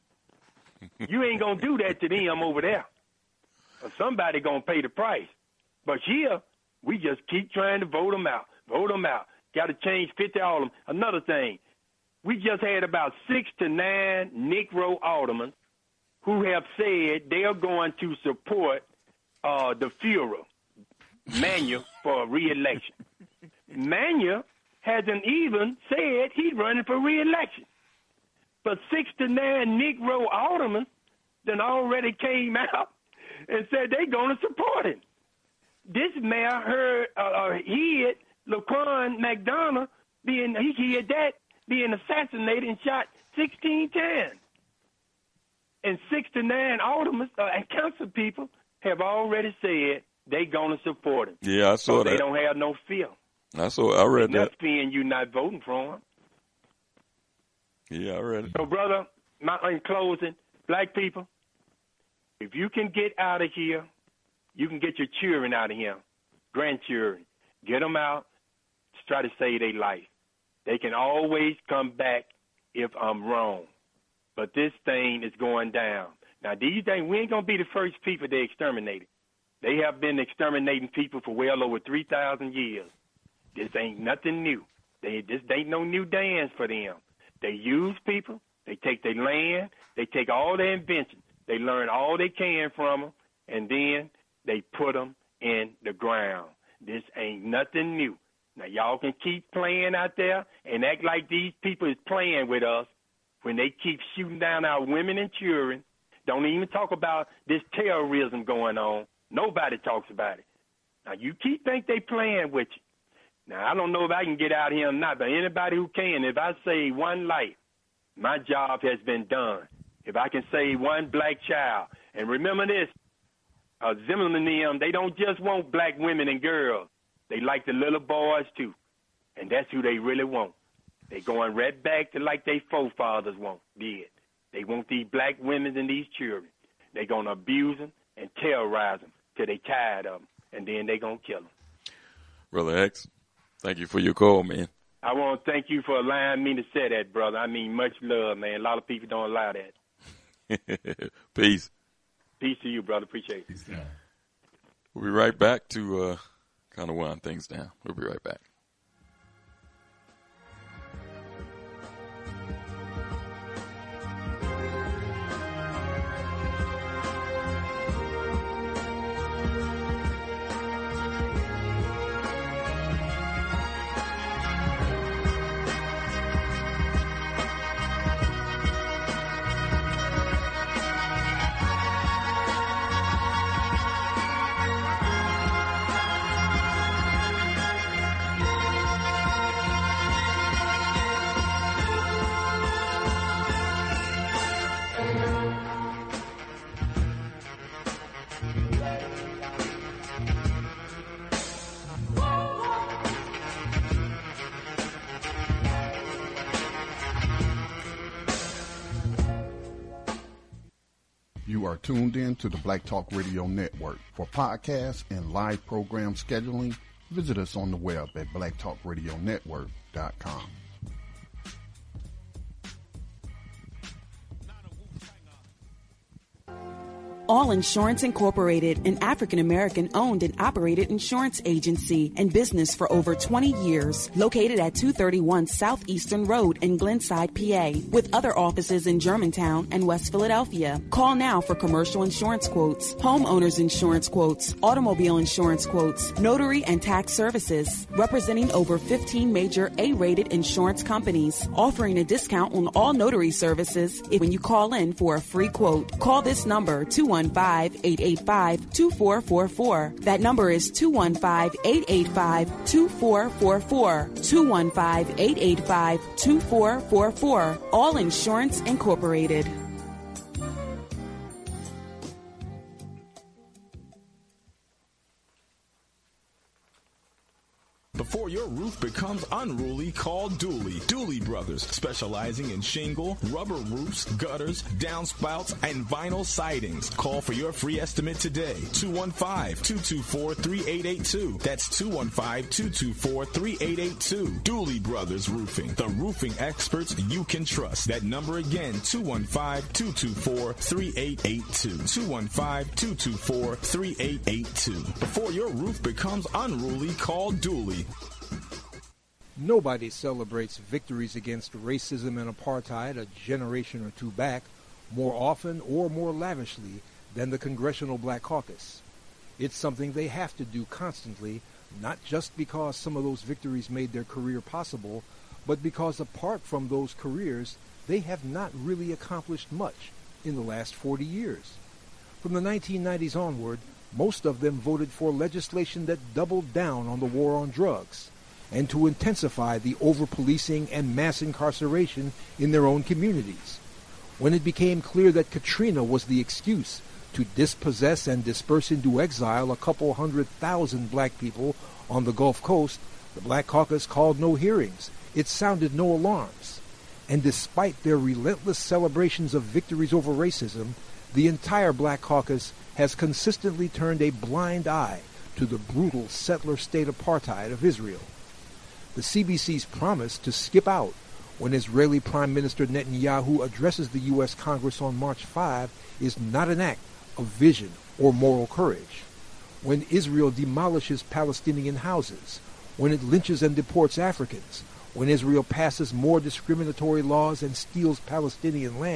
them. You ain't going to do that to them over there. Or somebody going to pay the price. But here, we just keep trying to vote them out. Vote them out. Got to change 50 all of them. Another thing, we just had about 6 to 9 Negro aldermen who have said they are going to support the Führer, Manuel, for re-election. Manuel hasn't even said he's running for re-election. But 6 to 9 Negro aldermen then already came out and said they're going to support him. This mayor heard Laquan McDonough being assassinated and shot 16 times. And 6 to 9 aldermen and council people have already said they're going to support him. Yeah, I saw that. They don't have no fear. I read that. That's being you not voting for him. Yeah, I read it. So, brother, in closing, black people, if you can get out of here, you can get your children out of here, grandchildren. Get them out, try to save their life. They can always come back if I'm wrong. But this thing is going down. Now, do you think we ain't going to be the first people they exterminated? They have been exterminating people for well over 3,000 years. This ain't nothing new. This ain't no new dance for them. They use people. They take their land. They take all their inventions. They learn all they can from them, and then they put them in the ground. This ain't nothing new. Now, y'all can keep playing out there and act like these people is playing with us when they keep shooting down our women and children. Don't even talk about this terrorism going on. Nobody talks about it. Now, you keep think they playing with you. Now, I don't know if I can get out here or not, but anybody who can, if I save one life, my job has been done. If I can save one black child. And remember this, Zimmerman and them, they don't just want black women and girls. They like the little boys, too. And that's who they really want. They going right back to like they forefathers did. They want these black women and these children. They going to abuse them and terrorize them till they tired of them. And then they going to kill them. Brother X, thank you for your call, man. I want to thank you for allowing me to say that, brother. I mean, much love, man. A lot of people don't allow that. Peace. Peace to you, brother. Appreciate it. We'll be right back to kind of wind things down. We'll be right back. You are tuned in to the Black Talk Radio Network. For podcasts and live program scheduling, visit us on the web at blacktalkradionetwork.com. All Insurance Incorporated, an African-American owned and operated insurance agency and business for over 20 years, located at 231 Southeastern Road in Glenside, PA, with other offices in Germantown and West Philadelphia. Call now for commercial insurance quotes, homeowners insurance quotes, automobile insurance quotes, notary and tax services, representing over 15 major A-rated insurance companies, offering a discount on all notary services when you call in for a free quote. Call this number, 215-885-2444. That number is 215-885-2444. 215-885-2444. All Insurance Incorporated. Before your roof becomes unruly, call Dooley. Dooley Brothers, specializing in shingle, rubber roofs, gutters, downspouts, and vinyl sidings. Call for your free estimate today. 215-224-3882. That's 215-224-3882. Dooley Brothers Roofing, the roofing experts you can trust. That number again, 215-224-3882. 215-224-3882. Before your roof becomes unruly, call Dooley. Nobody celebrates victories against racism and apartheid a generation or two back more often or more lavishly than the Congressional Black Caucus. It's something they have to do constantly, not just because some of those victories made their career possible, but because apart from those careers, they have not really accomplished much in the last 40 years. From the 1990s onward, most of them voted for legislation that doubled down on the war on drugs and to intensify the over-policing and mass incarceration in their own communities. When it became clear that Katrina was the excuse to dispossess and disperse into exile a couple 100,000 black people on the Gulf Coast, the Black Caucus called no hearings. It sounded no alarms. And despite their relentless celebrations of victories over racism, the entire Black Caucus has consistently turned a blind eye to the brutal settler state apartheid of Israel. The CBC's promise to skip out when Israeli Prime Minister Netanyahu addresses the U.S. Congress on March 5 is not an act of vision or moral courage. When Israel demolishes Palestinian houses, when it lynches and deports Africans, when Israel passes more discriminatory laws and steals Palestinian land,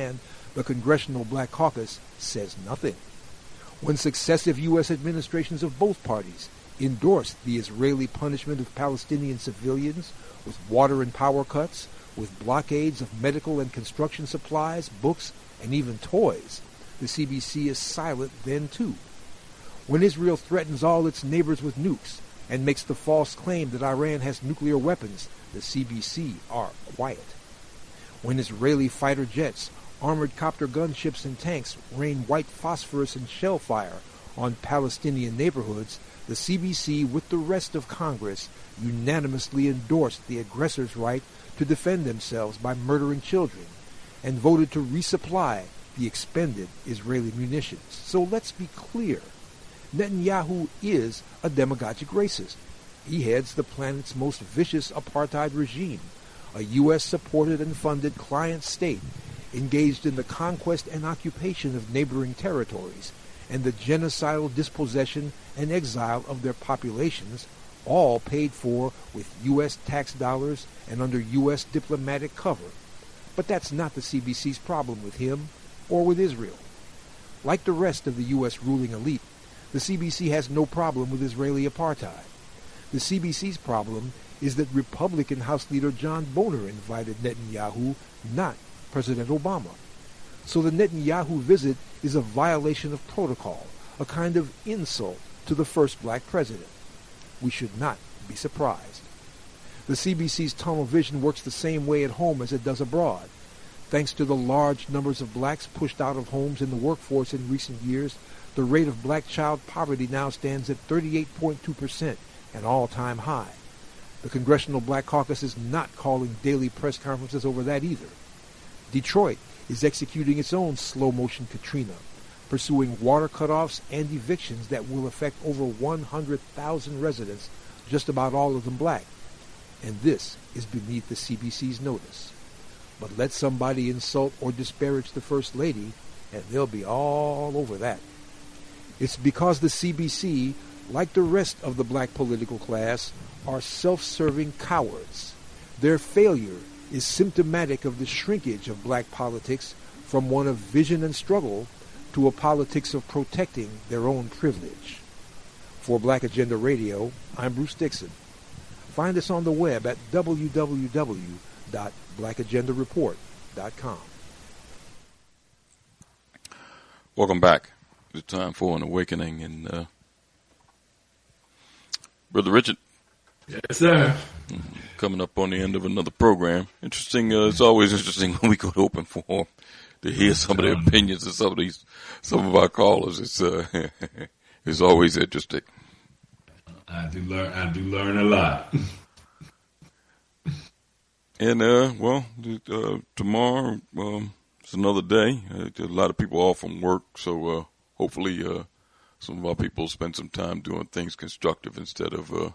The Congressional Black Caucus says nothing. When successive U.S. administrations of both parties endorsed the Israeli punishment of Palestinian civilians with water and power cuts, with blockades of medical and construction supplies, books, and even toys, the CBC is silent then too. When Israel threatens all its neighbors with nukes and makes the false claim that Iran has nuclear weapons, the CBC are quiet. When Israeli fighter jets, armored copter gunships, and tanks rain white phosphorus and shell fire on Palestinian neighborhoods, the CBC, with the rest of Congress, unanimously endorsed the aggressor's right to defend themselves by murdering children and voted to resupply the expended Israeli munitions. So let's be clear. Netanyahu is a demagogic racist. He heads the planet's most vicious apartheid regime, a U.S.-supported and funded client state engaged in the conquest and occupation of neighboring territories and the genocidal dispossession and exile of their populations, all paid for with U.S. tax dollars and under U.S. diplomatic cover. But that's not the CBC's problem with him or with Israel. Like the rest of the U.S. ruling elite, the CBC has no problem with Israeli apartheid. The CBC's problem is that Republican House Leader John Boehner invited Netanyahu, not President Obama. So the Netanyahu visit is a violation of protocol, a kind of insult to the first black president. We should not be surprised. The CBC's tunnel vision works the same way at home as it does abroad. Thanks to the large numbers of blacks pushed out of homes in the workforce in recent years, the rate of black child poverty now stands at 38.2%, an all-time high. The Congressional Black Caucus is not calling daily press conferences over that either. Detroit is executing its own slow-motion Katrina, pursuing water cutoffs and evictions that will affect over 100,000 residents, just about all of them black. And this is beneath the CBC's notice. But let somebody insult or disparage the First Lady, and they'll be all over that. It's because the CBC, like the rest of the black political class, are self-serving cowards. Their failure is symptomatic of the shrinkage of black politics from one of vision and struggle to a politics of protecting their own privilege. For Black Agenda Radio, I'm Bruce Dixon. Find us on the web at www.blackagendareport.com. Welcome back. It's time for an awakening. And Brother Richard. Yes, sir. Coming up on the end of another program. Interesting. It's always interesting when we go to open forum to hear some of the opinions of some of our callers. It's always interesting. I do learn a lot. And tomorrow it's another day. A lot of people off from work, so hopefully some of our people spend some time doing things constructive instead of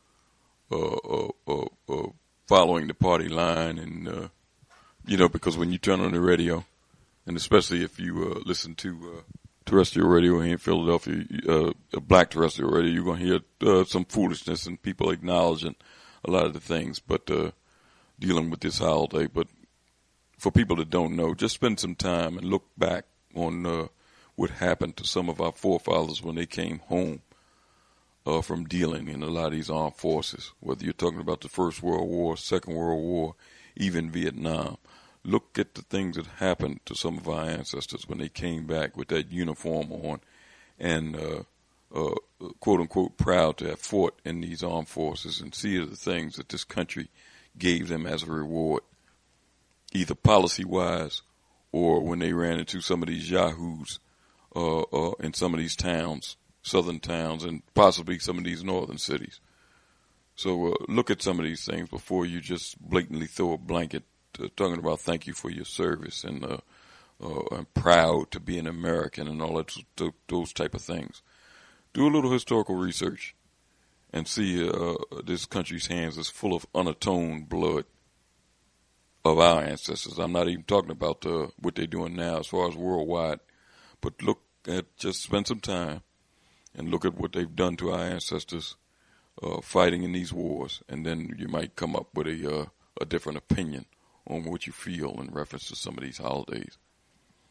following the party line. And because when you turn on the radio, and especially if you listen to terrestrial radio here in Philadelphia, black terrestrial radio, you're going to hear some foolishness and people acknowledging a lot of the things, but dealing with this holiday. But for people that don't know, just spend some time and look back on what happened to some of our forefathers when they came home from dealing in a lot of these armed forces, whether you're talking about the First World War, Second World War, even Vietnam. Look at the things that happened to some of our ancestors when they came back with that uniform on and, quote unquote, proud to have fought in these armed forces, and see the things that this country gave them as a reward, either policy-wise or when they ran into some of these yahoos in some of these towns, southern towns, and possibly some of these northern cities. So look at some of these things before you just blatantly throw a blanket talking about thank you for your service and I'm proud to be an American and all that, those type of things. Do a little historical research and see this country's hands is full of unatoned blood of our ancestors. I'm not even talking about what they're doing now as far as worldwide, but just spend some time and look at what they've done to our ancestors fighting in these wars, and then you might come up with a different opinion on what you feel in reference to some of these holidays.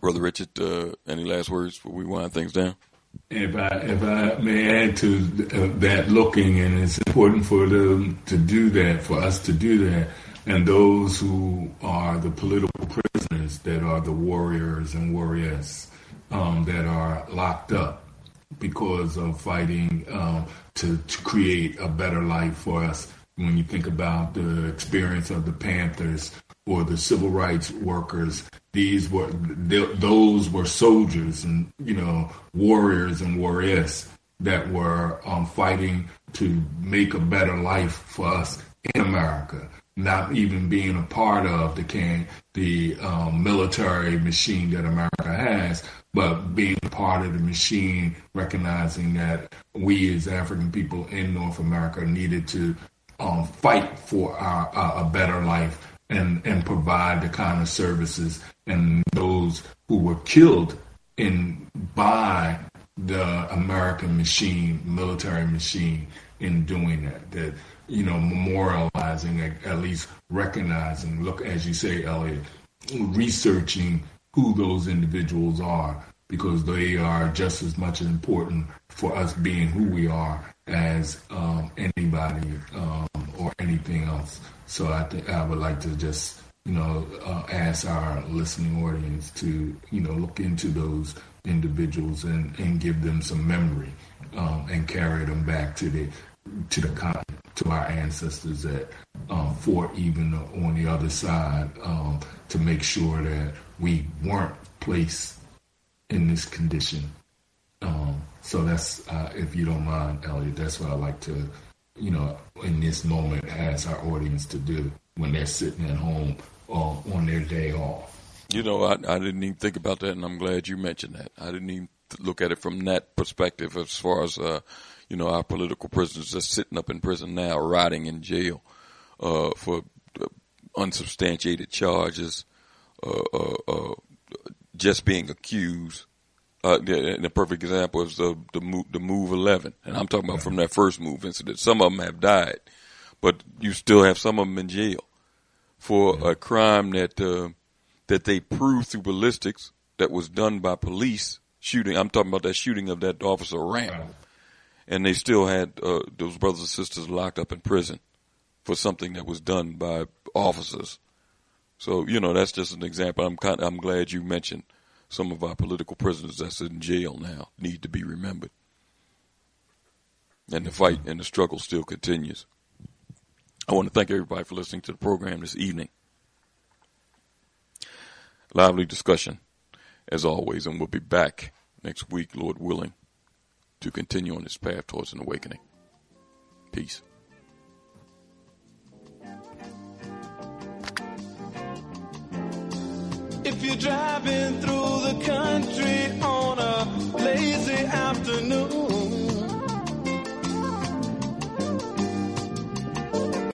Brother Richard, any last words before we wind things down? If I may add to that looking, and it's important for them to do that, for us to do that, and those who are the political prisoners that are the warriors and warriors that are locked up because of fighting to create a better life for us. When you think about the experience of the Panthers or the civil rights workers, those were soldiers and warriors and warriors that were fighting to make a better life for us in America. Not even being a part of the military machine that America has, but being a part of the machine, recognizing that we as African people in North America needed to fight for a better life and provide the kind of services, and those who were killed by the American machine, military machine, in doing that memorializing, at least recognizing, look, as you say, Elliot, researching who those individuals are, because they are just as much important for us being who we are as anybody or anything else. So I think I would like to just, ask our listening audience to, look into those individuals and give them some memory and carry them back to our ancestors that fought even on the other side to make sure that we weren't placed in this condition. So that's, if you don't mind, Elliot, that's what I like to, in this moment, ask our audience to do when they're sitting at home on their day off. I didn't even think about that, and I'm glad you mentioned that. I didn't even look at it from that perspective as far as, our political prisoners just sitting up in prison now, rotting in jail for unsubstantiated charges, just being accused. And a perfect example is the Move 11, and I'm talking about from that first Move incident. Some of them have died, but you still have some of them in jail for a crime that they proved through ballistics that was done by police shooting. I'm talking about that shooting of that officer Ramp. And they still had those brothers and sisters locked up in prison for something that was done by officers. So, that's just an example. I'm glad you mentioned some of our political prisoners that's in jail now need to be remembered. And the fight and the struggle still continues. I want to thank everybody for listening to the program this evening. Lively discussion, as always, and we'll be back next week, Lord willing, to continue on this path towards an awakening. Peace. If you're driving through the country